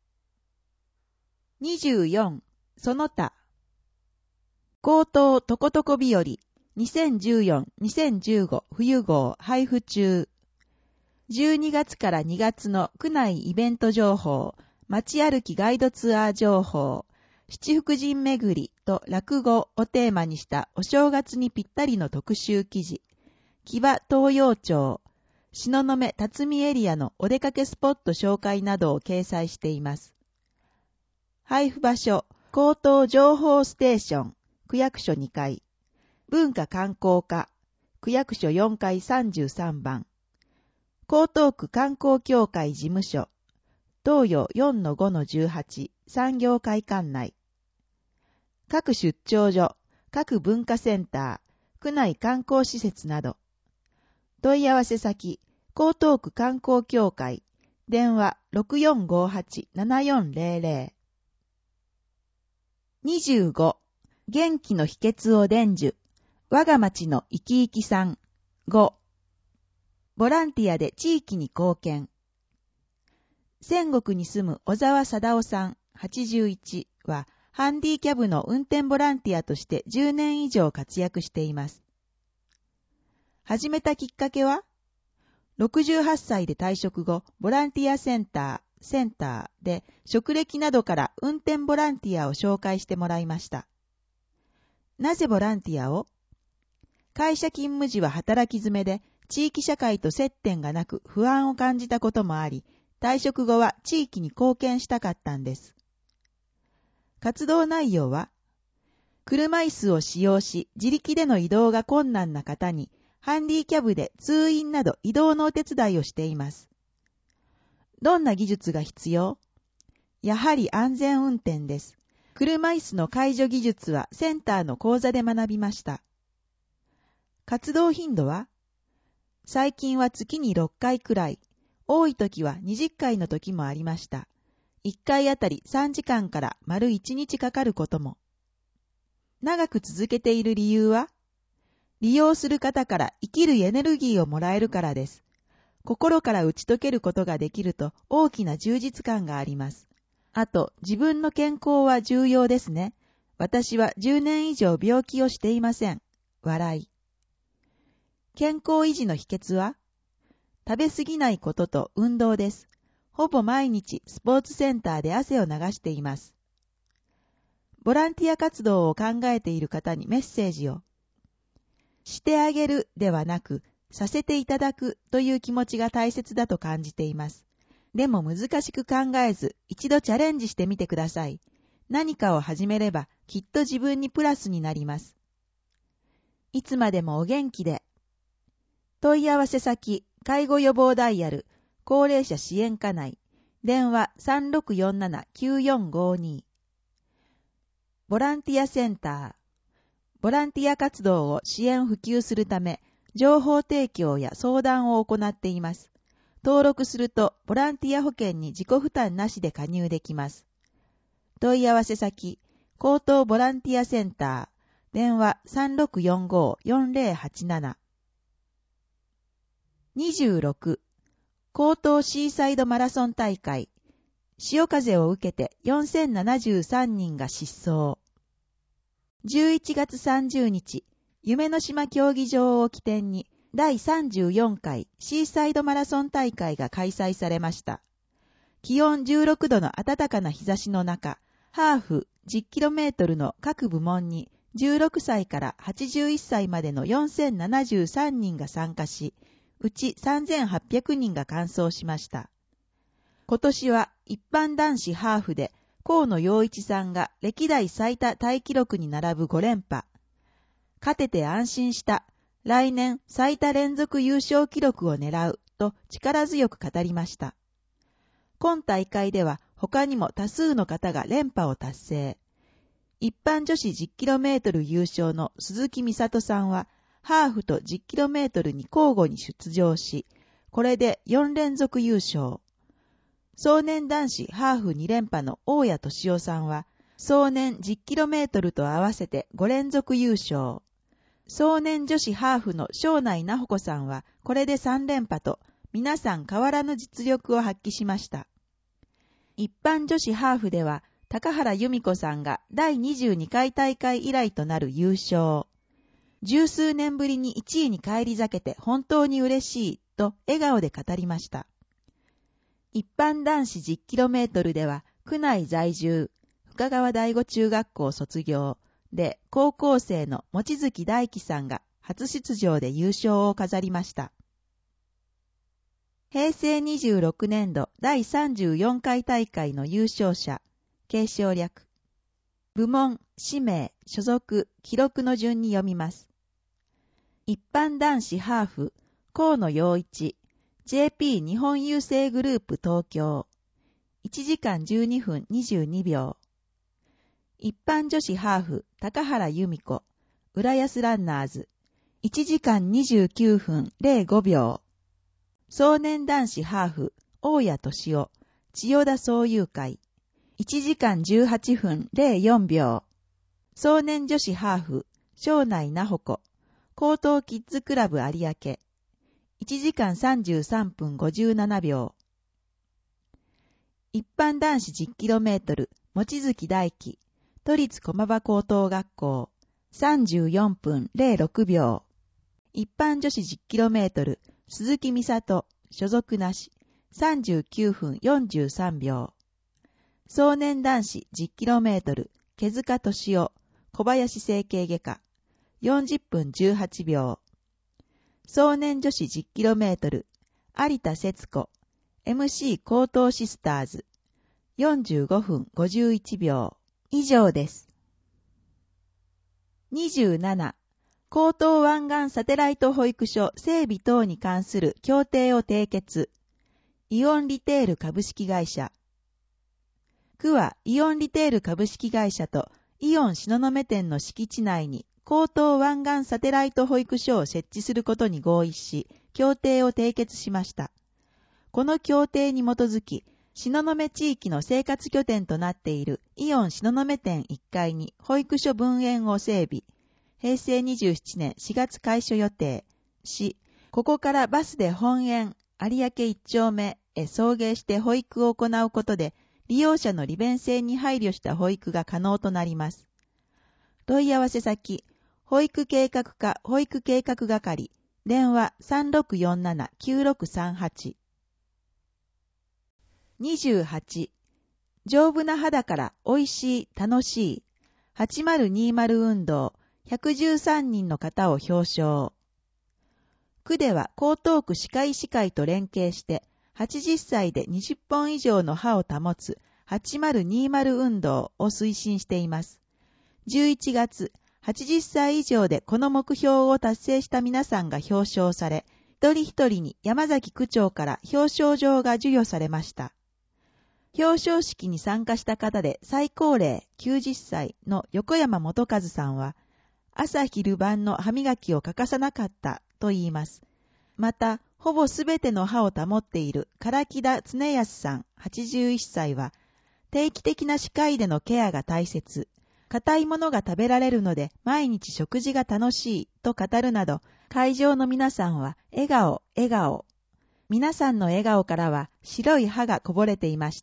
[SPEAKER 4] にじゅうよん、その他。高等とことこ日和にせんじゅうよんにせんじゅうご 冬号配布中。じゅうにがつからにがつの区内イベント情報、街歩きガイドツアー情報、 七福神巡りと落語をテーマにしたお正月にぴったりの特集記事、木場東洋町、東雲辰巳エリアのお出かけスポット紹介などを掲載しています。配布場所、江東情報ステーション、区役所にかい、文化観光課、区役所よんかいさんじゅうさんばん、江東区観光協会事務所、東洋 よんのごのじゅうはち 産業会館内。各出張所、各文化センター、区内観光施設など。問い合わせ先、江東区観光協会、電話 ろくよんごはち ななよんゼロゼロ。にじゅうご、元気の秘訣を伝授。我が町の生き生きさん。ご、ボランティアで地域に貢献。仙国に住む小沢貞夫さん、はちじゅういちは、ハンディキャブの運転ボランティアとしてじゅうねん以上活躍しています。始めたきっかけは、ろくじゅうはっさいで退職後、ボランティアセンター、センターで職歴などから運転ボランティアを紹介してもらいました。なぜボランティアを？会社勤務時は働き詰めで、地域社会と接点がなく不安を感じたこともあり、退職後は地域に貢献したかったんです。活動内容は、車椅子を使用し自力での移動が困難な方に、ハンディキャブで通院など移動のお手伝いをしています。どんな技術が必要？やはり安全運転です。車椅子の介助技術はセンターの講座で学びました。活動頻度は？最近は月にろっかいくらい、多い時はにじゅっかいの時もありました。いっかいあたりさんじかんから丸いちにちかかることも。長く続けている理由は？利用する方から生きるエネルギーをもらえるからです。心から打ち解けることができると大きな充実感があります。あと、自分の健康は重要ですね。私はじゅうねん以上病気をしていません。笑い。健康維持の秘訣は？食べ過ぎないことと運動です。ほぼ毎日スポーツセンターで汗を流しています。ボランティア活動を考えている方にメッセージを。してあげるではなく、させていただくという気持ちが大切だと感じています。でも難しく考えず、一度チャレンジしてみてください。何かを始めれば、きっと自分にプラスになります。いつまでもお元気で。問い合わせ先、介護予防ダイヤル、高齢者支援課内、電話 さんろくよんなな きゅうよんごに。ボランティアセンター、ボランティア活動を支援普及するため、情報提供や相談を行っています。登録すると、ボランティア保険に自己負担なしで加入できます。問い合わせ先、江東ボランティアセンター、電話 さんろくよんご よんゼロはちなな。にじゅうろく、江東シーサイドマラソン大会、潮風を受けてよんせんななじゅうさんにんが失踪。じゅういちがつさんじゅうにち、夢の島競技場を起点にだいさんじゅうよんかいシーサイドマラソン大会が開催されました。気温じゅうろくどの暖かな日差しの中、ハーフ じゅっキロメートル の各部門にじゅうろくさいからはちじゅういっさいまでのよんせんななじゅうさんにんが参加し、うちさんぜんはっぴゃくにんが完走しました。今年は一般男子ハーフで河野洋一さんが歴代最多タイ記録に並ぶごれんぱ。勝てて安心した。来年最多連続優勝記録を狙うと力強く語りました。今大会では他にも多数の方が連覇を達成。一般女子 じゅっキロメートル 優勝の鈴木美里さんはハーフと じゅっキロメートル に交互に出場し、これでよんれんぞく優勝。壮年男子ハーフにれんぱの大谷俊夫さんは、壮年 じゅっキロメートル と合わせてごれんぞく優勝。壮年女子ハーフの庄内奈穂子さんは、これでさんれんぱと、皆さん変わらぬ実力を発揮しました。一般女子ハーフでは、高原由美子さんがだいにじゅうにかい大会以来となる優勝。十数年ぶりにいちいに返り咲けて本当に嬉しいと笑顔で語りました。一般男子 じゅっキロメートル では区内在住、 深川第五中学校卒業で、高校生の望月大樹さんが初出場で優勝を飾りました。へいせいにじゅうろくねんどだいさんじゅうよんかい大会の優勝者、継承略。部門、氏名、所属、記録の順に読みます。一般男子ハーフ、河野陽一、ジェーピー 日本郵政グループ東京。いちじかんじゅうにふんにじゅうにびょう。一般女子ハーフ、高原由美子、浦安ランナーズ。いちじかんにじゅうきゅうふんぜろごびょう。壮年男子ハーフ、大谷敏夫、千代田総友会。いちじかんじゅうはっぷんぜろよんびょう。壮年女子ハーフ、庄内奈穂子、高等キッズクラブ有明。いちじかんさんじゅうさんぷんごじゅうななびょう。一般男子 じゅっキロメートル、望月大樹、都立駒場高等学校、さんじゅうよんぷんぜろろくびょう。一般女子 じゅっキロメートル、鈴木美里、所属なし、さんじゅうきゅうふんよんじゅうさんびょう。壮年男子 じゅっキロメートル、毛塚敏夫、小林整形外科、よんじゅっぷんじゅうはちびょう。壮年女子 じゅっキロメートル、有田節子、エムシー 高等シスターズ、よんじゅうごふんごじゅういちびょう。以上です。にじゅうなな、高等湾岸サテライト保育所整備等に関する協定を締結。イオンリテール株式会社。区はイオンリテール株式会社とイオン東雲店の敷地内に高等湾岸サテライト保育所を設置することに合意し、協定を締結しました。この協定に基づき、東雲地域の生活拠点となっているイオン東雲店いっかいに保育所分園を整備。へいせいにじゅうななねんしがつ開所予定し、ここからバスで本園有明一丁目へ送迎して保育を行うことで、利用者の利便性に配慮した保育が可能となります。問い合わせ先、保育計画課保育計画係、電話 さんろくよんななきゅうろくさんはち。にじゅうはち、丈夫な肌からおいしい、楽しい、はちまるにまる運動、ひゃくじゅうさんにんの方を表彰。区では江東区歯科医師会と連携して、はちじゅっさいでにじゅっぽん以上の歯を保つはちまるにまる運動を推進しています。じゅういちがつ、はちじゅっさい以上でこの目標を達成した皆さんが表彰され、一人一人に山崎区長から表彰状が授与されました。表彰式に参加した方で最高齢きゅうじゅっさいの横山元和さんは、朝昼晩の歯磨きを欠かさなかったと言います。また、ほぼすべての歯を保っている唐木田恒康さんはちじゅういっさいは、定期的な歯科医でのケアが大切、硬いものが食べられるので毎日食事が楽しいと語るなど、会場の皆さんは笑顔、笑顔。皆さんの笑顔からは白い歯がこぼれていました。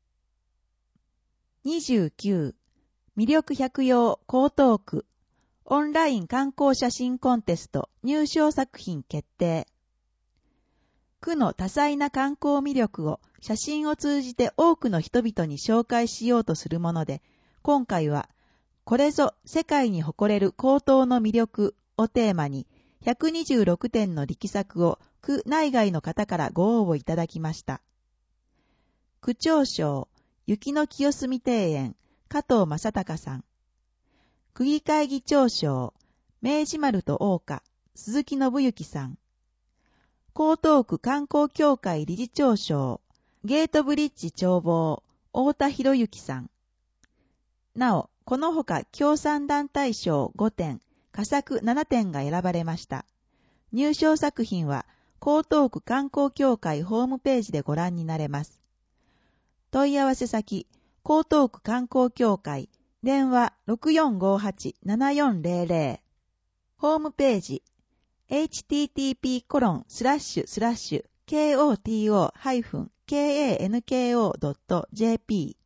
[SPEAKER 4] にじゅうきゅう、魅力百葉江東区、オンライン観光写真コンテスト入賞作品決定。区の多彩な観光魅力を写真を通じて多くの人々に紹介しようとするもので、今回は、これぞ世界に誇れる江東の魅力をテーマに、ひゃくにじゅうろくてんの力作を区内外の方からご応募いただきました。区長賞、雪の清澄庭園、加藤正隆さん。区議会議長賞、明治丸と大岡、鈴木信之さん。江東区観光協会理事長賞、ゲートブリッジ眺望、太田博之さん。なお、このほか協賛団体賞ごてん、佳作ななてんが選ばれました。入賞作品は、江東区観光協会ホームページでご覧になれます。問い合わせ先、江東区観光協会、電話 ろくよんごはちななよんぜろぜろ。ホームページ、エイチティーティーピーコロンスラッシュスラッシュケーオーティーオーハイフンケーエーエヌケーオードットジェーピ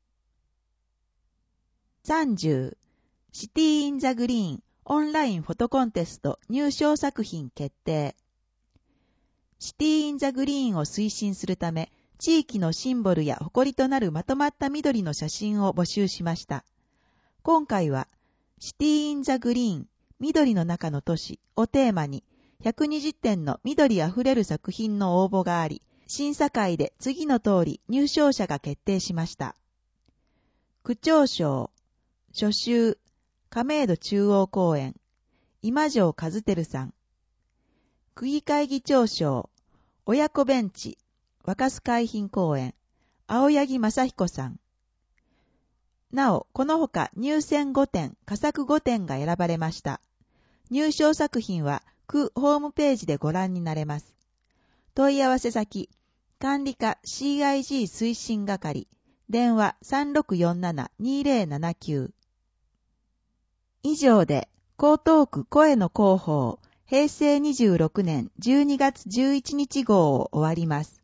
[SPEAKER 4] ー。さんじゅう、シティインザグリーンオンラインフォトコンテスト入賞作品決定。シティインザグリーンを推進するため、 地域のシンボルや誇りとなるまとまった緑の写真を募集しました。今回は、シティ・イン・ザ・グリーン、緑の中の都市をテーマに、ひゃくにじゅってんの緑あふれる作品の応募があり、審査会で次の通り入賞者が決定しました。区長賞、初秋、亀戸中央公園、今城和輝さん。区議会議長賞、親子ベンチ、若洲海浜公園、青柳正彦さん。なお、このほか入選ごてん、佳作ごてんが選ばれました。入賞作品は区ホームページでご覧になれます。問い合わせ先、管理課 シーアイジー 推進係、電話 さんろくよんなな にぜろななきゅう。以上で、江東区声の広報、へいせいにじゅうろくねんじゅうにがつじゅういちにち号を終わります。